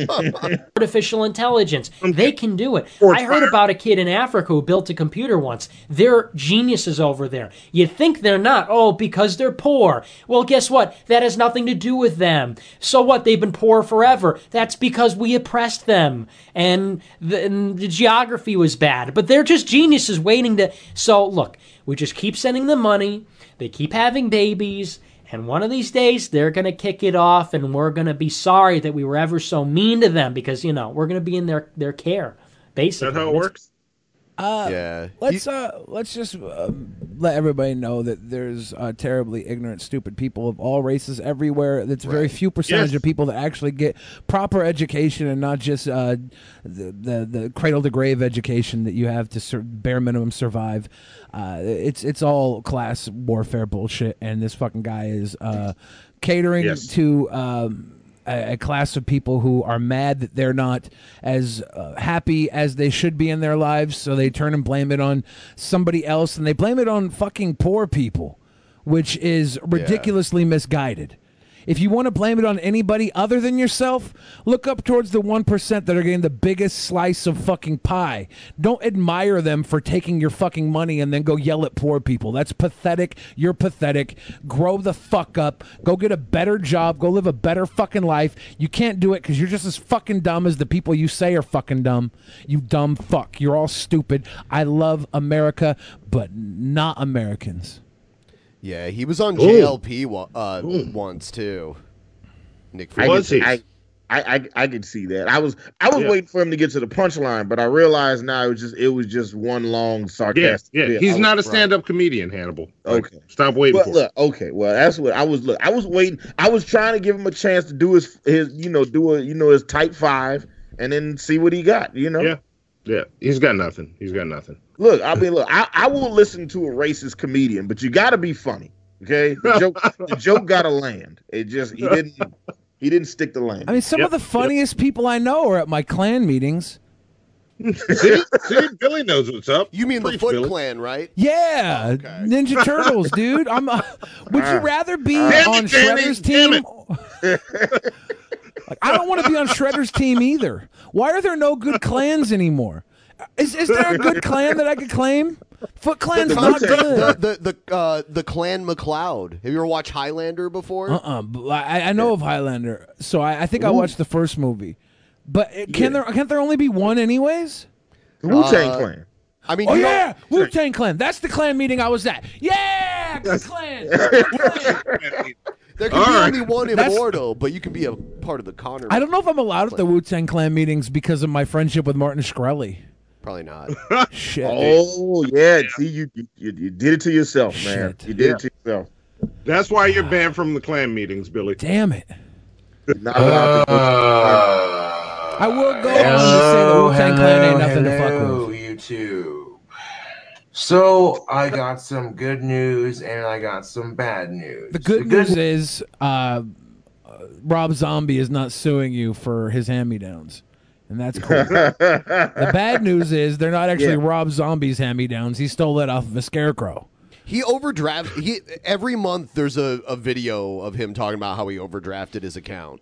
Artificial intelligence. They can do it. Forge I heard fire. about a kid in Africa who built a computer once. They're geniuses over there. You think they're not. Oh, because they're poor. Well, guess what? That has nothing to do with them. So what? They've been poor forever. That's because we oppressed them. And the, and the geography was bad. But they're just geniuses waiting to... So, look, we just keep sending them money. They keep having babies. And one of these days, they're going to kick it off, and we're going to be sorry that we were ever so mean to them because, you know, we're going to be in their, their care, basically. Is that how it It's- works? Uh, Yeah. Let's uh, let's just um, let everybody know that there's uh, terribly ignorant, stupid people of all races everywhere. That's a very Right. few percentage Yes. of people that actually get proper education and not just uh, the, the the cradle to grave education that you have to sur- bare minimum survive. Uh, it's it's all class warfare bullshit, and this fucking guy is uh, catering Yes. to. Um, a, a class of people who are mad that they're not as uh, happy as they should be in their lives, so they turn and blame it on somebody else, and they blame it on fucking poor people, which is ridiculously misguided. If you want to blame it on anybody other than yourself, look up towards the one percent that are getting the biggest slice of fucking pie. Don't admire them for taking your fucking money and then go yell at poor people. That's pathetic. You're pathetic. Grow the fuck up. Go get a better job. Go live a better fucking life. You can't do it because you're just as fucking dumb as the people you say are fucking dumb. You dumb fuck. You're all stupid. I love America, but not Americans. Yeah, he was on J L P wa- uh, once too. Nick I Fuentes. could, I, I, I, I could see that. I was I was Yeah. waiting for him to get to the punchline, but I realized now it was just it was just one long Yeah, sarcastic. yeah. bit. I He's was- not a stand-up comedian, Hannibal. Like, Okay. stop waiting But for look, okay, well that's what I was. Look, I was waiting. I was trying to give him a chance to do his his you know do a you know his type five and then see what he got. You know. it. Yeah, yeah. He's got nothing. He's got nothing. Look, I mean, look, I, I will listen to a racist comedian, but you got to be funny. Okay, the joke, the joke got to land. It just he didn't he didn't stick the land. I mean, some of the funniest people I know are at my clan meetings. see, see, Billy knows what's up. You mean the Preach, Foot Billy. Clan, right? Yeah, Ninja Turtles, dude. I'm. Uh, would you rather be Damn on it, Danny, Shredder's damn team? Like, I don't want to be on Shredder's team either. Why are there no good clans anymore? Is is there a good clan that I could claim? Foot Clan's not the, good. the the the, uh, the Clan McLeod. Have you ever watched Highlander before? Uh uh I, I know of Highlander, so I, I think I Ooh. watched the first movie. But it, can there can't there only be one anyways? The Wu-Tang Uh, Clan. I mean, Oh you yeah, know- Wu Tang Clan. That's the clan meeting I was at. Yeah, good clan. There can All be right. only one That's- immortal, but you can be a part of the Connor. I don't know if I'm allowed at the Wu Tang Clan meetings because of my friendship with Martin Shkreli. Probably not. Shit. Oh yeah, see you, you you you did it to yourself, man. You did it to yourself. That's why you're banned from the clan meetings, Billy. Damn it. You're not allowed to go to- I will go on to say the Wu Tang Clan ain't nothing to fuck Hello, with. YouTube. So I got some good news and I got some bad news. The good news is uh, uh, Rob Zombie is not suing you for his hand-me-downs. And that's cool. The bad news is they're not actually Yeah. Rob Zombie's hand-me-downs. He stole it off of a scarecrow. He overdraft. He every month there's a, a video of him talking about how he overdrafted his account.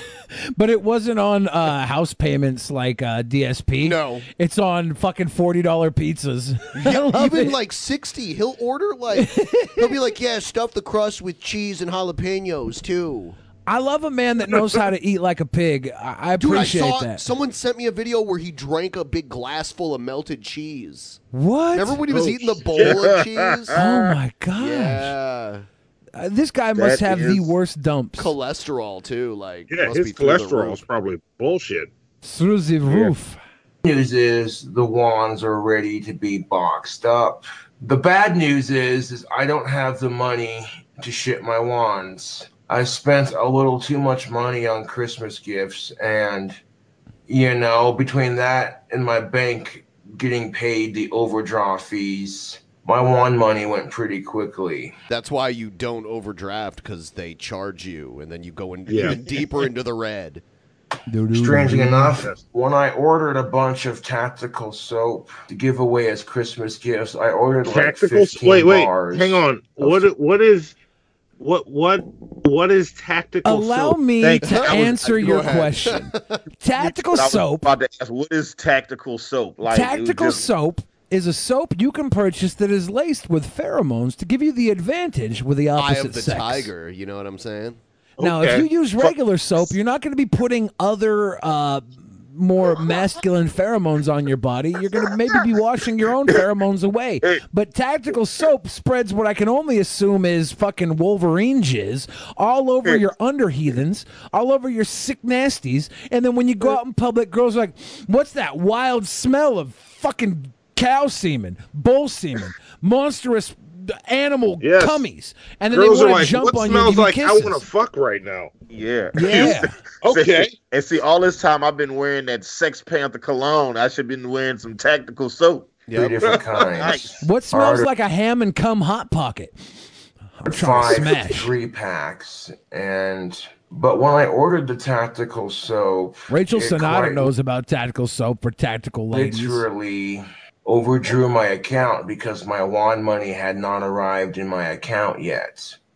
But it wasn't on uh, house payments like uh, D S P. No. It's on fucking forty dollar pizzas. I Yeah, love even it. like sixty. He'll order like he'll be like, yeah, stuff the crust with cheese and jalapenos too. I love a man that knows how to eat like a pig. I, I Dude, appreciate I saw that. someone sent me a video where he drank a big glass full of melted cheese. What? Remember when he was Oh, eating the bowl shit. of cheese? Oh my gosh. Yeah. Uh, this guy must That have the is worst dumps. Cholesterol too. Like Yeah, must his be through the cholesterol roof. is probably bullshit. Through the roof. News is the wands are ready to be boxed up. The bad news is, is I don't have the money to ship my wands. I spent a little too much money on Christmas gifts, and you know, between that and my bank getting paid the overdraft fees, my wand money went pretty quickly. That's why you don't overdraft, because they charge you, and then you go in Yeah. even deeper into the red. Strangely enough, when I ordered a bunch of tactical soap to give away as Christmas gifts, I ordered like Tactical. fifteen Wait, wait. bars. Hang on. What? What is? What? What? What is tactical? Allow soap? me Thank you. to I was- answer go your ahead. question. Tactical But I was soap. about to ask, what is tactical soap? Like it was Tactical just- soap is a soap you can purchase that is laced with pheromones to give you the advantage with the Eye opposite of the sex. tiger. You know what I'm saying? Now, if you use regular soap, you're not going to be putting other uh, more masculine pheromones on your body. You're going to maybe be washing your own pheromones away. But tactical soap spreads what I can only assume is fucking Wolverine jizz all over your underheathens, all over your sick nasties. And then when you go out in public, girls are like, what's that wild smell of fucking cow semen, bull semen, monstrous animal Yes. cummies? And then Girls they are want to like, jump what on you and smells give you like I kisses. want to fuck right now. Yeah. Yeah. Okay. And see, all this time I've been wearing that Sex Panther cologne. I should have been wearing some tactical soap. Three different kinds. Nice. What smells Order- like a ham and cum hot pocket? I'm trying to Five smash. three packs, and but when I ordered the tactical soap, Rachel it Sonata quite knows about tactical soap for tactical ladies. literally overdrew my account because my wand money had not arrived in my account yet.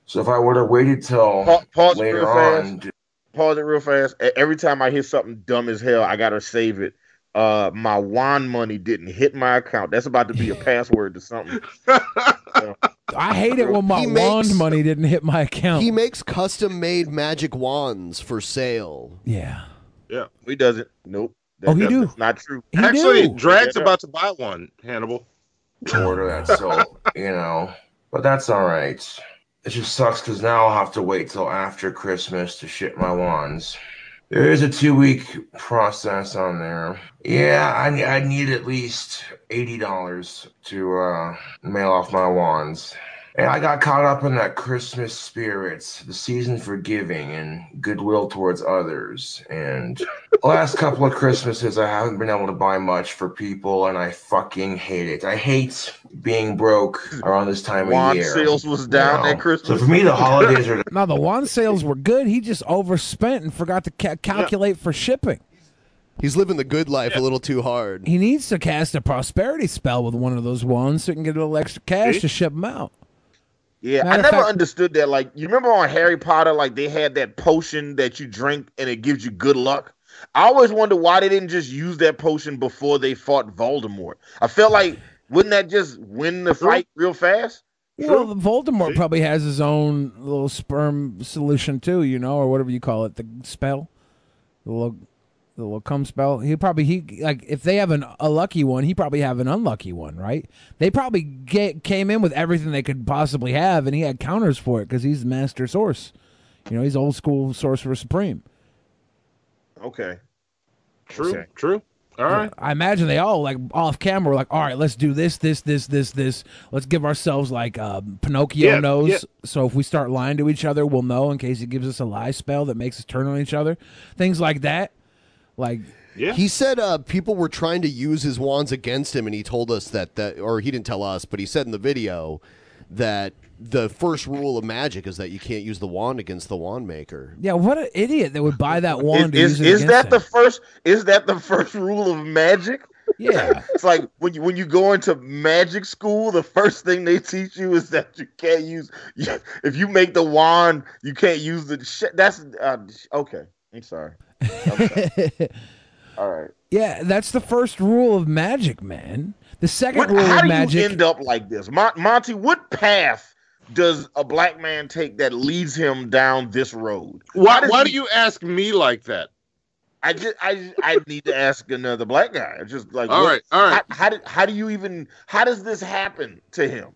So if I would have waited till Pa- pause it later real on, fast. Pause it real fast. E- Every time I hear something dumb as hell, I gotta save it. Uh, my wand money didn't hit my account. That's about to be a password to something. So, I hate it when my He wand makes- money didn't hit my account. He makes custom-made magic wands for sale. Yeah. Yeah. he doesn't. Nope. Oh, he that- do. That's not true. He Actually, do. Drag's Yeah. about to buy one, Hannibal. order that. So, you know, but that's all right. It just sucks because now I'll have to wait till after Christmas to ship my wands. There is a two-week process on there. Yeah, I, ne- I need at least eighty dollars to uh, mail off my wands. And I got caught up in that Christmas spirits, the season for giving and goodwill towards others. And the last couple of Christmases, I haven't been able to buy much for people, and I fucking hate it. I hate being broke around this time of Wand year. sales was you down know? at Christmas. So for me, the holidays are No, the wand sales were good. He just overspent and forgot to ca- calculate for shipping. He's living the good life a little too hard. He needs to cast a prosperity spell with one of those wands so he can get a little extra cash See? to ship them out. Yeah, Matter I of never fact- understood that. Like, you remember on Harry Potter, like they had that potion that you drink and it gives you good luck. I always wonder why they didn't just use that potion before they fought Voldemort. I felt like wouldn't that just win the fight real fast? Well, Voldemort probably has his own little sperm solution too, you know, or whatever you call it, the spell, the little, the little cum spell. He probably he like if they have an a lucky one, he probably have an unlucky one, right? They probably get, came in with everything they could possibly have, and he had counters for it because he's the master source. You know, he's old school sorcerer supreme. Okay. True. Okay. True. All right. I imagine they all like off camera were like, all right, let's do this, this, this, this, this. Let's give ourselves like uh, Pinocchio Yeah, knows. yeah. So if we start lying to each other, we'll know in case he gives us a lie spell that makes us turn on each other. Things like that. Like Yeah. He said uh, people were trying to use his wands against him, and he told us that, that, or he didn't tell us, but he said in the video that the first rule of magic is that you can't use the wand against the wand maker. Yeah, what an idiot that would buy that wand. Is, to is, use it is that against the him. first? Is that the first rule of magic? Yeah. It's like when you when you go into magic school, the first thing they teach you is that you can't use. You, if you make the wand, you can't use the shit. That's uh, okay. I'm sorry. I'm sorry. All right. Yeah, that's the first rule of magic, man. The second What, rule how of do magic. you end up like this, Mon- Monty? What path does a black man take that leads him down this road? Why, How does why he- do you ask me like that? I just, I, just- I need to ask another black guy. It's just like, All what- right, all right. How, how did, how do you even, how does this happen to him?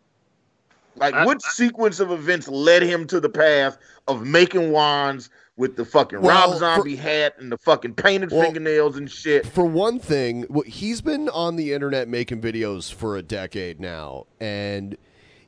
Like, I- what sequence of events led him to the path of making wands with the fucking Well, Rob Zombie hat and the fucking painted Well, fingernails and shit? For one thing, wh- he's been on the internet making videos for a decade now, and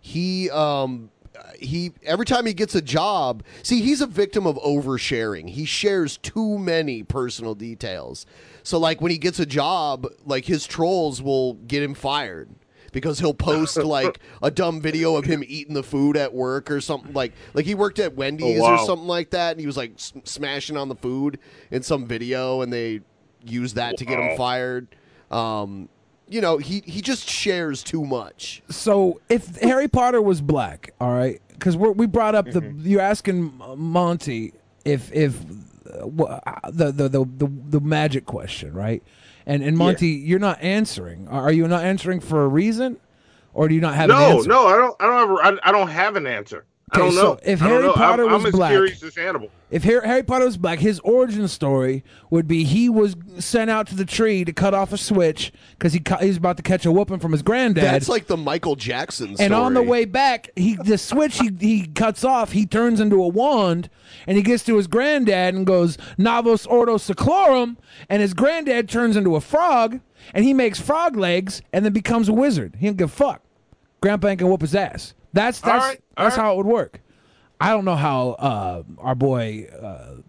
he um he every time he gets a job, see, he's a victim of oversharing. He shares too many personal details. So like when he gets a job, like his trolls will get him fired because he'll post like a dumb video of him eating the food at work or something. Like like he worked at Wendy's Oh, wow. or something like that, and he was like s- smashing on the food in some video, and they used that to get him Wow. fired. Um, you know, he he just shares too much. So if Harry Potter was black, all right, because we brought up the Mm-hmm. you're asking Monty if if uh, wha- the, the the the the magic question, right? And and Monty, you're not answering. Are you not answering for a reason, or do you not have an No, answer? no, I don't. I don't have. I, I don't have an answer. I Okay, don't so know. if I don't Harry know. Potter I'm, was I'm as black- curious as Hannibal. If Harry, Harry Potter was black, his origin story would be he was sent out to the tree to cut off a switch because he cu- he's about to catch a whooping from his granddad. That's like the Michael Jackson story. And on the way back, he the switch he, he cuts off, he turns into a wand, and he gets to his granddad and goes, Navos Ordo Seclorum, and his granddad turns into a frog, and he makes frog legs, and then becomes a wizard. He don't give a fuck. Grandpa ain't gonna whoop his ass. That's that's All right, all that's right. how it would work. I don't know how uh, our boy uh,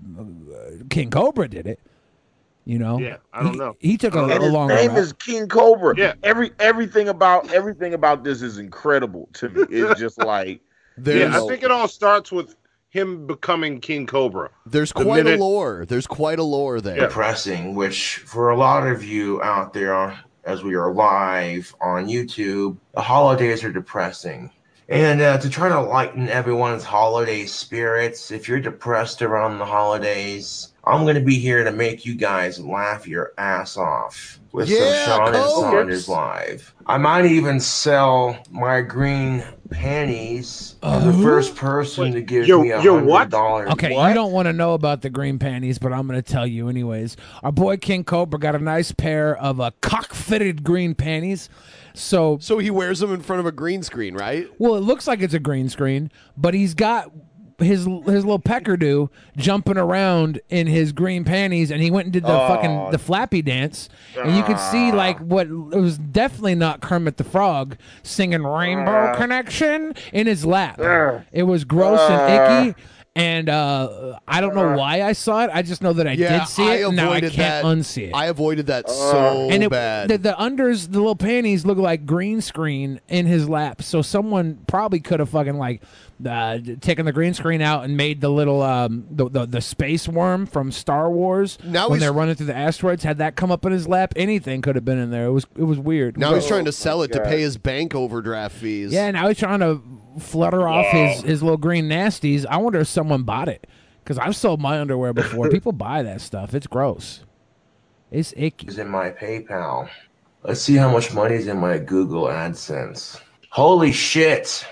King Cobra did it. You know, Yeah, I don't He- know. He took a, And a his longer name route. is King Cobra. Yeah. Every everything about everything about this is incredible to me. It's just like There's, Yeah, I think it all starts with him becoming King Cobra. there's the quite minute- a lore. There's quite a lore there. depressing, which for a lot of you out there, as we are live on YouTube, the holidays are depressing. And uh, to try to lighten everyone's holiday spirits, if you're depressed around the holidays, I'm going to be here to make you guys laugh your ass off with Yeah, some Sean and Coach. Saunders Live. I might even sell my green panties to the first person to give Your- me a your hundred what? dollars. Okay, you don't want to know about the green panties, but I'm going to tell you anyways. Our boy King Cobra got a nice pair of uh, cock-fitted green panties. So, so he wears them in front of a green screen, right? Well, it looks like it's a green screen, but he's got his his little peckerdoo jumping around in his green panties, and he went and did the Oh. fucking the flappy dance, and you could see like what it was definitely not Kermit the Frog singing Rainbow Ah. Connection in his lap. Ah. It was gross Ah. and icky. And uh, I don't know why I saw it. I just know that I Yeah, did see it. I and now I avoided can't that. unsee it. I avoided that so and it, bad. The, the unders, the little panties look like green screen in his lap. So someone probably could have fucking like uh, taken the green screen out and made the little um, the, the the space worm from Star Wars Now when he's- they're running through the asteroids. Had that come up in his lap, anything could have been in there. It was it was weird. now he's trying to sell it to God. pay his bank overdraft fees. Yeah, now he's trying to flutter off his, his little green nasties. I wonder if someone bought it. Because I've sold my underwear before. People buy that stuff. It's gross. It's icky. Is in my PayPal. Let's see how much money is in my Google AdSense. Holy shit.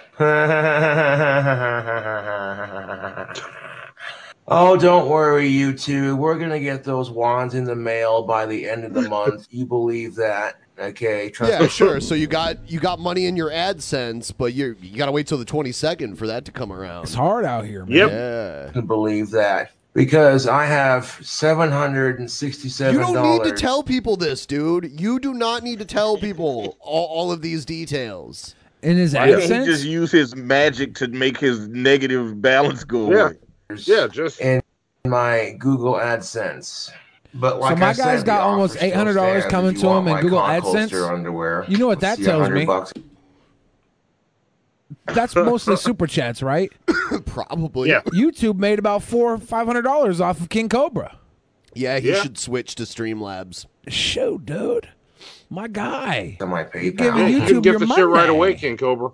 Oh, don't worry, you two. We're going to get those wands in the mail by the end of the month. You believe that? Okay, trust Yeah, me. sure. So you got you got money in your AdSense, but you you got to wait till the twenty-second for that to come around. It's hard out here, man. Yep. Yeah. To believe that. Because I have seven hundred sixty-seven You dollars. don't need to tell people this, dude. You do not need to tell people all, all of these details. In his Why can't he AdSense? just use his magic to make his negative balance go Yeah. away? Yeah, just in my Google AdSense. But like so my I guy's said, got the almost offer eight hundred still dollars stands coming if you to want him in my Google cock holster AdSense. Underwear. You know what that See, tells one hundred me? Bucks. That's mostly super chats, right? Probably. Yeah. YouTube made about four or five hundred dollars off of King Cobra. Yeah, he Yeah. should switch to Streamlabs. Shoot, dude. My guy. To my You're PayPal. giving you YouTube can get your the money. shit right away, King Cobra.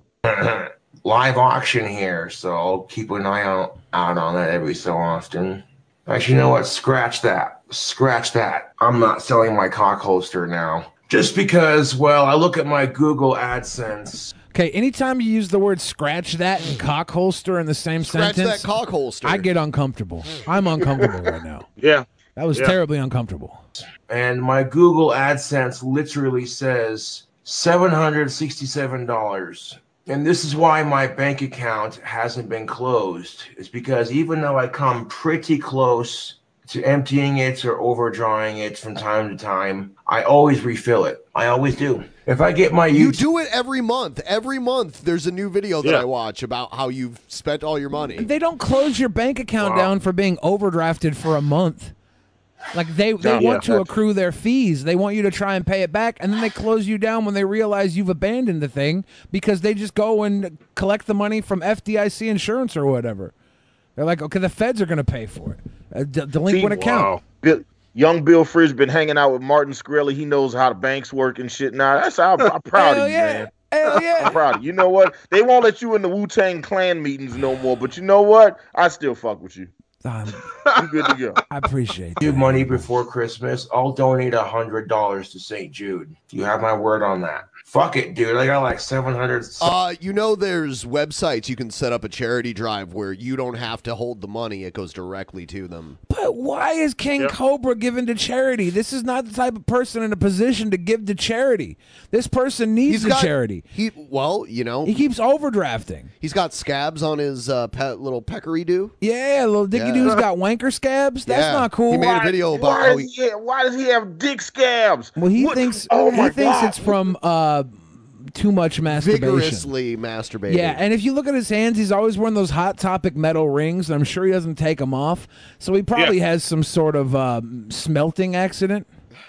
Live auction here, so I'll keep an eye out, out on that every so often. Actually, you know what? Scratch that. Scratch that. I'm not selling my cock holster now. Just because, well, I look at my Google AdSense. Okay, anytime you use the word scratch that and cock holster in the same Scratch sentence, that cock holster. I get uncomfortable. I'm uncomfortable right now. Yeah. That was Yeah. terribly uncomfortable. And my Google AdSense literally says seven hundred sixty-seven dollars. And this is why my bank account hasn't been closed. It's because even though I come pretty close to emptying it or overdrawing it from time to time, I always refill it. I always do. If I get my You YouTube, do it every month. Every month, there's a new video that Yeah. I watch about how you've spent all your money. They don't close your bank account Wow. down for being overdrafted for a month. Like they, they Yeah, want to that's- accrue their fees. They want you to try and pay it back, and then they close you down when they realize you've abandoned the thing because they just go and collect the money from F D I C insurance or whatever. They're like, okay, the feds are going to pay for it. A d- delinquent See, account. Wow. Bill, young Bill Fridge been hanging out with Martin Shkreli. He knows how the banks work and shit. Now that's how I'm, I'm proud Hell of you, yeah. man. Hell yeah. I'm proud of you. You know what? They won't let you in the Wu-Tang Clan meetings no more. But you know what? I still fuck with you. Um, You good to go. I appreciate do that. money before Christmas, I'll donate one hundred dollars to Saint Jude. You have my word on that. Fuck it, dude. I got like seven hundred. Uh, you know, there's websites you can set up a charity drive where you don't have to hold the money; it goes directly to them. But why is King Yep. Cobra giving to charity? This is not the type of person in a position to give to charity. This person needs the got charity. He well, you know, He keeps overdrafting. he's got scabs on his uh, pet little peccary do. Yeah, little Dicky Yeah. Doo's got wanker scabs. That's Yeah. not cool. He made a video about Why how does, he. he, why does he have dick scabs? well, he What- thinks Oh he my thinks God. it's from uh, too much masturbation. Vigorously masturbating. Yeah, and if you look at his hands, he's always wearing those Hot Topic metal rings, and I'm sure he doesn't take them off. So he probably has some sort of um, smelting accident.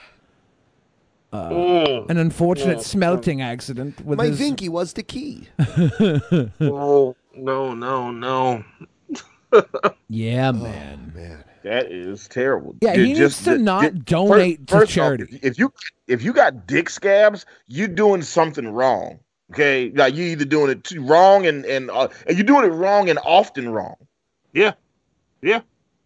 Uh, Mm. an unfortunate Mm. smelting accident with my his. Vinky was the key. Oh, no, no, no. Yeah, man. Man, That is terrible. Yeah, Ju- he needs to ju- not ju- donate to off, charity. if you if you got dick scabs, you're doing something wrong. Okay, like you either doing it too wrong and and uh, and you're doing it wrong and often wrong. Yeah, yeah.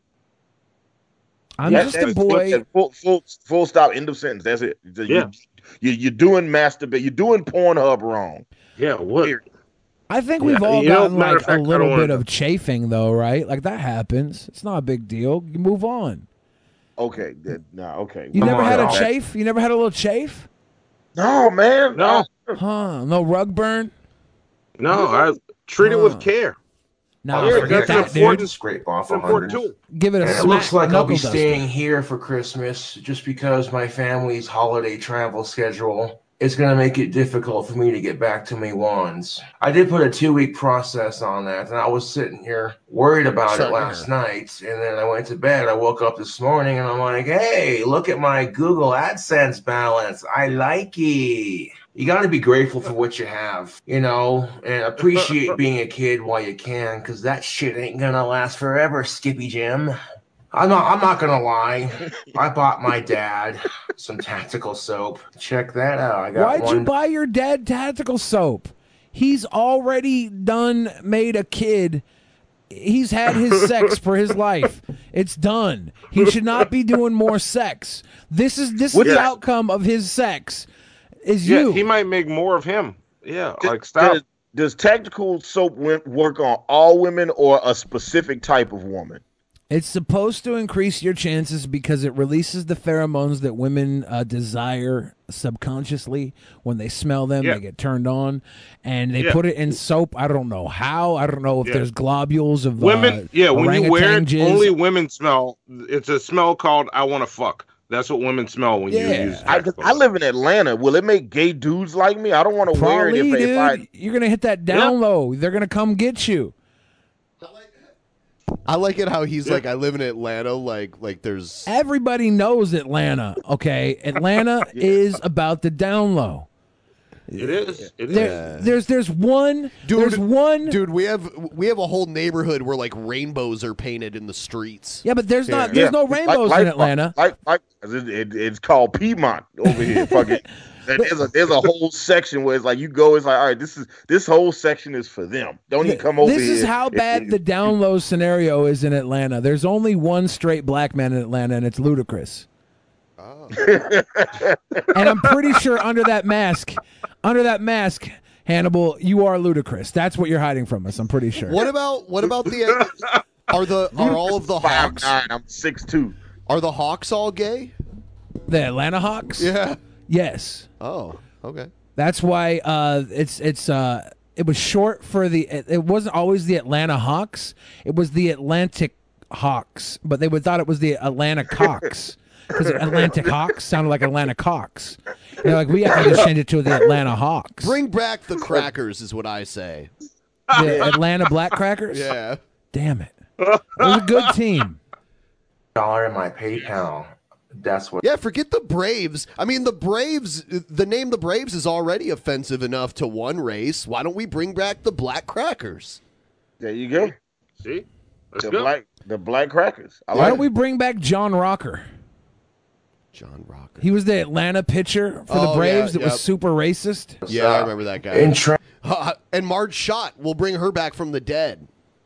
I'm Yeah, just a that's- boy. that's Full, full, full stop. End of sentence. That's it. You, Yeah. you, you're doing masturbate. You're doing Pornhub wrong. Yeah, what? I think we've Yeah, all you know, gotten matter like of fact, a I little don't wanna bit know. of chafing, though, right? Like that happens. It's not a big deal. You move on. Okay, that, nah, okay. You Come never on, had a y'all. chafe? You never had a little chafe? No, man. No. Huh? No rug burn? No, I treat it Huh. with care. No, Yeah, forget that's that, important dude. to scrape off It's a an important hundred. tool. Give it a And it smack, looks like I'll be knuckle duster. staying here for Christmas just because my family's holiday travel schedule is going to make it difficult for me to get back to my wands. I did put a two-week process on that, and I was sitting here worried about Sorry, it last night, and then I went to bed. I woke up this morning, and I'm like, hey, look at my Google AdSense balance. I like it. You got to be grateful for what you have, you know, and appreciate being a kid while you can, because that shit ain't going to last forever, Skippy Jim. I'm not, I'm not going to lie. I bought my dad some tactical soap. Check that out. I got Why'd one. you buy your dad tactical soap? He's already done made a kid. He's had his sex for his life. It's done. He should not be doing more sex. This is this is the Yeah. outcome of his sex. Is Yeah, you. he might make more of him. Yeah, like Does, stop. does tactical soap win- work on all women or a specific type of woman? It's supposed to increase your chances because it releases the pheromones that women uh, desire subconsciously. When they smell them, Yeah. they get turned on, and they Yeah. put it in soap. I don't know how. I don't know if Yeah. there's globules of Women, uh, yeah, when you wear orangutan it, jizz. only women smell. It's a smell called "I want to fuck." That's what women smell when Yeah. you use. I, 'cause I live in Atlanta. Will it make gay dudes like me? I don't want to wear it Probably, if, dude. if I. You're gonna hit that down low. They're gonna come get you. I like it how he's like, I live in Atlanta. Like, like there's Everybody knows Atlanta. Okay, Atlanta is about the down low. It is. It is. There, There's there's one. Dude, there's one. dude. We have we have a whole neighborhood where like rainbows are painted in the streets. Yeah, but there's Here. not. There's no rainbows like, in Atlanta. Like, like, it, it, it's called Piedmont over here. Fucking, there's a there's a whole section where it's like you go. It's like, all right, this is this whole section is for them. Don't even come over This here. is how bad the down low scenario is in Atlanta. There's only one straight black man in Atlanta, and it's Ludacris. Oh. And I'm pretty sure under that mask, under that mask, Hannibal, you are Ludacris. That's what you're hiding from us. I'm pretty sure. What about what about the are the are all of the Five Hawks? nine. I'm six two. Are the Hawks all gay? The Atlanta Hawks? Yeah. Yes. Oh, okay. That's why uh, it's it's uh, it was short for the. It, it wasn't always the Atlanta Hawks. It was the Atlantic Hawks, but they would thought it was the Atlanta Cox because Atlantic Hawks sounded like Atlanta Cox. They're like, we have to just change it to the Atlanta Hawks. Bring back the crackers is what I say. The Atlanta Black Crackers. Yeah. Damn it. It was a good team. Dollar in my PayPal. That's what. Yeah, forget the Braves. I mean, the Braves, the name the Braves is already offensive enough to one race. Why don't we bring back the Black Crackers? There you go. See, let's the go. black the black crackers. I Why like don't we bring back John Rocker? John Rocker. He was the Atlanta pitcher for the Oh, Braves yeah, that was yep. super racist. Yeah, I remember that guy. In tra- Uh, and Marge Schott, we'll bring her back from the dead.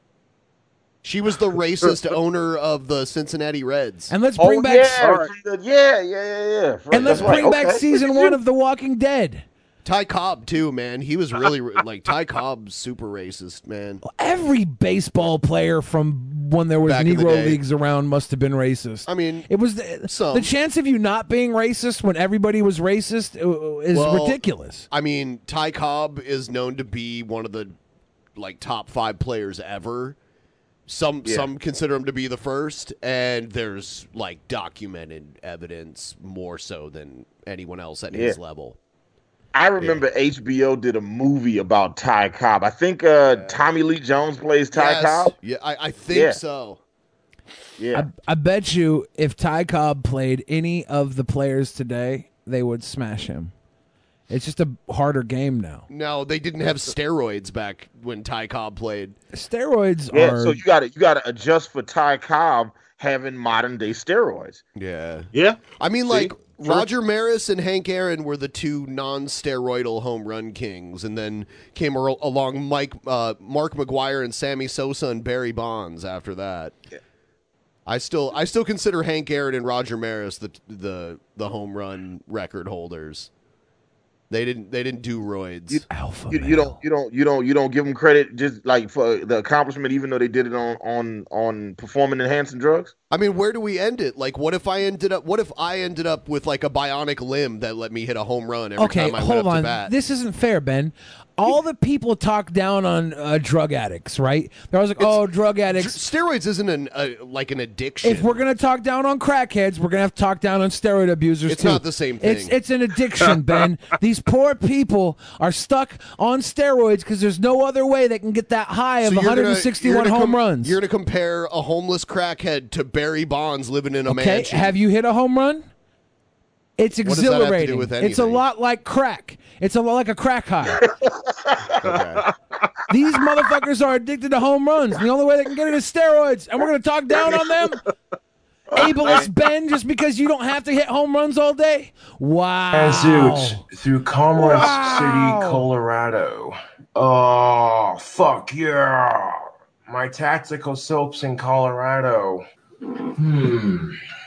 She was the racist owner of the Cincinnati Reds. And let's Oh, bring back yeah, from the- yeah, yeah, yeah, yeah. and let's That's right, bring back okay. season one of The Walking Dead. Ty Cobb too, man. He was really like Ty Cobb's super racist, man. Every baseball player from when there was Back in the Negro day. leagues around must have been racist. I mean, it was the, some. the chance of you not being racist when everybody was racist uh, is Well, ridiculous. I mean, Ty Cobb is known to be one of the like top five players ever. Some Yeah. some consider him to be the first, and there's like documented evidence more so than anyone else at his Yeah. level. I remember H B O did a movie about Ty Cobb. I think uh, Tommy Lee Jones plays Ty Yes. Cobb. Yeah, I, I think Yeah. so. Yeah. I, I bet you if Ty Cobb played any of the players today, they would smash him. It's just a harder game now. No, they didn't have steroids back when Ty Cobb played. Steroids Yeah, are. so you got to you got to adjust for Ty Cobb having modern day steroids. Yeah. Yeah. I mean, See? like, Sure. Roger Maris and Hank Aaron were the two non-steroidal home run kings, and then came ar- along Mike, uh, Mark McGwire and Sammy Sosa and Barry Bonds after that. Yeah. I still, I still consider Hank Aaron and Roger Maris the the the home run record holders. They didn't, they didn't do roids. You, you, you don't you don't you don't you don't give them credit just like for the accomplishment, even though they did it on on on performing enhancing drugs. I mean, where do we end it? Like, what if I ended up? What if I ended up with like a bionic limb that let me hit a home run every Okay, time I went hold up to on. bat? This isn't fair, Ben. All the people talk down on uh, drug addicts, right? They're always like, "Oh, drug addicts." Steroids isn't an uh, like an addiction. If we're gonna talk down on crackheads, we're gonna have to talk down on steroid abusers. It's too. not the same It's thing. it's an addiction, Ben. These poor people are stuck on steroids because there's no other way they can get that high of So you're gonna- one hundred sixty-one you're gonna home com- runs. You're going to compare a homeless crackhead to Barry Bonds living in a Okay, mansion. have you hit a home run? It's What does that have to do exhilarating. with It's a anything? lot like crack. It's a lot like a crack high. These motherfuckers are addicted to home runs. The only way they can get it is steroids, and we're going to talk down on them. Ableist Ben, just because you don't have to hit home runs all day. Wow. Azoots through Commerce Wow. City, Colorado. Oh, fuck yeah. My tactical soaps in Colorado. Hmm.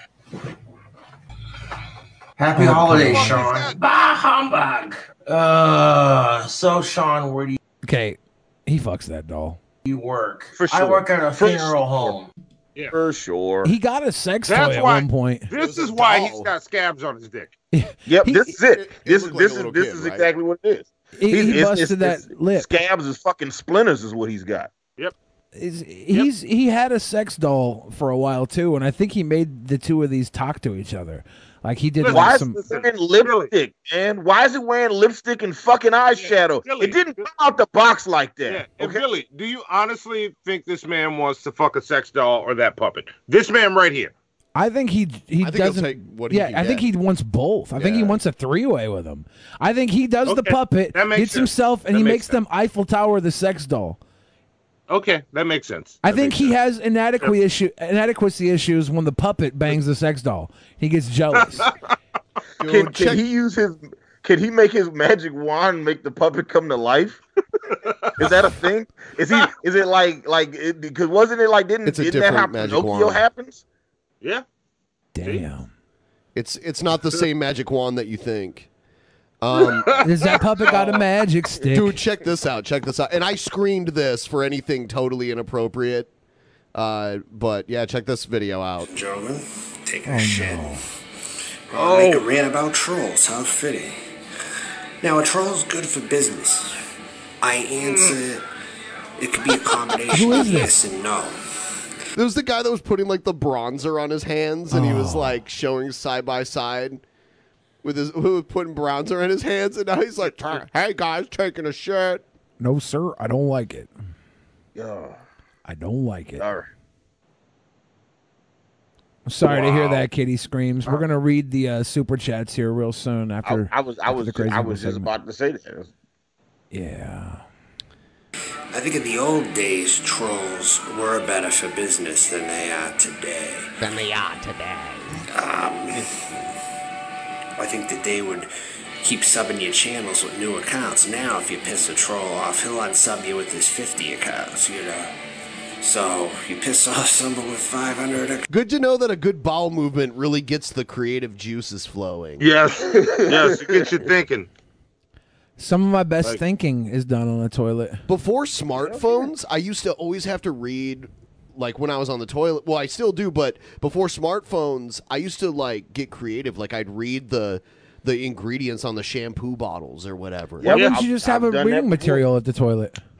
Happy Oh, holidays, God. Sean. Bah, humbug. Uh, so, Sean, where do you Okay, he fucks that doll. work? For I sure. work at a For funeral sure. home. Yeah. For sure. He got a sex That's toy at why- one point. This is why he's got scabs on his dick. Yep, this is it. This is looked like this a is little this kid, is right? exactly what it is. He, He's- he it's- busted it's- that it's- lip. Scabs is fucking splinters is what he's got. Yep. Is- He's he had a sex doll for a while too, and I think he made the two of these talk to each other. Like he did Why like is some. it wearing lipstick, man? Why is it wearing lipstick and fucking eyeshadow? Billy, It didn't come out the box like that. Yeah. And Billy, do you honestly think this man wants to fuck a sex doll or that puppet? This man right here. I think he he I think he'll doesn't. take what he yeah, can I think get. he wants both. I think he Yeah. wants a three way with him. I think he does the Okay, puppet, that makes gets sense. himself, and That he makes makes them Eiffel Tower the sex doll. Okay, that makes sense. I That think makes he sense. has inadequacy issue inadequacy issues when the puppet bangs the sex doll. He gets jealous. Can, can he use his? Can he make his magic wand make the puppet come to life? Is that a thing? Is he? Is it like like? It, because wasn't it like didn't It's a didn't that how different magic Pinocchio wand. happens? Yeah. Damn. It's it's not the same magic wand that you think. Um, Does that puppet got a magic stick? Dude, check this out. Check this out. And I screened this for anything totally inappropriate. Uh, but yeah, check this video out. Gentlemen, taking Oh, a shit. no. I'll make a rant about trolls. How fitting. Now, a troll's good for business. I answer. It could be a combination Who is of this? yes and no. There was the guy that was putting like the bronzer on his hands, and he was like showing side by side with his who was putting bronzer in his hands, and now he's like, "Hey guys, taking a shit." No, sir, I don't like it. Yeah. I don't like it. All right. I'm sorry to hear Wow. that, Kitty screams. We're gonna read the uh, super chats here real soon I, after. I was I after was the crazy I was People just segment. about to say that. Yeah. I think in the old days, trolls were better for business than they are today. Than they are today. Um, I think that they would keep subbing your channels with new accounts. Now, if you piss a troll off, he'll unsub you with his fifty accounts, you know. So, you piss off someone with five hundred accounts. Good to know that a good bowel movement really gets the creative juices flowing. Yes. Yes, it gets you thinking. Some of my best Like- thinking is done on the toilet. Before smartphones, I used to always have to read, like when I was on the toilet. Well, I still do, but before smartphones, I used to like get creative. Like I'd read the the ingredients on the shampoo bottles or whatever. Why wouldn't you just have a reading material at the toilet? Huh?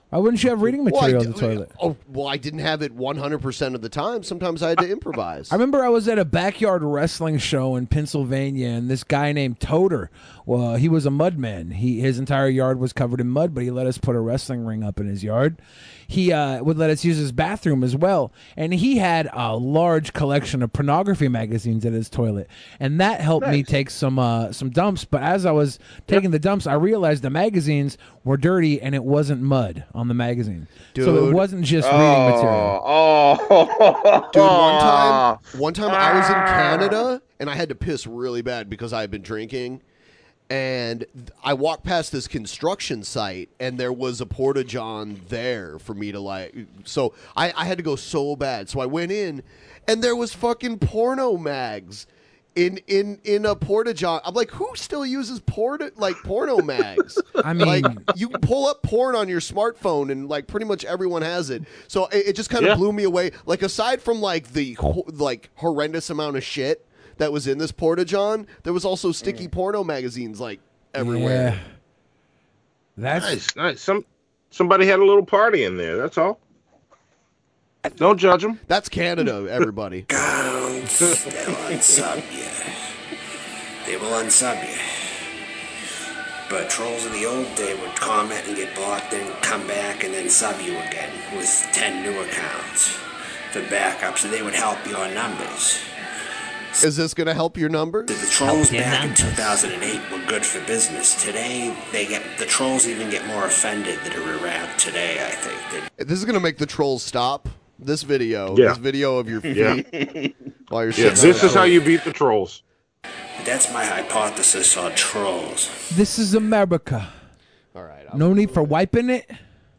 Why wouldn't you have reading Well, I material d- in the toilet? Oh, well, I didn't have it one hundred percent of the time. Sometimes I had to improvise. I remember I was at a backyard wrestling show in Pennsylvania, and this guy named Toter, well, he was a mud man. He his entire yard was covered in mud, but he let us put a wrestling ring up in his yard. He uh, would let us use his bathroom as well, and he had a large collection of pornography magazines at his toilet, and that helped me take some uh, some dumps. But as I was taking the dumps, I realized the magazines were dirty, and it wasn't mud on the magazine, so it Dude. wasn't just Oh, reading material. Oh, Dude, one time, one time I was in Canada and I had to piss really bad because I had been drinking. And th- I walked past this construction site and there was a porta-john there for me to like. So I, I had to go so bad. So I went in and there was fucking porno mags in in in a porta-john. I'm like, who still uses porta like porno mags? I mean- like you can pull up porn on your smartphone and like pretty much everyone has it. So it, it just kind of Yeah. blew me away. Like aside from like the ho- like horrendous amount of shit that was in this porta-john, there was also sticky porno magazines like everywhere. Yeah. That's nice, nice. Some somebody had a little party in there. That's all. Don't judge them. That's Canada, everybody. Counts, they'll unsub you. They will unsub you. But trolls of the old day would comment and get blocked, then come back and then sub you again with ten new accounts for backup, so they would help your numbers. Is this going to help your numbers? The trolls back in two thousand eight were good for business. Today, they get the trolls even get more offended that are around today, I think. They- This is going to make the trolls stop. This video, Yeah. this video of your feet Yeah. while you're Yeah, sitting this on is the how toilet. you beat the trolls. That's my hypothesis on trolls. this is America. All right. No need for wiping it.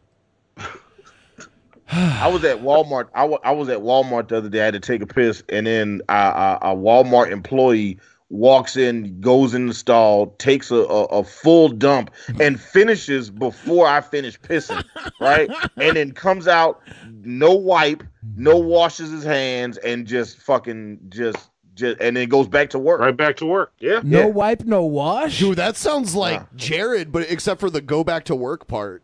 I was at Walmart. I wa- I was at Walmart the other day. I had to take a piss, and then uh, a, a Walmart employee walks in, goes in the stall, takes a, a, a full dump, and finishes before I finish pissing, right? And then comes out, no wipe, no washes his hands, and just fucking just just, and then goes back to work. Right back to work. Yeah. No Yeah. wipe, no wash. Dude, that sounds like Jared, but except for the go back to work part.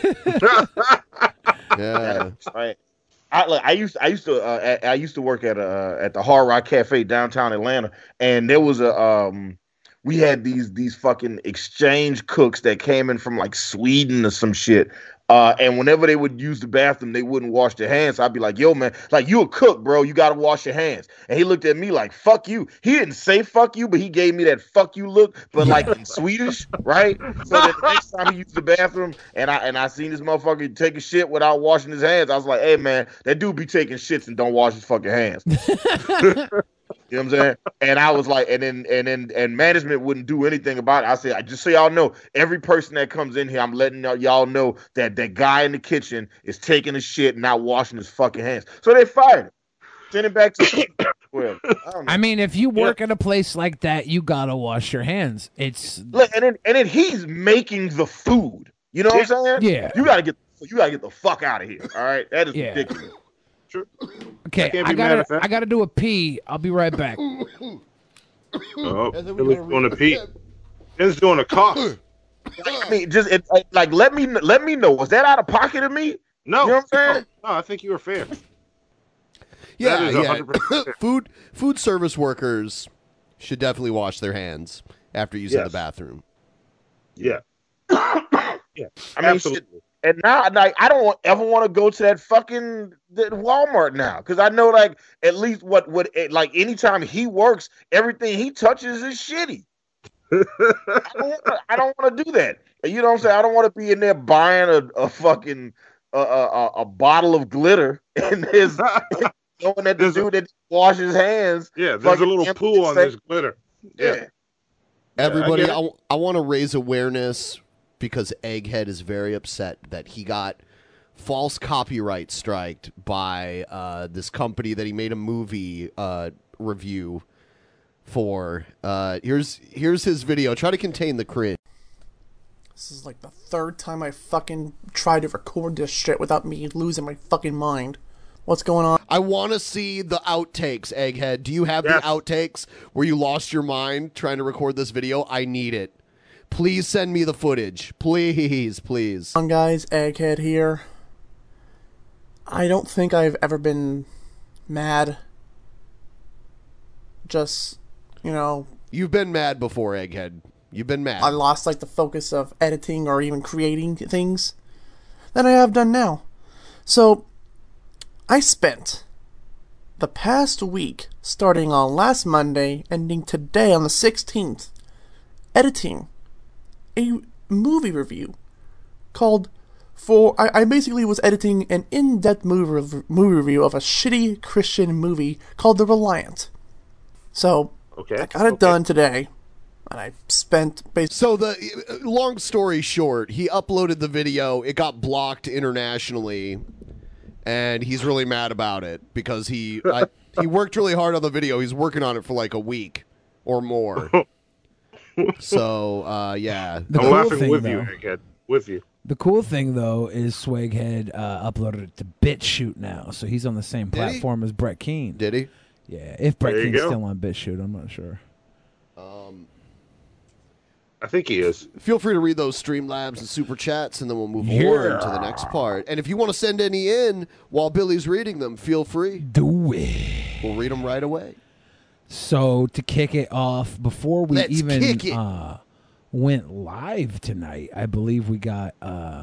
Yeah. Right. I, look, I used I used to uh, at- I used to work at uh at the Hard Rock Cafe downtown Atlanta, and there was a um we had these these fucking exchange cooks that came in from like Sweden or some shit. Uh, and whenever they would use the bathroom, they wouldn't wash their hands. So I'd be like, yo, man, like, you a cook, bro. You got to wash your hands. And he looked at me like, fuck you. He didn't say fuck you, but he gave me that fuck you look, but like in Swedish, right? So that the next time he used the bathroom and I and I seen this motherfucker take a shit without washing his hands, I was like, hey, man, that dude be taking shits and don't wash his fucking hands. You know what I'm saying? And I was like, and then and then and management wouldn't do anything about it. I said, I just so y'all know, every person that comes in here, I'm letting y'all- y'all know that that guy in the kitchen is taking a shit and not washing his fucking hands. So they fired him. Send it back to well, I don't know. I mean, if you work at a place like that, you gotta wash your hands. It's Look, and then and then he's making the food. You know what I'm saying? Yeah. You gotta get you gotta get the fuck out of here. All right, that is Yeah. ridiculous. okay. I can't I be mad gotta, at that. I gotta do a pee. I'll be right back. Oh, Billy's doing a pee. Ben's doing a cough. I mean, just it, it- like let me let me know. Was that out of pocket of me? No, You know what I'm saying? no, I think you were fair. Yeah, That is yeah. one hundred percent fair. food food service workers should definitely wash their hands after using the Yes. bathroom. Yeah. yeah. I mean, Absolutely. shit. And now, like, I don't want, ever want to go to that fucking that Walmart now because I know, like, at least what what it, like anytime he works, everything he touches is shitty. I don't wanna, I don't want to do that. You know what I'm saying? I don't want to be in there buying a, a fucking a, a, a bottle of glitter and there's knowing that the There's a- dude that washes his hands. Yeah, there's a fucking little empty pool on his this glitter. Yeah. Yeah. Everybody, get I, it. I want to raise awareness because Egghead is very upset that he got false copyright striked by uh, this company that he made a movie uh, review for. Uh, here's here's his video. Try to contain the cringe. This is like the third time I fucking tried to record this shit without me losing my fucking mind. What's going on? I want to see the outtakes, Egghead. Do you have Yes. the outtakes where you lost your mind trying to record this video? I need it. Please send me the footage. Please, please. On guys, Egghead here. I don't think I've ever been mad. Just, you know... You've been mad before, Egghead. You've been mad. I lost, like, the focus of editing or even creating things than I have done now. So, I spent the past week, starting on last Monday, ending today on the sixteenth, editing a movie review called for I, I basically was editing an in-depth movie, rev- movie review of a shitty Christian movie called The Reliant. So okay, I got it okay. done today, and I spent basically. So the long story short, he uploaded the video. It got blocked internationally, and he's really mad about it because he I, he worked really hard on the video. He's working on it for like a week or more. So uh, yeah, I'm cool laughing thing, with though- you, Egghead. With you. The cool thing, though, is Swaghead uh, uploaded it to BitChute now, so he's on the same Did he? platform as Brett Keane. Did he? Yeah, if Brett There you Keane's go. still on BitChute, I'm not sure. Um, I think he is. Feel free to read those Streamlabs and Super Chats, and then we'll move Yeah. on to the next part. And if you want to send any in while Billy's reading them, feel free. Do it. We'll read them right away. So to kick it off, before we Let's even kick it. uh, went live tonight, I believe we got uh,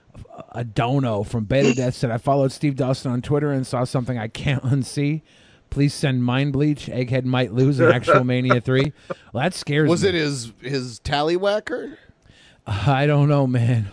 a dono from Beta Death said, I followed Steve Dawson on Twitter and saw something I can't unsee. Please send Mind Bleach. Egghead might lose in Actual Mania three. Well, that scares Was me. it his his tallywhacker? I don't know, man.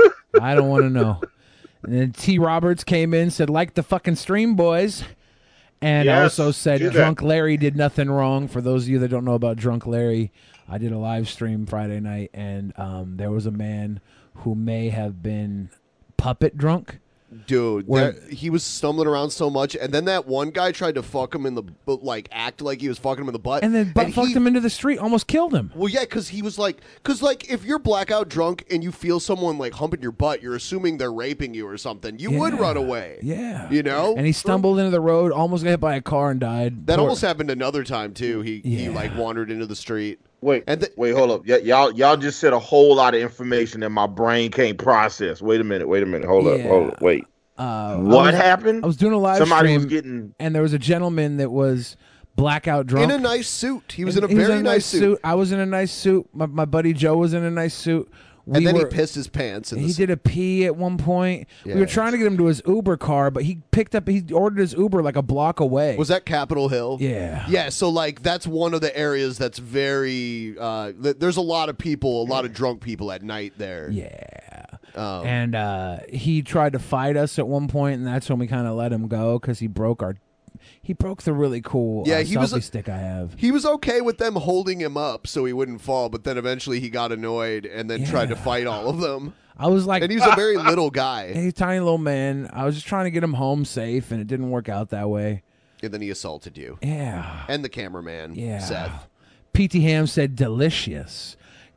I don't want to know. And then T. Roberts came in, said, like the fucking stream, boys. And Yes, also said, do that. Drunk Larry did nothing wrong. For those of you that don't know about Drunk Larry, I did a live stream Friday night, and um, there was a man who may have been puppet drunk. Dude, Where- that- he was stumbling around so much, and then that one guy tried to fuck him in the, but like act like he was fucking him in the butt, And then butt fucked he- him into the street, almost killed him. Well, yeah, because he was like, because like if you're blackout drunk and you feel someone like humping your butt, you're assuming they're raping you or something. You would Yeah. run away. Yeah. You know? And he stumbled into the road, almost got hit by a car and died. That Poor- almost happened another time too. He he Yeah. like wandered into the street. Wait, And th- wait, hold up. Y- y'all, y'all just said a whole lot of information that my brain can't process. Wait a minute. Wait a minute. Hold up. Yeah. Hold up. Wait. Uh, What I was- happened? I was doing a live Somebody stream, was getting- and there was a gentleman that was blackout drunk. in a nice suit. He was in a He was very nice suit. I was in a nice suit. My, my buddy Joe was in a nice suit. We And then were- he pissed his pants. In the He suit. did a pee at one point. We were Yeah. trying to get him to his Uber car, but he picked up. He ordered his Uber like a block away. Was that Capitol Hill? Yeah. Yeah, so like that's one of the areas that's very uh th- there's a lot of people, a lot of drunk people at night there. Yeah. Um, And uh, he tried to fight us at one point, and that's when we kind of let him go because he broke our. He broke the really cool Yeah, uh, he selfie was a- stick I have. he was okay with them holding him up so he wouldn't fall, but then eventually he got annoyed and then tried to fight all of them. I was like, And he was a very little guy. He's a tiny little man. I was just trying to get him home safe, and it didn't work out that way. And then he assaulted you. Yeah. And the cameraman, Yeah. Seth. P T Ham said delicious.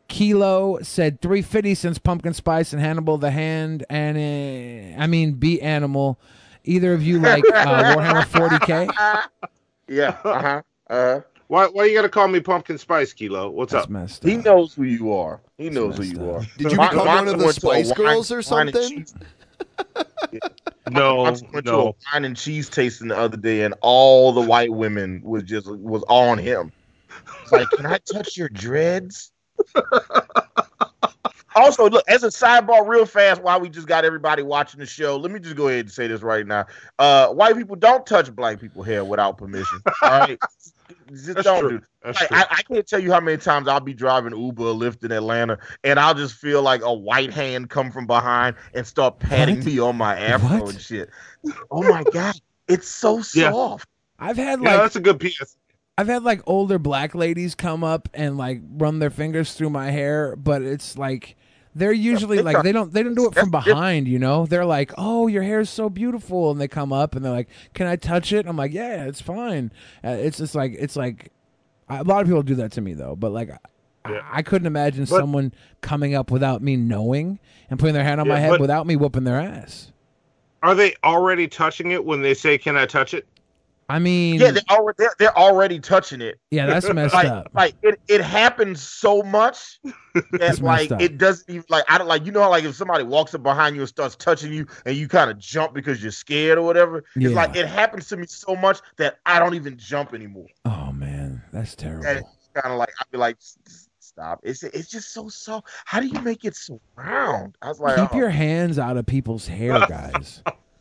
Kilo said three fifty since Pumpkin Spice and Hannibal the Hand, and uh, I mean beat Animal. Either of you like uh, Warhammer forty K? Yeah. Uh huh. Uh. Why? Why you gotta call me Pumpkin Spice, Kilo? What's That's up? messed He up. knows who you are. He knows who messed you up. are. Did you My- become my one of the went to a Spice wine- Girls or wine and something? cheese- No, I went to a no. wine and cheese tasting the other day, and all the white women was just was on him. It's like, can I touch your dreads? Also, look, as a sidebar, real fast, while we just got everybody watching the show, let me just go ahead and say this right now. Uh, white people don't touch black people's hair without permission. All right, just That's don't true. do. That's Like, true. I, I can't tell you how many times I'll be driving Uber or Lyft in Atlanta, and I'll just feel like a white hand come from behind and start patting What? me on my afro What? and shit. Oh my god, it's so Yeah. soft. I've had Yeah, like that's a good P S. I've had like older black ladies come up and like run their fingers through my hair, but it's like they're usually they like try- they don't they don't do it from that's different. behind, you know. They're like, "Oh, your hair's so beautiful," and they come up and they're like, "Can I touch it?" I'm like, "Yeah, it's fine." Uh, it's just like it's like a lot of people do that to me though, but like. I, I couldn't imagine But- someone coming up without me knowing and putting their hand on Yeah, my head but- without me whooping their ass. Are they already touching it when they say, "Can I touch it"? I mean, yeah, they're already they're, they're already touching it. Yeah, that's messed like, up. Like it, it happens so much that like up. it doesn't even like I don't like you know how like if somebody walks up behind you and starts touching you and you kind of jump because you're scared or whatever. Yeah. It's like it happens to me so much that I don't even jump anymore. Oh man, that's terrible. And it's kind of like I'd be like, stop. It's it's just so soft. How do you make it so round? I was like, Keep oh. your hands out of people's hair, guys.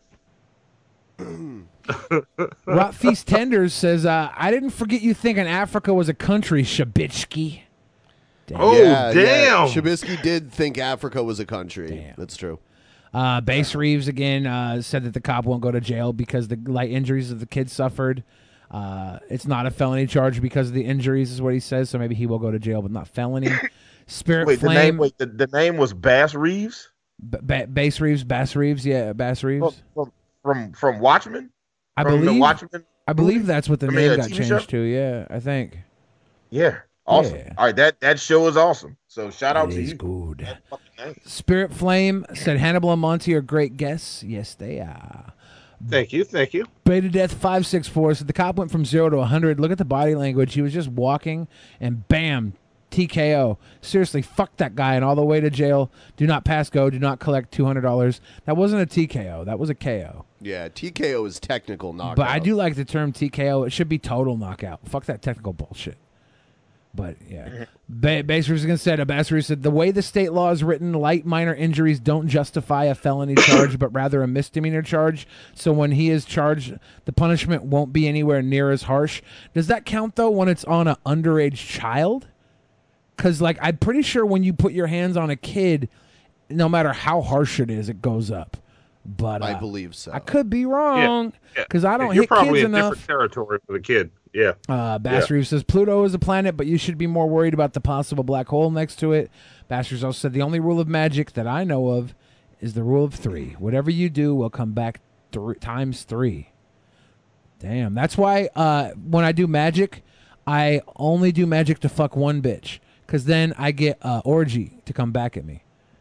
Rot Feast Tenders says, uh, I didn't forget you thinking Africa was a country, Shabitsky. Oh, yeah, damn. Shabisky did think Africa was a country. That's true. Uh, Base Reeves, again, uh, said that the cop won't go to jail because the light injuries that the kid suffered. Uh, it's not a felony charge because of the injuries, is what he says, so maybe he will go to jail, but not felony. Spirit Wait, Flame. the name, wait, the, the name was Bass Reeves? B- ba- Base Reeves, Bass Reeves, yeah, Bass Reeves. From, from, from Watchmen? I From the believe, Watchmen I believe that's what the I mean, name a got T V changed show? to, yeah, I think. Yeah, awesome. Yeah. All right, that, that show is awesome. So shout out It to is you. good. Spirit Flame said Hannibal and Monty are great guests. Yes, they are. Thank you, thank you. Beta Death five six four said the cop went from zero to one hundred. Look at the body language. He was just walking, and bam, T K O. Seriously, fuck that guy and all the way to jail. Do not pass go. Do not collect two hundred dollars. That wasn't a T K O. That was a K O. Yeah, T K O is technical knockout. But I do like the term T K O. It should be total knockout. Fuck that technical bullshit. But yeah, ba- Bass Reeves again said, Bass Reeves said, the way the state law is written, light minor injuries don't justify a felony charge, but rather a misdemeanor charge. So when he is charged, the punishment won't be anywhere near as harsh. Does that count though when it's on an underage child? Because like I'm pretty sure when you put your hands on a kid, no matter how harsh it is, it goes up. But uh, I believe so. I could be wrong Yeah, because I don't You're hit probably kids in enough. different territory for the kid. Yeah. Uh, Bass Yeah. Reeves says Pluto is a planet, but you should be more worried about the possible black hole next to it. Bass Reeves also said the only rule of magic that I know of is the rule of three. Whatever you do will come back th- times three. Damn, that's why uh, when I do magic, I only do magic to fuck one bitch, because then I get uh, orgy to come back at me.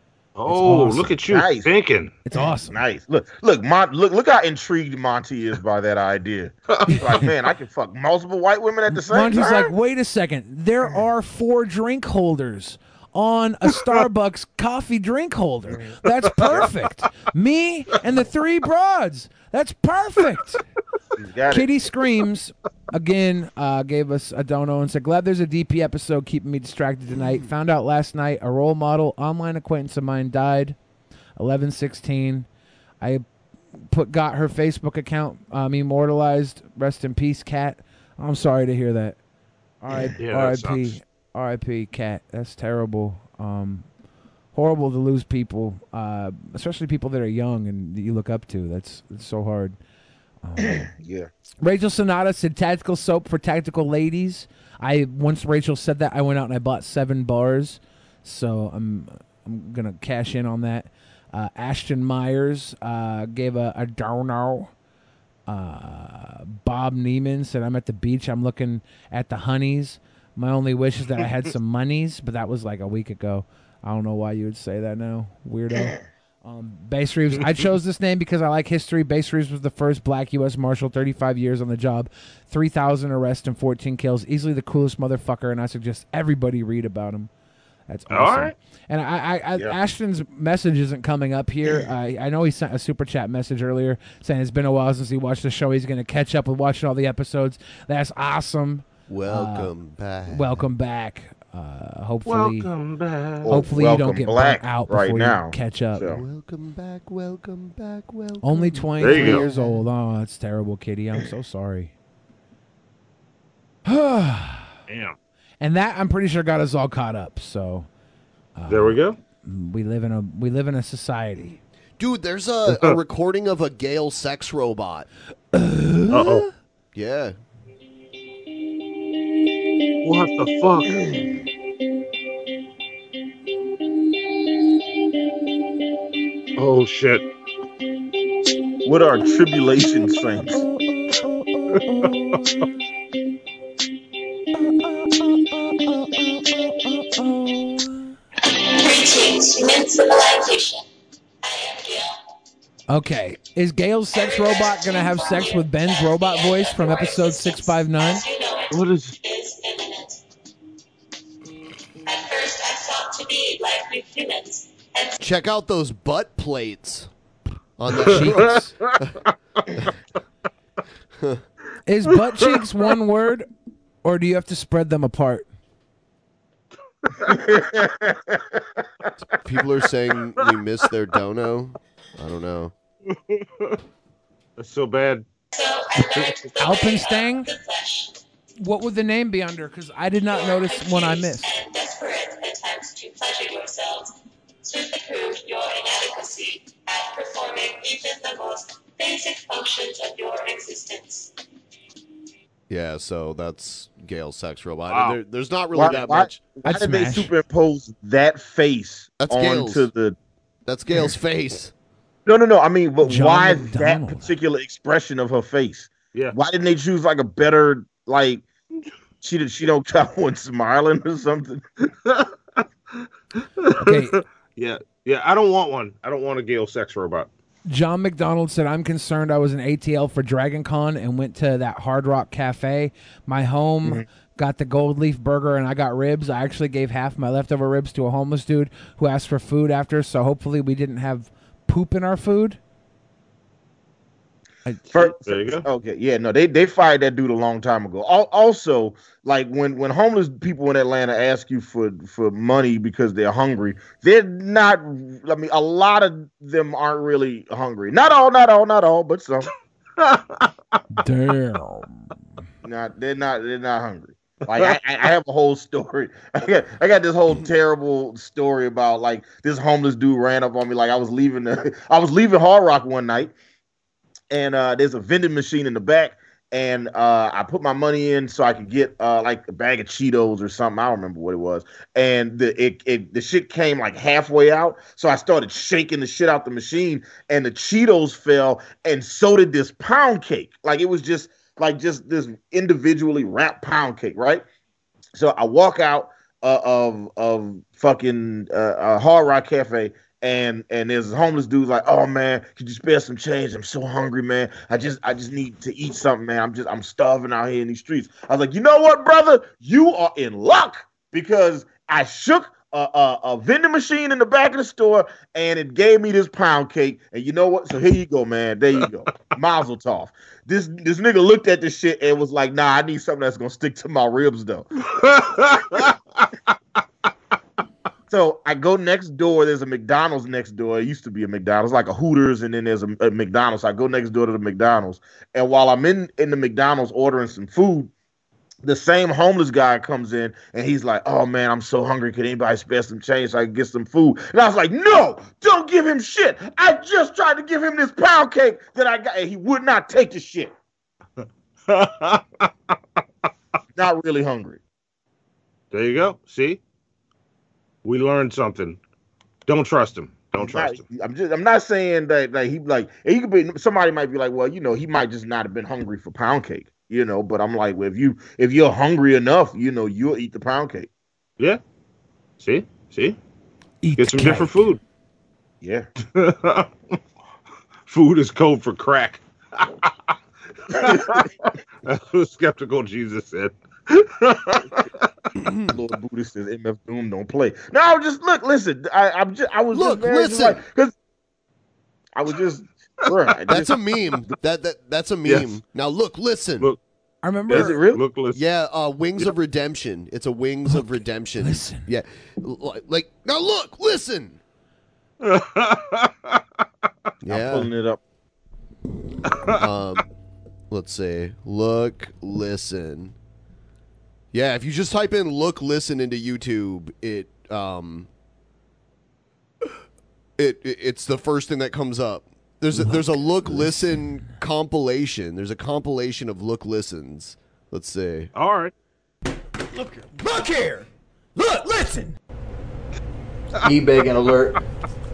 Oh, awesome. look at you Nice. thinking. It's awesome. Nice. Look, look, Mon- look, look how intrigued Monty is by that idea. He's like, man, I can fuck multiple white women at the same Monty's time. like, wait a second. There are four drink holders on a Starbucks coffee drink holder. That's perfect. Me and the three broads. That's perfect. got it. Kitty Screams, again, uh, gave us a dono and said, glad there's a D P episode keeping me distracted tonight. Found out last night a role model, online acquaintance of mine died, eleven sixteen. I put got her Facebook account um, immortalized. Rest in peace, Cat. I'm sorry to hear that. All right, Yeah, that R I P, sucks. R I P, Cat. That's terrible. Um, horrible to lose people, uh, especially people that are young and that you look up to. That's, that's so hard. Um, yeah. Rachel Sonata said tactical soap for tactical ladies. I once Rachel said that, I went out and I bought seven bars, so I'm I'm gonna cash in on that. Uh, Ashton Myers uh, gave a, a dono. Uh, Bob Neiman said, I'm at the beach. I'm looking at the honeys. My only wish is that I had some monies, but that was like a week ago. I don't know why you would say that now, weirdo. Um, Bass Reeves. I chose this name because I like history. Bass Reeves was the first black U S Marshal, thirty-five years on the job, three thousand arrests and fourteen kills. Easily the coolest motherfucker, and I suggest everybody read about him. That's awesome. All right. And I, I, I Yeah. Ashton's message isn't coming up here. I, I know he sent a super chat message earlier saying it's been a while since he watched the show. He's going to catch up with watching all the episodes. That's awesome. Welcome Uh, back. Welcome back. Uh, hopefully, Welcome back. hopefully you don't Welcome get black burnt out right before now. you catch up. So- Welcome back, welcome back, welcome. Only There twenty-three you go. years old. Oh, that's terrible, Kitty. I'm so sorry. and Damn. that I'm pretty sure got us all caught up. So uh, There we go. we live in a we live in a society. Dude, there's a, a recording of a Gale sex robot. Uh-oh. Yeah. What the fuck? Oh, shit. What are tribulation saints? Greetings, human civilization. I am Gail. Okay. Is Gail's sex robot going to have sex with Ben's robot voice from episode six five nine? What is... Check out those butt plates on the cheeks. Is butt cheeks one word, or do you have to spread them apart? People are saying we missed their dono. I don't know. That's so bad. Alpenstang? What would the name be under? Because I did not notice when I missed. Desperate attempts to pleasure yourselves to prove your inadequacy at performing each of the most basic functions of your existence. Yeah, so that's Gail's sex robot. Wow. There, there's not really Why- that why- much. Why did they superimpose that face That's onto Gail's. the? That's Gail's face. No, no, no. I mean, but John why McDonald. that particular expression of her face? Yeah. Why didn't they choose like a better like? She did. She don't come when smiling or something. Okay. Yeah, yeah. I don't want one. I don't want a Gale sex robot. John McDonald said, I'm concerned I was an A T L for Dragon Con and went to that Hard Rock Cafe. My home Mm-hmm. got the gold leaf burger and I got ribs. I actually gave half my leftover ribs to a homeless dude who asked for food after, so hopefully we didn't have poop in our food. First, okay, yeah, no, they they fired that dude a long time ago. Al- Also, like when when homeless people in Atlanta ask you for for money because they're hungry, they're not. I mean, a lot of them aren't really hungry. Not all, not all, not all, but some. Damn. Not they're not they're not hungry. Like I, I have a whole story. I got I got this whole terrible story about like this homeless dude ran up on me like I was leaving the I was leaving Hard Rock one night. And uh, there's a vending machine in the back, and uh, I put my money in so I could get uh, like a bag of Cheetos or something. I don't remember what it was. And the it, it the shit came like halfway out, so I started shaking the shit out the machine, and the Cheetos fell, and so did this pound cake. Like it was just like just this individually wrapped pound cake, right? So I walk out uh, of of fucking uh, uh, Hard Rock Cafe. And and there's a homeless dude like, oh man, could you spare some change? I'm so hungry, man. I just I just need to eat something, man. I'm just I'm starving out here in these streets. I was like, you know what, brother? You are in luck because I shook a, a, a vending machine in the back of the store and it gave me this pound cake. And you know what? So here you go, man. There you go. Mazel tov. This this nigga looked at this shit and was like, nah, I need something that's gonna stick to my ribs though. So I go next door. There's a McDonald's next door. It used to be a McDonald's, like a Hooters, and then there's a, a McDonald's. So I go next door to the McDonald's, and while I'm in in the McDonald's ordering some food, the same homeless guy comes in, and he's like, "Oh man, I'm so hungry. Could anybody spare some change so I can get some food?" And I was like, "No, don't give him shit. I just tried to give him this pound cake that I got, and he would not take the shit." Not really hungry. There you go. See? We learned something. Don't trust him. Don't trust him. I'm just. I'm not saying that. Like he like he could be. Somebody might be like, well, you know, he might just not have been hungry for pound cake, you know. But I'm like, well, if you if you're hungry enough, you know, you'll eat the pound cake. Yeah. See, see. Eat Get some cake. different food. Yeah. Food is code for crack. That's what Skeptical Jesus said. Lord Buddha says M F Doom don't play. No, just look, listen. I, I'm just. I was Look, just very, listen. because I was just. Bro, I That's just- a meme. That that that's a meme. Yes. Now look, listen. Look. I remember. Is it real? Look, listen. Yeah, uh, Wings of Redemption. It's a Wings of Redemption. Listen. Yeah, L- like now look, listen. I'm Yeah. pulling it up. um, let's see. Look, listen. Yeah, if you just type in "look, listen" into YouTube, it um, it, it it's the first thing that comes up. There's a, there's a look, listen compilation. There's a compilation of look, listens. Let's see. All right. Look here. Look here. Look, listen. E-Bacon alert.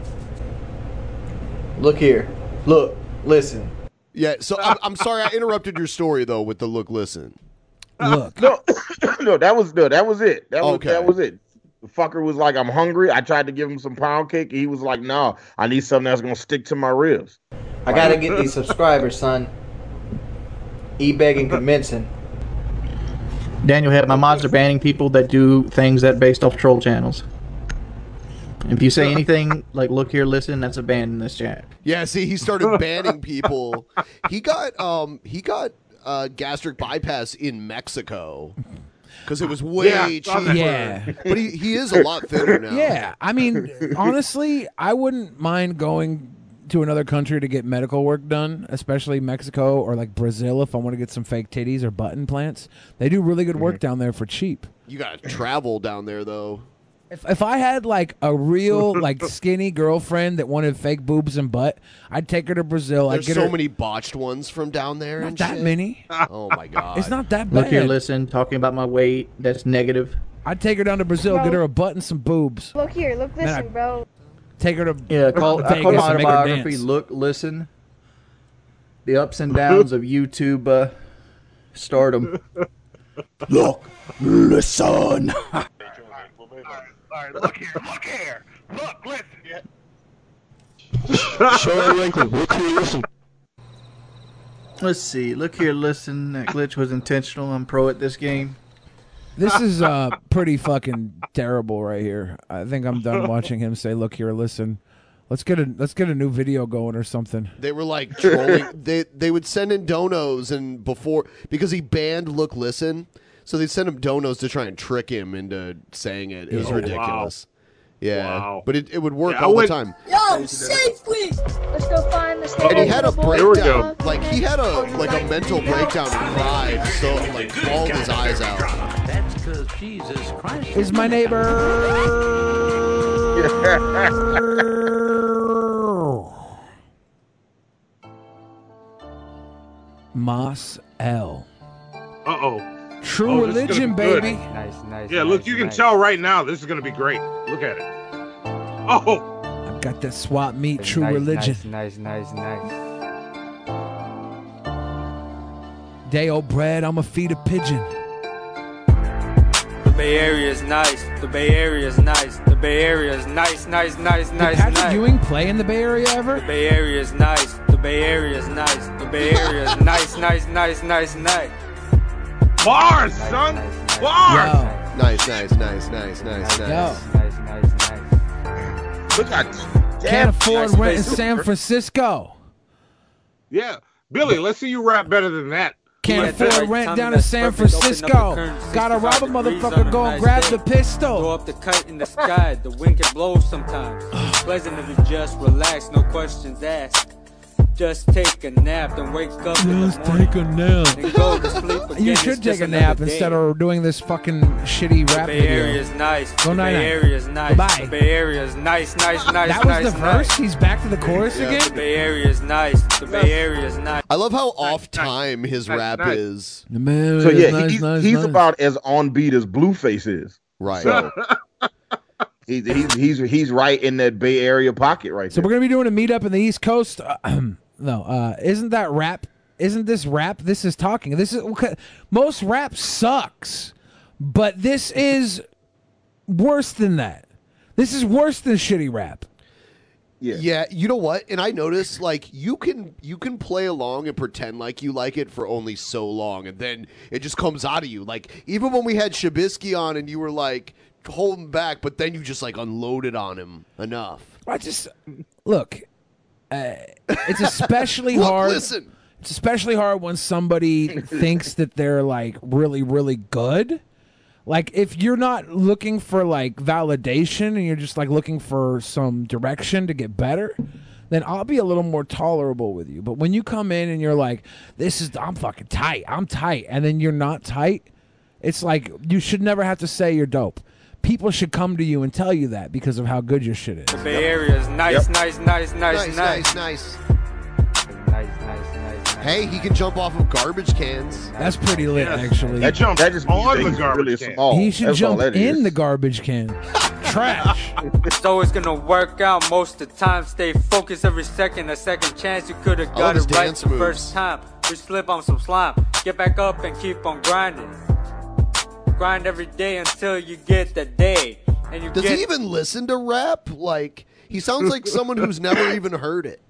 Look here. Look, listen. Yeah, so I'm, I'm sorry I interrupted your story though with the look, listen. Look. No, no, that was no, that was it. That was Okay. that was it. The fucker was like, I'm hungry. I tried to give him some pound cake. He was like, no, I need something that's gonna stick to my ribs. I gotta get these subscribers, son. E-beg and convincing. Daniel had my mods are banning people that do things that based off troll channels. If you say anything like "look here, listen," that's a ban in this chat. Yeah, see, he started banning people. He got um he got uh, gastric bypass in Mexico because it was way Yeah, cheaper. yeah. But he, he is a lot thinner now. Yeah, I mean, honestly, I wouldn't mind going to another country to get medical work done, especially Mexico or like Brazil if I want to get some fake titties or butt implants. They do really good work Mm-hmm. down there for cheap. You gotta travel down there though. If if I had like a real like skinny girlfriend that wanted fake boobs and butt, I'd take her to Brazil. I'd There's get so her. many botched ones from down there. Not and that shit. many. Oh my god, It's not that bad. Look here, listen. Talking about my weight, that's negative. I'd take her down to Brazil, Bro. get her a butt and some boobs. Look here, look, Man, listen, I- bro. Take her to Yeah, call, I Vegas call my and make her autobiography dance. "Look, Listen." The ups and downs of YouTube uh, stardom. Look, listen. All right, look here, look here, look, listen. Show wrinkle. Look here, listen. Let's see. Look here, listen. That glitch was intentional. I'm pro at this game. This is uh pretty fucking terrible right here. I think I'm done watching him say, "Look here, listen." Let's get a let's get a new video going or something. They were like trolling. they they would send in donos and before because he banned Look Listen, so they send him donos to try and trick him into saying it. It was Oh, wow. ridiculous. Yeah, Wow. but it, it would work Yeah, I all went- the time. Yo, safe, please. Let's go find the And he had a boy. Here we go. breakdown. Like he had a like a mental breakdown and cried, so like bawled his eyes out. That's because Jesus Christ Is my neighbor Mas L. Uh oh. True Oh, this is gonna religion, be good. baby. Nice, nice. Yeah, look, nice, you can nice. tell right now this is gonna be great. Look at it. Oh, I've got that swap meat. True nice, religion. Nice, nice, nice, nice. Day old bread. I'ma feed a pigeon. The Bay Area is nice. The Bay Area is nice. The Bay Area is nice, nice, nice, Did nice, Patrick nice. Ewing play in the Bay Area ever? The Bay Area is nice. The Bay Area is nice. The Bay Area is nice, nice, nice, nice, nice. bars, son. Bars. Yo. Nice, nice, nice, nice, nice, Yo. nice. Nice, nice, nice. Look at Can't afford nice rent in space. San Francisco. Yeah, Billy. Let's see you rap better than that. Can't Yeah, afford right rent time down in that's San perfect. Open up the Francisco. curtains, Gotta rob a sixty-five degrees motherfucker, on a go and nice grab day. the pistol. Throw up the kite in the sky. The wind can blow sometimes. Pleasant if you just relax, no questions asked. Just take a nap, then wake up in the Just morning. take a nap. Then go to sleep again. You It's should just take a another nap day. instead of doing this fucking shitty The rap Bay Area video. is nice. Go the night Bay night. Area is nice. Bye-bye. The Bay Area is nice, nice, nice, That nice, was the nice. verse? He's back to the chorus The again? Bay Area is nice. The Bay Area is nice. I love how off time his nice, rap nice. is. The man So is yeah, nice, he's, nice, he's nice. about as on beat as Blueface is. Right. So he's he's he's he's right in that Bay Area pocket right So there. we're gonna be doing a meetup in the East Coast. no, uh, isn't that rap? Isn't this rap? This is talking. This is okay, most rap sucks, but this is worse than that. This is worse than shitty rap. Yeah. Yeah, you know what? And I noticed like you can you can play along and pretend like you like it for only so long, and then it just comes out of you. Like even when we had Shabisky on, and you were like holding back, but then you just like unloaded on him enough. I just look. Uh, it's especially Look, hard. listen. It's especially hard when somebody thinks that they're like really, really good. Like if you're not looking for like validation and you're just like looking for some direction to get better, then I'll be a little more tolerable with you. But when you come in and you're like, "This is I'm fucking tight, I'm tight," and then you're not tight, it's like you should never have to say you're dope. People should come to you and tell you that because of how good your shit is. The Bay Area is nice, Yep. nice, nice, nice, Nice, nice. nice, nice. Nice, nice, nice, nice. Hey, he can jump off of garbage cans. That's pretty lit, actually. That jump that just means on that the he's garbage really can. small. He should That's all jump that in is. the garbage can. Trash. It's always gonna work out most of the time. Stay focused every second. A second chance, you could have I love got his it right dance the moves. first time. Just slip on some slime. Get back up and keep on grinding. Grind every day until you get the day. and you Does get he even listen to rap? Like, he sounds like someone who's never even heard it.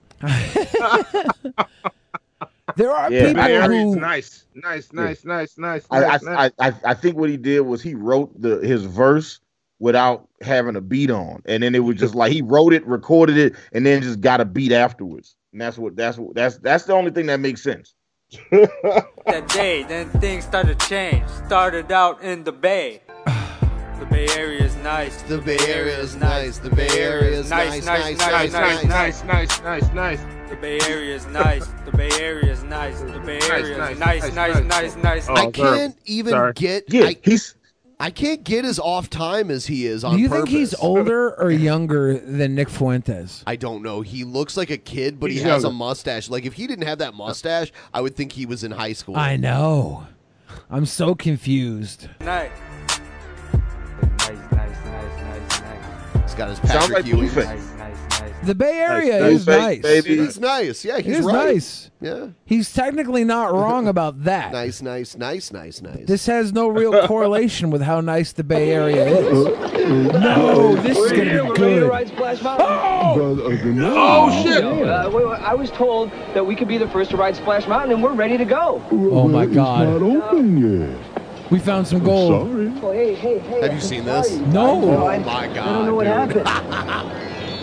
There are Yeah, people I- I- who Nice, nice, nice, nice, nice, I, nice, I, nice. I, I, I think what he did was he wrote the his verse without having a beat on, and then it was just like he wrote it, recorded it, and then just got a beat afterwards. And that's what that's what that's that's the only thing that makes sense. that day, then things started to change. Started out in the Bay. The Bay Area is nice. The Bay Area is nice. The Bay Area is nice, nice, nice, nice, nice, nice, nice, nice. The Bay Area is nice. The Bay Area is nice. The Bay Area is nice, nice, nice, nice, nice. I can't even Sorry. get. Yeah, I, he's. I can't get as off time as he is on Do you purpose. think he's older or younger than Nick Fuentes? I don't know. He looks like a kid, but He's he has a younger. mustache. Like, if he didn't have that mustache, I would think he was in high school. I know. I'm so confused. Nice. Nice, nice, nice, nice, nice. He's got his Sounds Patrick like Ewing. Blueface. Nice, nice, nice. The Bay Area Nice. is Blueface, nice. baby. He's nice. Yeah, It he's is right. nice. Yeah. He's technically not wrong about that. Nice, nice, nice, nice, nice. This has no real correlation with how nice the Bay Area is. No, this is going to be good. Splash Mountain. Oh, shit. Uh, wait, wait, I was told that we could be the first to ride Splash Mountain, and we're ready to go. Oh, my God. open yet. We found some gold. Oh, hey, hey, hey. Have I'm you seen sorry. this? No. No, Oh, I- my God. I don't know what dude. happened.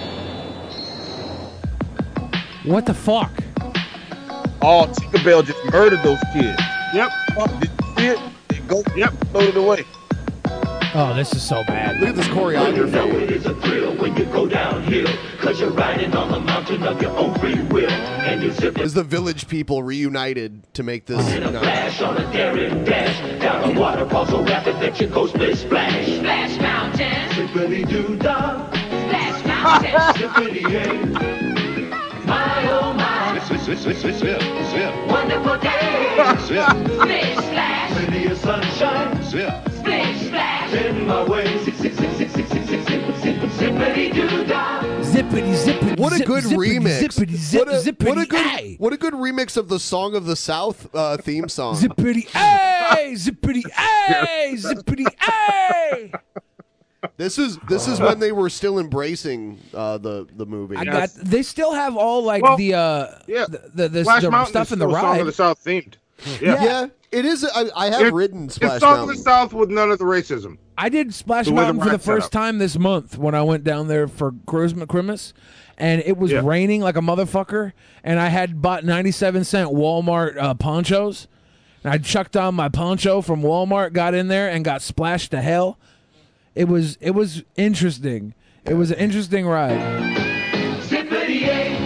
What the fuck? Oh, Tinkerbell just murdered those kids. Yep. Fuck, did you see it? It go. Yep. Floated away. Oh, this is so bad. Look at this choreography. It is a thrill when you go downhill, cause you're riding on the mountain of your own free will. And you zip Is the village people reunited to make this? in a No. flash on a daring dash down a waterfall so rapid that you go split splash. Splash Mountain. Zippity doo dah. Splash Mountain. Zippity hey. My oh my. Zip, zip, zip, zip, zip, zip. Wonderful day. Zip. Splish splash. Plenty of sunshine. Zip. Splish splash. In my way. Zip, zip, zip, zip, zip, zip, zip, zip, zippity doo dah. Zippity, zippity, What a zip, good zippity, remix! Zippity, zip, what, a, zippity, what a good, ay. what a good remix of the Song of the South uh, theme song. Zippity, ay, zippity, ay, zippity, ay. This is this is when they were still embracing uh, the the movie. I got. They still have all like Well, the uh, yeah. the the, the, Splash the Mountain stuff is in the still Song ride. of the South themed. yeah. Yeah. it is. I, I have It- ridden Splash It's Song of Mountain. the South with none of the racism. I did Splash The way the Mountain for the ride's set first up. time this month when I went down there for Christmas, Christmas, and it was Yeah. raining like a motherfucker, and I had bought ninety-seven cent Walmart uh, ponchos, and I chucked on my poncho from Walmart, got in there, and got splashed to hell. It was it was interesting. It was an interesting ride. Zippity hey.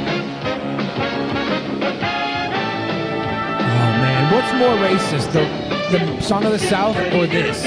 Oh man, what's more racist, the the Song of the South or this?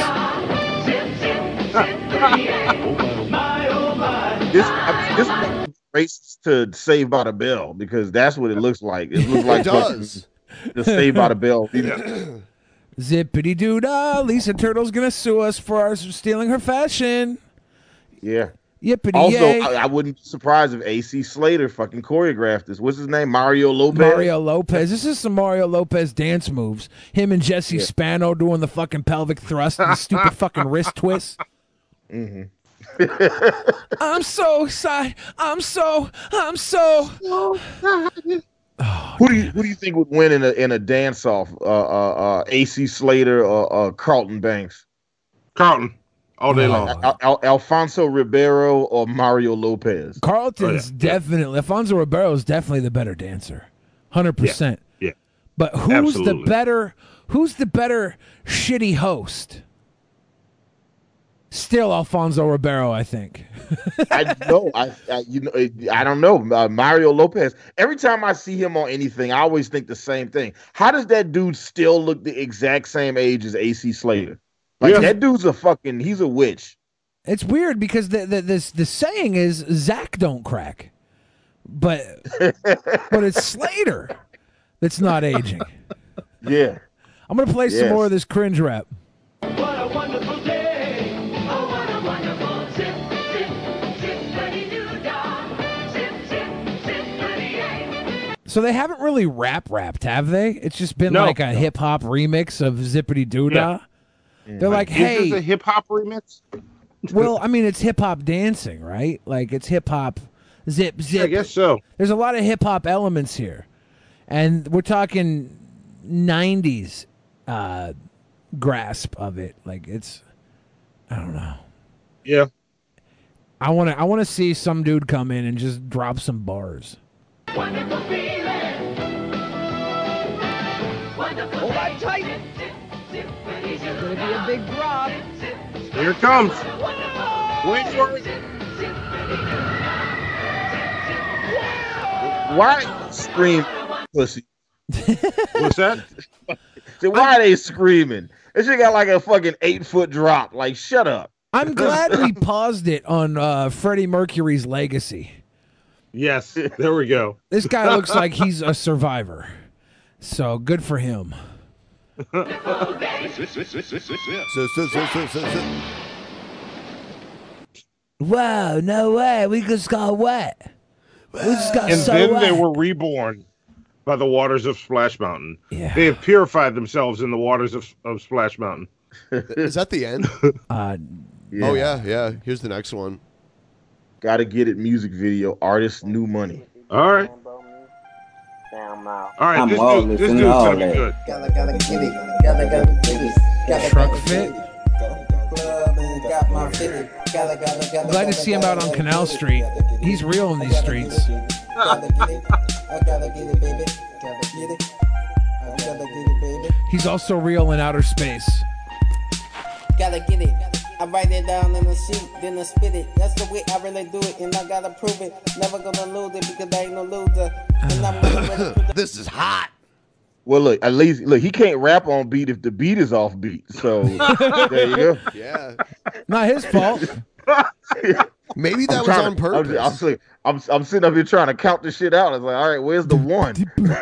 My oh my. This I mean, this racist to Saved by the Bell because that's what it looks like. It looks like It does. the Saved by the Bell. Zippity doo dah! Lisa Turtle's gonna sue us for our stealing her fashion. Yeah. Yippity Also, yay! I, I wouldn't be surprised if A C Slater fucking choreographed this. What's his name? Mario Lopez. Mario Lopez. This is some Mario Lopez dance moves. Him and Jesse Yeah. Spano doing the fucking pelvic thrust and the stupid fucking wrist twist. Mm-hmm. I'm so excited. I'm so. I'm so. Who do you who do you think would win in a in a dance off? Uh, uh, uh, A C Slater or uh, Carlton Banks? Carlton, all day long. Al- Al- Alfonso Ribeiro or Mario Lopez? Carlton's Oh, definitely. Alfonso Ribeiro is definitely the better dancer. Hundred percent. Yeah. But who's Absolutely. the better? Who's the better shitty host? Still Alfonso Ribeiro, I think. I know. I, I you know. I don't know. Uh, Mario Lopez. Every time I see him on anything, I always think the same thing. How does that dude still look the exact same age as A C Slater? Like Yeah. that dude's a fucking. He's a witch. It's weird because the the this the saying is Zach don't crack, but but it's Slater that's not aging. Yeah. I'm gonna play some Yes. more of this cringe rap. What a wonderful day. Oh, what a wonderful zip, zip, zippity doo dah. Zip, zip, zippity hey. So they haven't really rap rapped, have they? It's just been No. like a hip hop remix of Zippity Doo Dah. They're like, Is hey, this a hip hop remix? Well, I mean, it's hip hop dancing, right? Like it's hip hop, zip zip. I guess so. There's a lot of hip hop elements here, and we're talking nineties uh, grasp of it. Like it's, I don't know. Yeah. I want to. I want to see some dude come in and just drop some bars. Wonderful feeling. Wonderful. Hold on tight. It's gonna be a big drop. Here it comes. Wait for it. Why scream pussy? What's that? So why are they screaming? This shit got like a fucking eight foot drop. Like, shut up. I'm glad we paused it on uh, Freddie Mercury's legacy. Yes, there we go. This guy looks like he's a survivor. So good for him. Whoa, no way. We just got wet. We just got And so then wet. they were reborn by the waters of Splash Mountain. Yeah. They have purified themselves in the waters of, of Splash Mountain. Is that the end? Uh, Yeah. Oh yeah, yeah. Here's the next one. Gotta get it music video. Artist New Money. All right. All right, I'm this all dude, this listening dude's to all gonna be that. good. Gotta, gotta get it. Gotta, gotta get it. Gotta, Truck gotta fit. get it. Club and got my fifty. Gotta, gotta, gotta, Glad to see him out on Canal Street. He's real in these streets. gotta get it. I gotta get it, baby. Gotta get it. I gotta get it, baby. He's also real in outer space. Gotta get it. I write it down in the sheet, then I spit it. That's the way I really do it, and I gotta prove it. Never gonna lose it because I ain't no loser. And I'm gonna really put the- This is hot. Well, look, at least look, he can't rap on beat if the beat is off beat. So there you go. Yeah. Not his fault. Maybe that I'm was trying on to- purpose. I'm, I'm, saying- I'm, I'm sitting up here trying to count this shit out. It's like, all right, where's the one?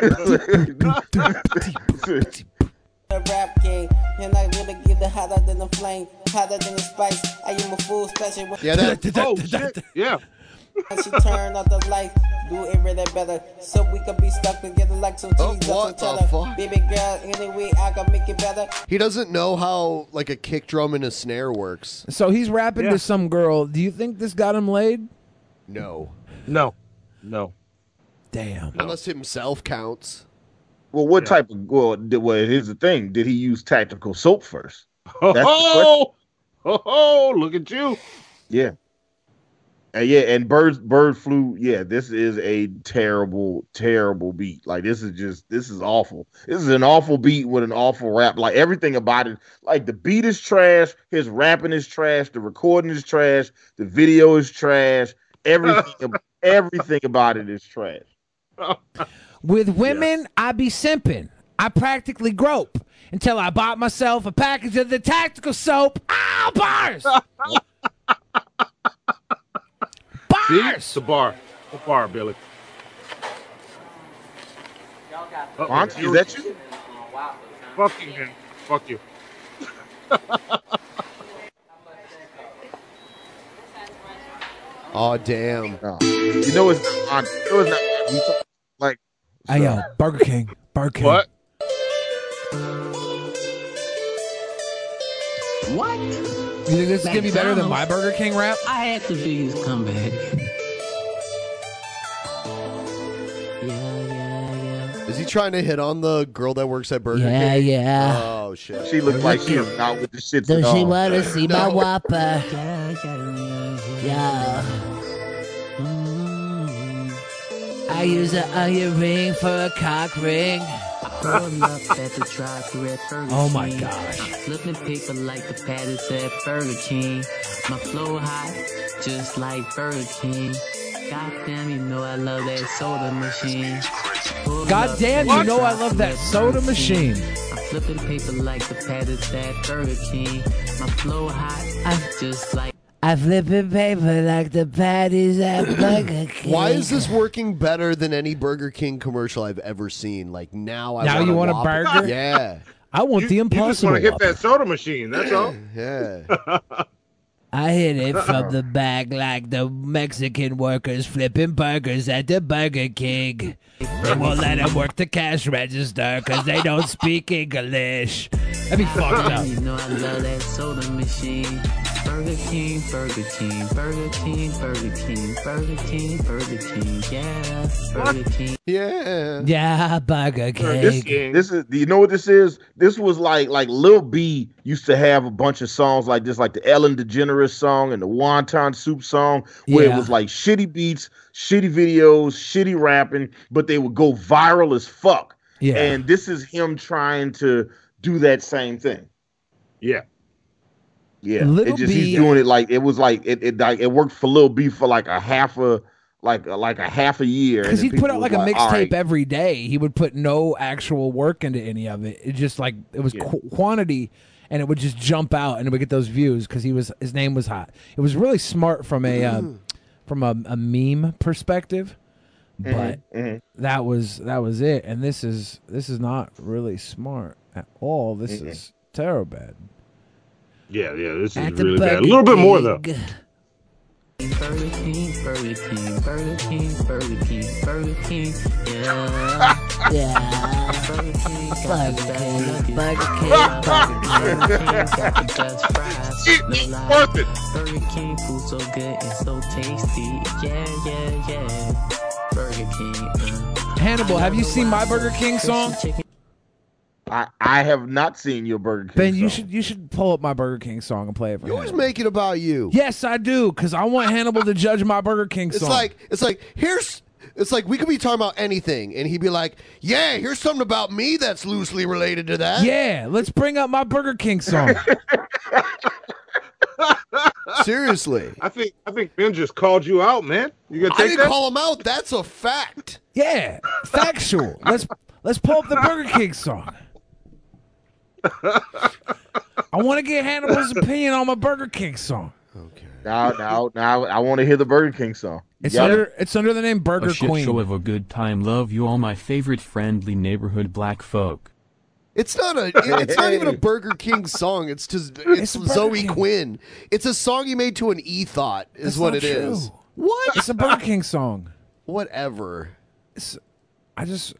The rap king, and I really get it hotter than the flame, hotter than the spice. I am a fool special. Yeah, that. Oh, shit. Yeah. And she turn off the light, do it really better, so we can be stuck together like some cheese Oh, or some what the cheddar. fuck? Baby girl, anyway, I can make it better. He doesn't know how like a kick drum and a snare works. So he's rapping Yeah. to some girl. Do you think this got him laid? No. No. No. Damn. Unless himself counts. Well, what type of well? Did, well, here's the thing. Did he use tactical soap first? Oh, That's the oh, oh, oh, look at you. Yeah. And yeah, and birds bird flu. Yeah, this is a terrible, terrible beat. Like this is just this is awful. This is an awful beat with an awful rap. Like everything about it. Like the beat is trash. His rapping is trash. The recording is trash. The video is trash. Everything, everything about it is trash. With women, I be simping. I practically grope until I bought myself a package of the tactical soap. Ow, bars! See? The bar. The bar, Billy. Uh-oh. Monty, is that you? Fuck you, man. Fuck you. Oh damn! Oh. You know it's not. You know it's not. We talk, like, Hey, yo, Burger King. Burger King. What? What? You think this is going to be better than my Burger King rap? I had the biggest comeback. Is he trying to hit on the girl that works at Burger Yeah, King? yeah. Oh shit. she looks like she is not with the shits Does at she all. want to see my No. Whopper? Yeah. I use an onion ring for a cock ring. Pull up at the drive-thru at Burger Oh my King. gosh. I'm flipping paper like the patties at Burger King. My flow hot, just like Burger King. Goddamn, you know I love that soda machine. Pull God up damn, at you the know I love that drive-thru at soda Burger machine. King. I'm flipping paper like the patties at Burger King. My flow hot, just like. I flip in paper like the patties at Burger King. Why is this working better than any Burger King commercial I've ever seen? Like now, I Now want you want a Whopper. burger? Yeah, I want the You just impossible want to hit Whopper. that soda machine. That's all. yeah. I hit it from the back like the Mexican workers flipping burgers at the Burger King. They won't let them work the cash register because they don't speak English. That'd be fucked up. You know I love that soda machine. Burger King, Burger King, Burger King, Burger King, Burger King, Burger King, yeah, Burger King. Yeah. Yeah, Burger This, King. this is, you know what this is? This was like, like Lil B used to have a bunch of songs like this, like the Ellen DeGeneres song and the Wonton Soup song, where Yeah. it was like shitty beats, shitty videos, shitty rapping, but they would go viral as fuck. Yeah. And this is him trying to do that same thing. Yeah. Yeah. Lil it just B- he's doing it like it was like it it like it worked for Lil B for like a half a like like a half a year. Because and then he'd put people out was like a all mixtape right. every day. He would put no actual work into any of it. It just like it was qu- quantity, and it would just jump out, and it would get those views because he was his name was hot. It was really smart from a uh, from a, a meme perspective, but Mhm, that was that was it. And this is this is not really smart at all. This Mhm. is terrible bad. Yeah, yeah, this is At the really bad. A Burger little bit more though. King. Burger King, Burger King, Burger King, Burger King, Burger King, yeah, yeah. Burger King, got the best nuggets. Burger King, Burger King, got the best fries. No lie. Burger King, food so good and so tasty. Yeah, yeah, yeah. Burger King. Uh. Hannibal, have you seen my Burger King song? I, I have not seen your Burger King. Ben, you song. should you should pull up my Burger King song and play it for You always Hannibal. make it about you. Yes, I do, because I want Hannibal to judge my Burger King It's song. like it's like here's it's like we could be talking about anything, and he'd be like, "Yeah, here's something about me that's loosely related to that." Yeah, let's bring up my Burger King song. Seriously, I think I think Ben just called you out, man. You gonna I take didn't that? call him out. That's a fact. Yeah, factual. let's let's pull up the Burger King song. I want to get Hannibal's opinion on my Burger King song. Now, now, now, I want to hear the Burger King song. You It's got under it? it's under the name Burger a shit Queen. show of a good time. Love you all, my favorite friendly neighborhood black folk. It's not a. It's not even a Burger King song. It's just. It's, It's Burger Zoe King. Quinn. It's a song he made to an E thought. Is That's what not it is. true. What? It's a Burger King song. Whatever. It's, I just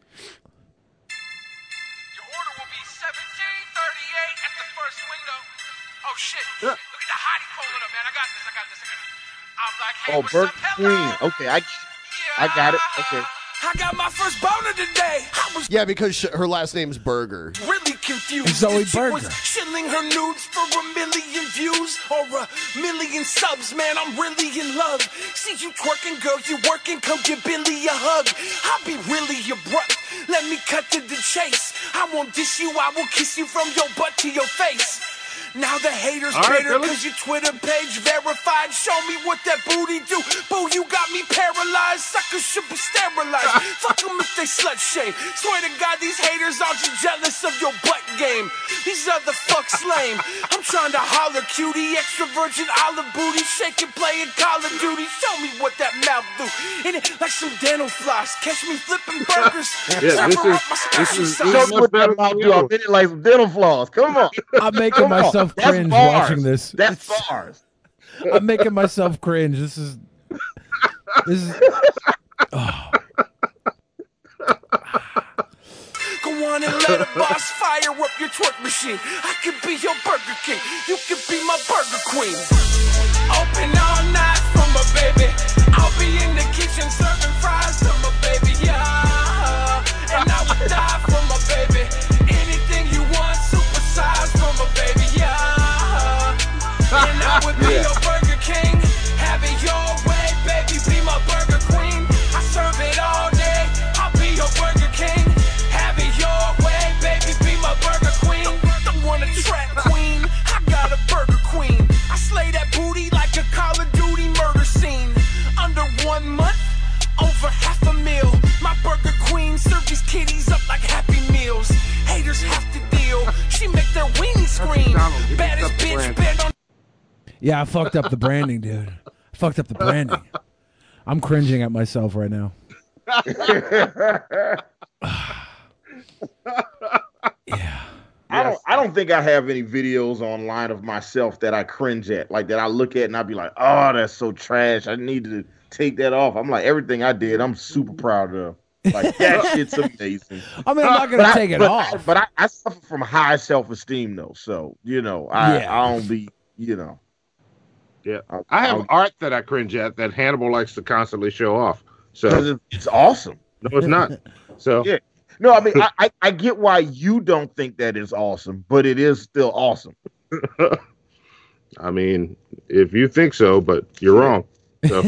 Oh shit! Look at the hottie pulling up, man. I got this. I got this. I got this. I'm like, hey, Oh, what's Burger up, hello? Queen. Okay, I, I got it. Okay. I got my first boner today. I was Yeah, because sh- her last name's Burger. really confused. Zoe The chick was Burger. shilling her nudes for a million views or a million subs. Man, I'm really in love. See you twerking, girl, you working. Come give Billy a hug. I'll be really abrupt. Let me cut to the chase. I won't dish you. I will kiss you from your butt to your face. Now the haters All right, bitter Billy. cause your Twitter page verified. Show me what that booty do. Boo, you got me paralyzed. Suckers should be sterilized. Fuck them if they slut shame. Swear to God, these haters are just jealous of your butt game. These other fucks lame. I'm trying to holler cutie. Extra virgin olive booty. Shaking, playing Call of Duty. Show me what that mouth do. In it like some dental floss. Catch me flipping burgers. Yeah, this Serve her is up my this special is, sauce. this Show is me much what better that mouth than do. the I'm other one. in it like some dental floss. Come on. I'm making Come on. myself That's cringe bars. watching this. That's bars. I'm making myself cringe. This is this is Go on and let a boss fire up your twerk machine. I could be your Burger King. You could be my Burger Queen. Open all night for my baby. I'll be in the kitchen serving fries to my baby, yeah. And I would die for my baby. Anything you want, supersize for my baby, yeah. And I would be Yeah. your Burger King. Have it your way, baby. Be my Burger Queen. I serve it all day. I'll be your Burger King. Have it your way, baby. Be my Burger Queen. Don't want a trap queen. I got a Burger Queen. I slay that booty like a Call of Duty murder scene. Under one month, over half a meal. My Burger Queen serve these kitties up like Happy Meals. Haters have to deal. She make their weenie scream. Baddest bitch bent on. yeah. I fucked up the branding, dude. I fucked up the branding. I'm cringing at myself right now. I don't. I don't think I have any videos online of myself that I cringe at, like that I look at and I be like, "Oh, that's so trash. I need to take that off." I'm like, everything I did, I'm super proud of. Like that shit's amazing. I mean, I'm not gonna But I- take it but off. I, but I, I suffer from high self esteem though, so you know, I Yeah. I don't be, you know. Yeah, I have I'll- art that I cringe at that Hannibal likes to constantly show off. So 'Cause it- it's awesome. No, it's not. So Yeah. No, I mean, I, I, I get why you don't think that is awesome, but it is still awesome. I mean, if you think so, but you're wrong. So.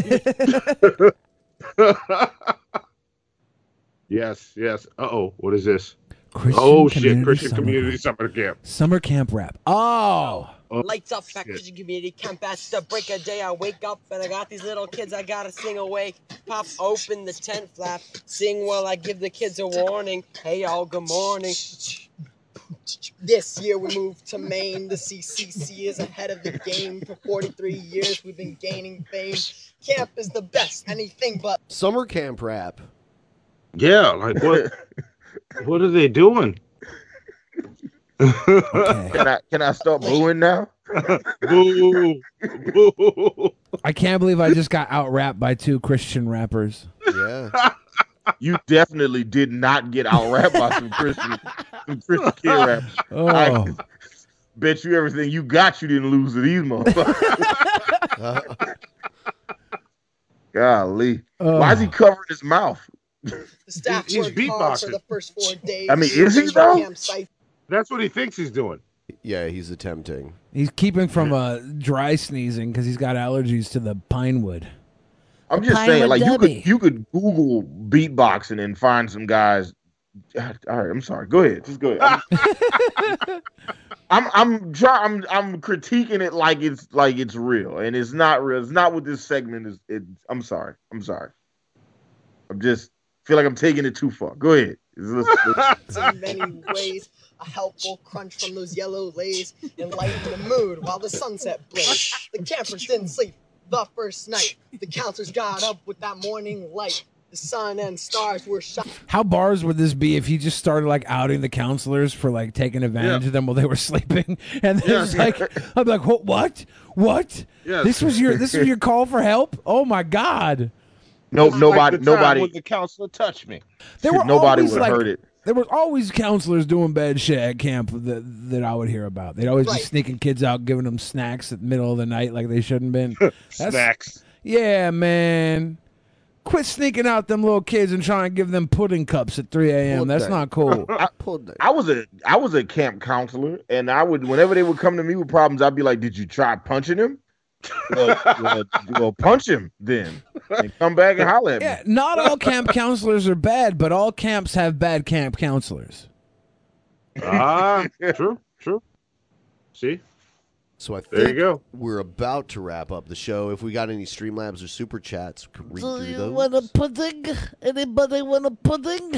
Yes, yes. Uh oh, what is this? Christian oh shit, Community Christian Summer Community Camp. Summer Camp. Summer camp rap. Oh. Lights up, back Christian community camp at the break of day. I wake up and I got these little kids I gotta sing awake. Pop open the tent flap, sing while I give the kids a warning. Hey y'all, good morning. This year we moved to Maine. The C C C is ahead of the game. For forty-three years we've been gaining fame. Camp is the best, anything but Summer camp rap. Yeah, like what? What are they doing? Okay. Can I can I start booing now? Boo! Boo! I can't believe I just got out rapped by two Christian rappers. Yeah. You definitely did not get out rapped by some Christian, some Christian kid rappers. Oh. I bet you everything you got, you didn't lose to these motherfuckers. Golly, Oh. why is he covering his mouth? the staff He's worked hard for beatboxing. the first four days. I mean, is he though? Campsite. That's what he thinks he's doing. Yeah, he's attempting. He's keeping from uh, dry sneezing because he's got allergies to the pine wood. I'm just Pine saying, with like you Debbie. could you could Google beatboxing and find some guys. God, all right, I'm sorry. Go ahead, just go ahead. I'm I'm I'm, try, I'm I'm critiquing it like it's like it's real, and it's not real. It's not what this segment is. It, I'm sorry. I'm sorry. I'm just feel like I'm taking it too far. Go ahead. Let's- let's- In many ways, a helpful crunch from those yellow lays enlightened the mood while the sunset blazed. The campers didn't sleep the first night. The counselors got up with that morning light. The sun and stars were shining. How bars would this be if he just started like outing the counselors for like taking advantage Yeah. of them while they were sleeping? And then Yeah. it's like, I'd be like, what? What? What? Yes. This was your this was your call for help? Oh my god! no, Like nobody, the time nobody, when the counselor touched me. There were nobody always, would have like, heard it. There was always counselors doing bad shit at camp that that I would hear about. They'd always Right. be sneaking kids out, giving them snacks at the middle of the night like they shouldn't been. That's- Snacks. Yeah, man. Quit sneaking out them little kids and trying to give them pudding cups at three a.m. Pulled That's that. not cool. I, Pulled that. I was a I was a camp counselor, and I would whenever they would come to me with problems, I'd be like, "Did you try punching him? well, well, well, punch him then, and come back and holler at me." Yeah, not all camp counselors are bad, but all camps have bad camp counselors. Ah, true, true. See, So I There you think go. we're about to wrap up the show. If we got any Streamlabs or super chats, we can read Do through you those. want a pudding? Anybody want a pudding?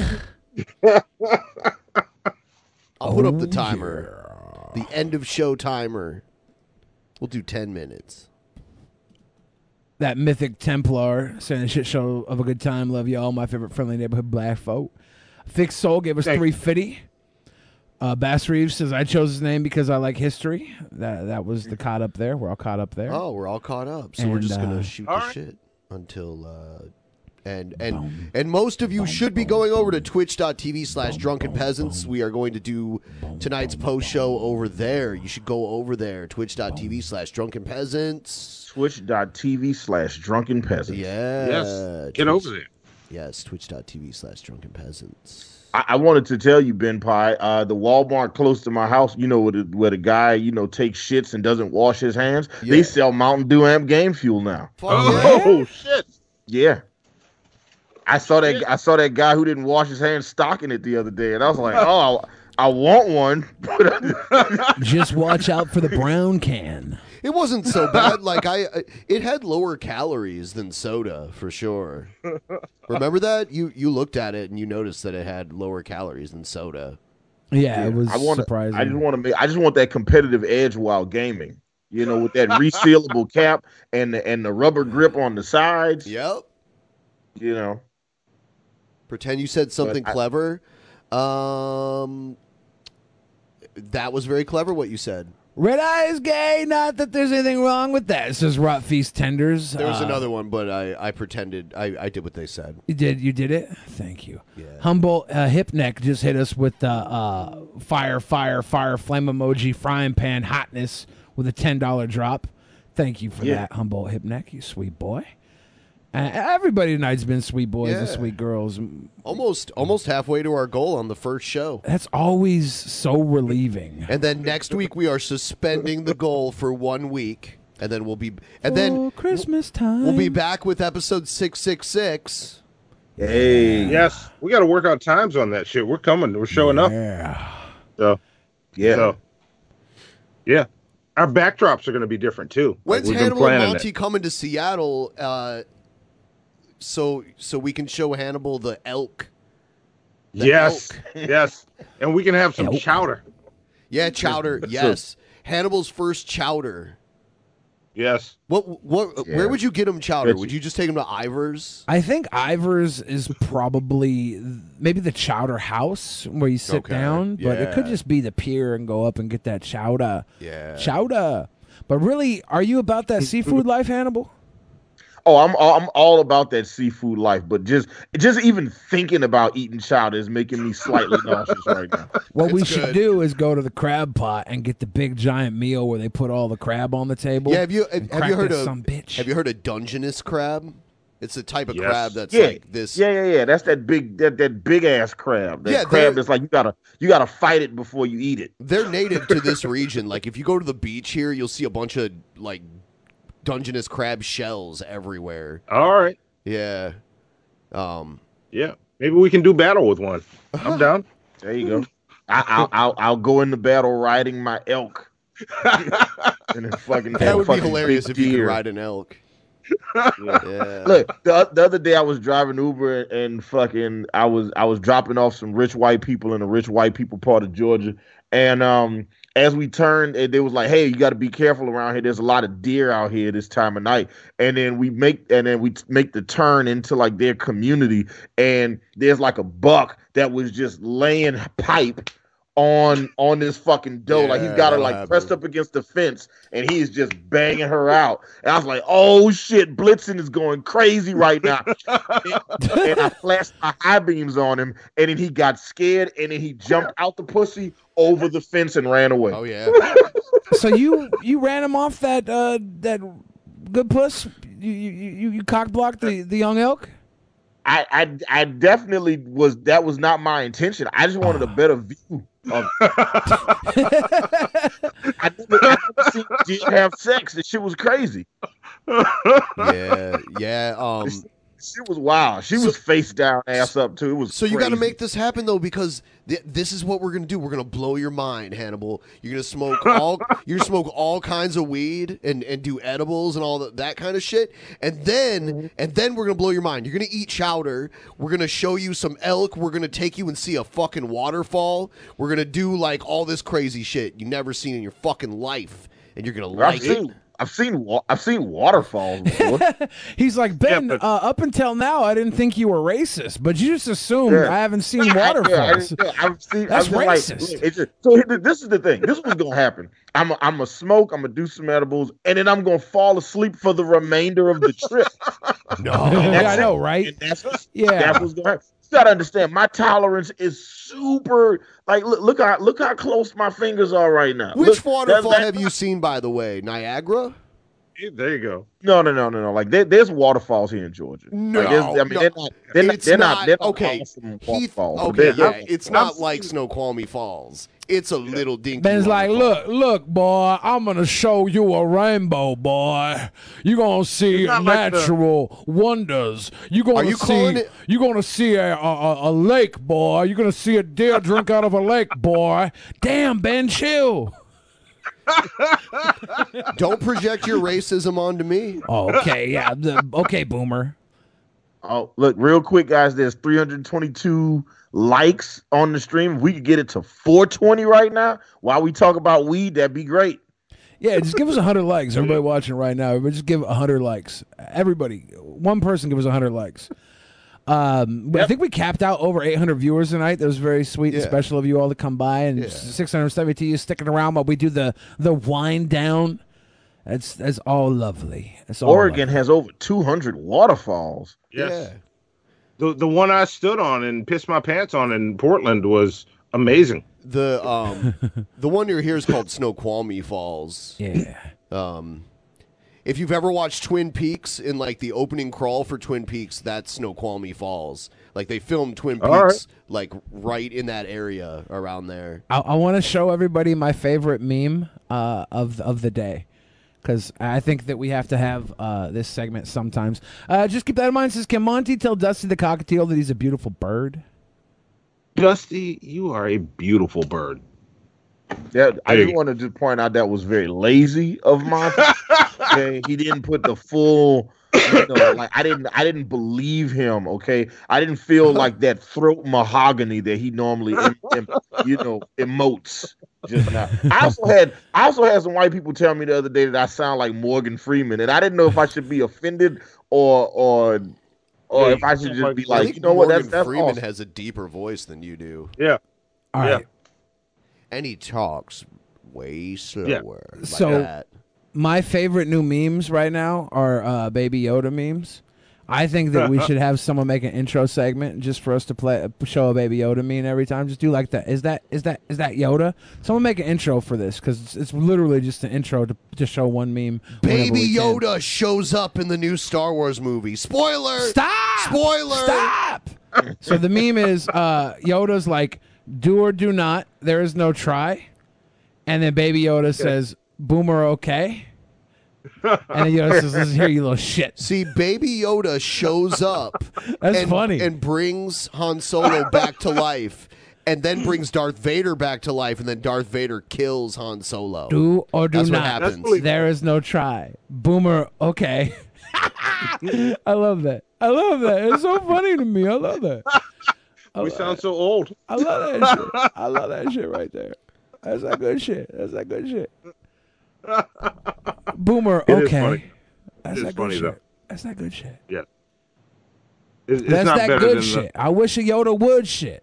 I'll put up the Oh, timer. The end of show timer. We'll do ten minutes. That mythic Templar saying a shit show of a good time. Love y'all. My favorite friendly neighborhood black folk. Fixed Soul gave us Thank three fifty. Uh, Bass Reeves says I chose his name because I like history. That that was the caught up there. We're all caught up there. Oh, we're all caught up. So we're And, just gonna uh, shoot all the right. shit until uh and and and most of you should be going over to twitch.tv slash drunken peasants. We are going to do tonight's post show over there. You should go over there. Twitch.tv slash drunken peasants. Twitch.tv slash drunken peasants. Yeah. yes, get over there. Yes, twitch.tv slash drunken peasants. I, I wanted to tell you, Ben Pie, uh, the Walmart close to my house, you know, where the, where the guy, you know, takes shits and doesn't wash his hands. Yeah. They sell Mountain Dew Amp Game Fuel now. Oh shit! Yeah. I saw that. I saw that guy who didn't wash his hands stocking it the other day, and I was like, "Oh, I, I want one." Just watch out for the brown can. It wasn't so bad. Like I, I- it had lower calories than soda for sure. Remember that? You you looked at it and you noticed that it had lower calories than soda. Yeah, it was I want. surprising. I just want to make. I just want that competitive edge while gaming. You know, with that resealable cap and the and the rubber grip on the sides. Yep. You know. Pretend you said something But I- clever. Um, that was very clever what you said. Red Eye is gay. Not that there's anything wrong with that. It says Rot Feast Tenders. There was Uh, another one, but I, I pretended I, I did what they said. You did. You did it. Thank you. Yeah. Humboldt uh, Hipneck just hit us with the uh, fire, fire, fire, flame emoji, frying pan hotness with a ten dollar drop. Thank you for Yeah. that, Humboldt Hipneck, you sweet boy. Uh, everybody tonight's been sweet boys and Yeah. sweet girls. Almost, almost halfway to our goal on the first show. That's always so relieving. And then next week we are suspending the goal for one week, and then we'll be, and then For Christmas time. we'll be back with episode six six six. Hey, Yes, we got to work out times on that shit. We're coming. We're showing up. Yeah. So, yeah. So, yeah. Our backdrops are going to be different too. When's Like, we've been Hannibal and planning Monty it. coming to Seattle? Uh, so so we can show Hannibal the elk. The Yes, elk. yes, and we can have some Elk. chowder. Yeah, chowder. Yes, Hannibal's first chowder. Yes. What what? Yeah. Where would you get him chowder? Bet Would you- you just take him to Ivar's? I think Ivers is probably maybe the chowder house where you sit Okay, down, but it could yeah. just be the pier and go up and get that chowder. Yeah. Chowder. But really, are you about that seafood life, Hannibal? Oh, I'm I'm all about that seafood life, but just just even thinking about eating chowder is making me slightly nauseous right now. What we It's should good. do is go to the crab pot and get the big giant meal where they put all the crab on the table. Yeah. Have you have, and have crack you heard this of some bitch. Have you heard of Dungeness crab? It's a type of Yes. crab that's Yeah, like this. yeah, yeah, yeah. That's that big that that big ass crab. That Yeah, crab they're- that's like you gotta you gotta fight it before you eat it. They're native to this region. Like if you go to the beach here, you'll see a bunch of like Dungeness crab shells everywhere. All right. Yeah. Um. Yeah. Maybe we can do battle with one. I'm down. There you go. I, I'll, I'll I'll go into battle riding my elk. and then fucking That would be fucking hilarious big if you could deer. ride an elk. Yeah. Yeah. Look, the, the other day I was driving Uber and fucking I was I was dropping off some rich white people in a rich white people part of Georgia, and um as we turned, and they was like, "Hey, you got to be careful around here. There's a lot of deer out here this time of night." And then we make and then we t- make the turn into like their community, and there's like a buck that was just laying pipe on on this fucking doe. like he's Yeah, got her that'll like happen. pressed up against the fence, and he's just banging her out. And I was like, "Oh shit, Blitzen is going crazy right now." and I flashed my high beams on him, and then he got scared, and then he jumped out the pussy over the fence and ran away. Oh yeah. So you you ran him off that uh, that good puss? You you you, you cock blocked the, the young elk? I, I I definitely was. That was not my intention. I just wanted a better view of. I never, I never seen deer have sex. This shit was crazy. Yeah. Yeah. Um. She was wild. She was face down, ass up too. It was So you got to crazy. make this happen though, because th- this is what we're gonna do. We're gonna blow your mind, Hannibal. You're gonna smoke all. You're gonna smoke all kinds of weed and, and do edibles and all the, that kind of shit. And then and then we're gonna blow your mind. You're gonna eat chowder. We're gonna show you some elk. We're gonna take you and see a fucking waterfall. We're gonna do like all this crazy shit you never seen in your fucking life, and you're gonna I've like it. seen, I've seen, wa- I've seen waterfalls before. He's like, Ben, but- uh, up until now, I didn't think you were racist, but you just assumed Yeah. I haven't seen I- yeah, I waterfalls. didn't know. I've seen, That's I've been like, racist. look, it's just- so here- this is the thing. This is what's gonna happen. I'm a, I'm a smoke. I'm gonna do some edibles, and then I'm gonna fall asleep for the remainder of the trip. No. Yeah, I know, right? And that's Yeah. that's what's gonna happen. You gotta understand, my tolerance is super. Like, look, look how look how close my fingers are right now. Which Look, waterfall that- that- have you seen, by the way? Niagara? There you go. No, no, no, no, no. Like there, there's waterfalls here in Georgia. No, like, there's- I mean no. they're not. They're not. It's They're not. not- They're not okay. awesome Heath, waterfalls. okay, They're- yeah, it's not I've like seen- Snoqualmie Falls. It's a little dinky. Ben's like, waterfall. look, look, boy, I'm gonna show you a rainbow, boy. You're gonna see It's not like the- natural wonders. You're gonna Are you see calling it- you're gonna see a, a, a lake, boy. You're gonna see a deer drink out of a lake, boy. Damn, Ben, chill. Don't project your racism onto me. Oh, okay, yeah, the, okay, boomer. Oh, look, real quick, guys. There's three hundred twenty-two likes on the stream. If we could get it to four twenty right now while we talk about weed, that'd be great. Yeah, just give us a hundred likes. Everybody watching right now, everybody just give a hundred likes. Everybody, one person give us a hundred likes. Um, I think we capped out over eight hundred viewers tonight. That was very sweet and Yeah. special of you all to come by, and Yeah. six hundred seventy you sticking around while we do the the wind down. That's that's all lovely. That's all Oregon lovely. has over two hundred waterfalls. Yes. The the one I stood on and pissed my pants on in Portland was amazing. The um, the one near here is called Snoqualmie Falls. Yeah. Um, if you've ever watched Twin Peaks, in like the opening crawl for Twin Peaks, that's Snoqualmie Falls. Like they filmed Twin Peaks All right. like right in that area around there. I, I want to show everybody my favorite meme uh, of of the day, because I think that we have to have uh, this segment sometimes. Uh, just keep that in mind. It says, can Monty tell Dusty the cockatiel that he's a beautiful bird? Dusty, you are a beautiful bird. Yeah, I Hey. just wanted to point out that was very lazy of Monty. Okay, he didn't put the full. You know, like I didn't, I didn't believe him. Okay, I didn't feel like that throat mahogany that he normally, em, em, you know, emotes. Just now. I also had, I also had some white people tell me the other day that I sound like Morgan Freeman, and I didn't know if I should be offended or, or, or Yeah, if I should just be I like, think you know what, Morgan that's that's Freeman awesome. has a deeper voice than you do. Yeah. All yeah. right. And he talks way slower. Like So, that. my favorite new memes right now are uh, Baby Yoda memes. I think that we should have someone make an intro segment just for us to play, show a Baby Yoda meme every time. Just do like that. Is that is that is that Yoda? Someone make an intro for this, because it's, it's literally just an intro to to show one meme. whenever Baby we can. Yoda shows up in the new Star Wars movie. Spoiler! Stop! Spoiler! Stop! So the meme is uh, Yoda's like, do or do not, there is no try. And then Baby Yoda says, Boomer okay? And then Yoda says, listen here, you little shit. See, Baby Yoda shows up That's and, funny. and brings Han Solo back to life, and then brings Darth Vader back to life, and then Darth Vader kills Han Solo. Do or do That's what not. happens. There is no try. Boomer okay. I love that. I love that. It's so funny to me. I love that. I We love sound that. so old. I love that shit. I love that shit right there. That's that good shit. That's that good shit. Boomer, It is okay. funny. That's It is that good funny, shit. though. That's that good shit. Yeah. It's, it's That's not that better good than shit. I wish a Yoda would shit.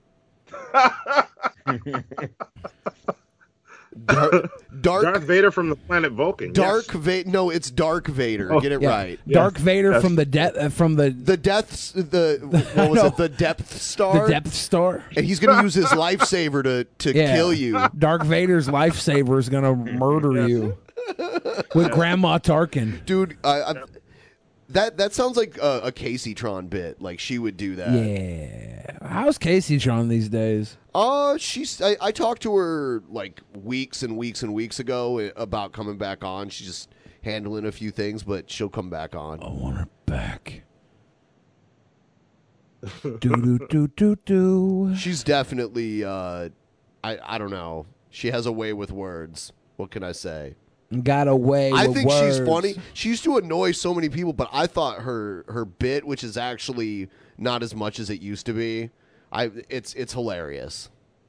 Dark, Dark, Darth Vader from the planet Vulcan. Dark yes. Vader. No, it's Dark Vader. Oh, Get it Yeah. right. Dark Vader from the death uh, from the The Death. The what was No. it? The Depth Star. the Depth Star. And he's gonna use his lightsaber to to Yeah. kill you. Dark Vader's lifesaver is gonna murder you with Grandma Tarkin. Dude, I, I, that that sounds like a, a Casey Tron bit. Like she would do that. Yeah. How's Casey Tron these days? Uh, she's. I, I talked to her like weeks and weeks and weeks ago about coming back on. She's just handling a few things, but she'll come back on. I want her back. do do do do do. She's definitely. Uh, I I don't know. She has a way with words. What can I say? Got away. I with think she's words. funny. She used to annoy so many people, but I thought her her bit, which is actually not as much as it used to be, I it's it's hilarious.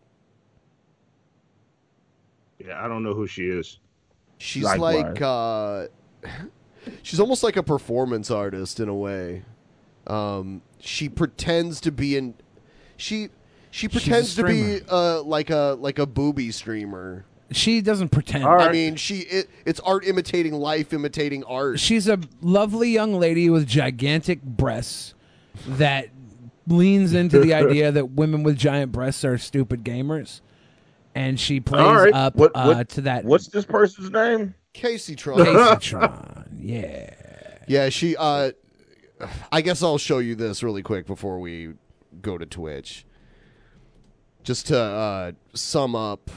Yeah, I don't know who she is. She's Likewise. like uh she's almost like a performance artist in a way. Um she pretends to be in she she a pretends to be streamer. uh like a like a booby streamer. She doesn't pretend. I mean, she it, it's art imitating life, imitating art. She's a lovely young lady with gigantic breasts that leans into the idea that women with giant breasts are stupid gamers, and she plays All right. up What- uh, what- to that. What's this person's name? Casey Tron. Casey Tron. Yeah. Yeah, she uh I guess I'll show you this really quick before we go to Twitch. Just to uh sum up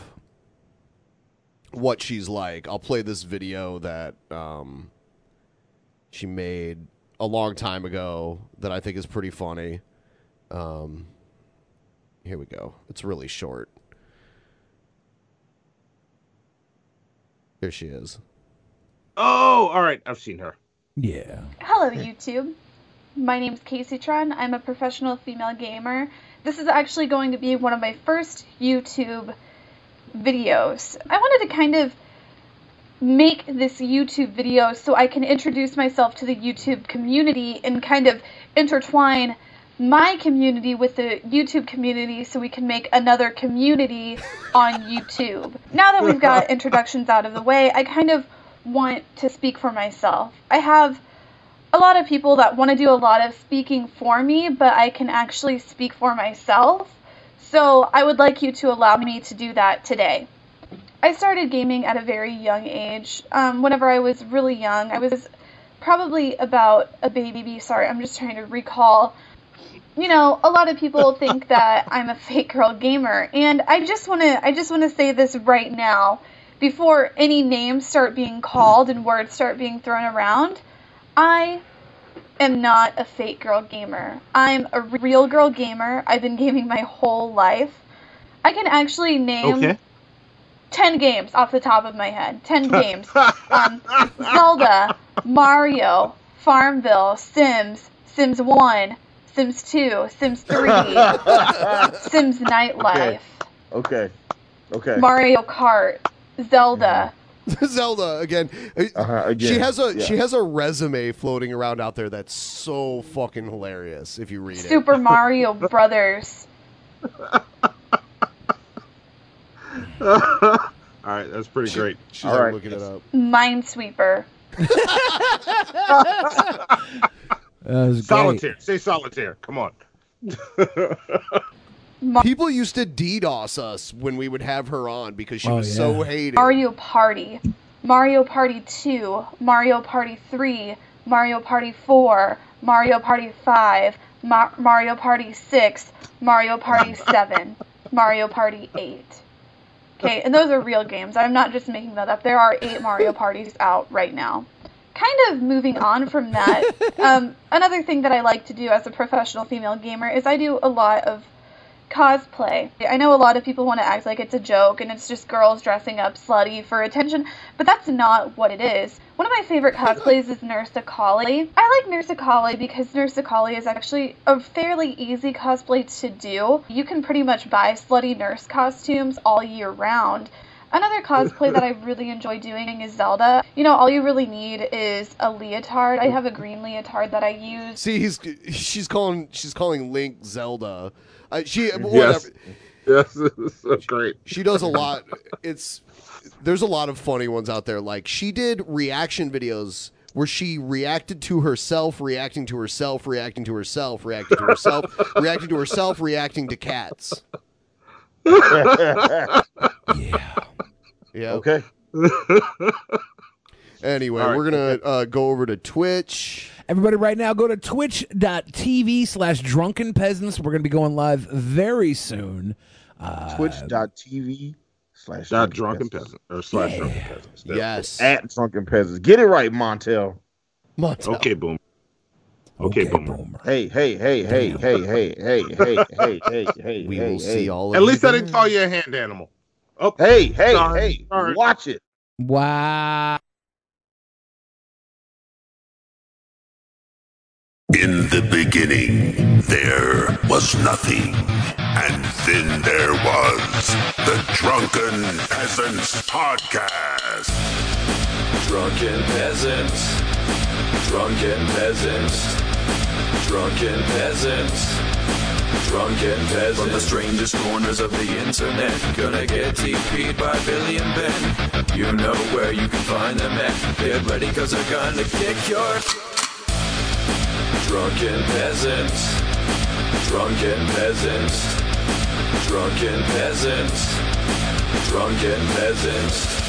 what she's like. I'll play this video that um she made a long time ago that I think is pretty funny. Um here we go. It's really short. Here she is. Oh, all right. I've seen her. Yeah. Hello, YouTube. My name's Casey Tron. I'm a professional female gamer. This is actually going to be one of my first YouTube videos. I wanted to kind of make this YouTube video so I can introduce myself to the YouTube community and kind of intertwine my community with the YouTube community so we can make another community on YouTube. Now that we've got introductions out of the way, I kind of want to speak for myself. I have a lot of people that want to do a lot of speaking for me, but I can actually speak for myself. So I would like you to allow me to do that today. I started gaming at a very young age. Um, whenever I was really young, I was probably about a baby. Sorry, I'm just trying to recall. You know, a lot of people think that I'm a fake girl gamer, and I just want to I just want to say this right now before any names start being called and words start being thrown around. I am not a fake girl gamer. I'm a real girl gamer. I've been gaming my whole life. I can actually name Okay. ten games off the top of my head. ten games. Um, Zelda, Mario, Farmville, Sims, Sims one, Sims two, Sims three, Sims Nightlife, Okay. Okay. Mario Kart, Zelda. Zelda again. Uh-huh, again, She has a yeah. she has a resume floating around out there that's so fucking hilarious if you read it. Super Mario Brothers. All right, that's pretty great. She's All like right. looking it up. Minesweeper. Solitaire. Say solitaire. Come on. People used to DDoS us when we would have her on because she Oh, was yeah. so hated. Mario Party, Mario Party two, Mario Party three, Mario Party four, Mario Party five, Ma- Mario Party six, Mario Party seven, Mario Party eight. Okay, and those are real games. I'm not just making that up. There are eight Mario Parties out right now. Kind of moving on from that, um, another thing that I like to do as a professional female gamer is I do a lot of cosplay. I know a lot of people want to act like it's a joke and it's just girls dressing up slutty for attention, but that's not what it is. One of my favorite cosplays is Nurse Akali. I like Nurse Akali because Nurse Akali is actually a fairly easy cosplay to do. You can pretty much buy slutty nurse costumes all year round. Another cosplay that I really enjoy doing is Zelda. You know, all you really need is a leotard. I have a green leotard that I use. See, he's she's calling she's calling Link Zelda. Uh, she whatever. Yes. Yes, it's so great. She does a lot. It's there's a lot of funny ones out there. Like she did reaction videos where she reacted to herself, reacting to herself, reacting to herself, reacting to herself, reacting to herself, reacting to cats. Yeah. Yeah. Okay. Anyway, All right. we're gonna uh, go over to Twitch. Everybody right now go to twitch.tv slash drunken peasants. We're going to be going live very soon. Uh, Twitch.tv slash Dot drunken peasant or slash drunken peasants. Yes. At drunken peasants. Get it right, Montel. Montel. Okay, boom. Okay, boom. Hey, hey, hey, hey, hey, hey, hey, hey, hey, hey, hey. We hey, will hey. see all of At least you I didn't call you a hand animal. Oh, Hey, hey, sorry, hey, sorry. watch it. Wow. In the beginning, there was nothing. And then there was the Drunken Peasants Podcast. Drunken peasants, drunken peasants, drunken peasants, drunken peasants. From the strangest corners of the internet, gonna get T P'd by Billy and Ben. You know where you can find them at. Get ready cause they're gonna kick your drunken peasants, drunken peasants, drunken peasants, drunken peasants.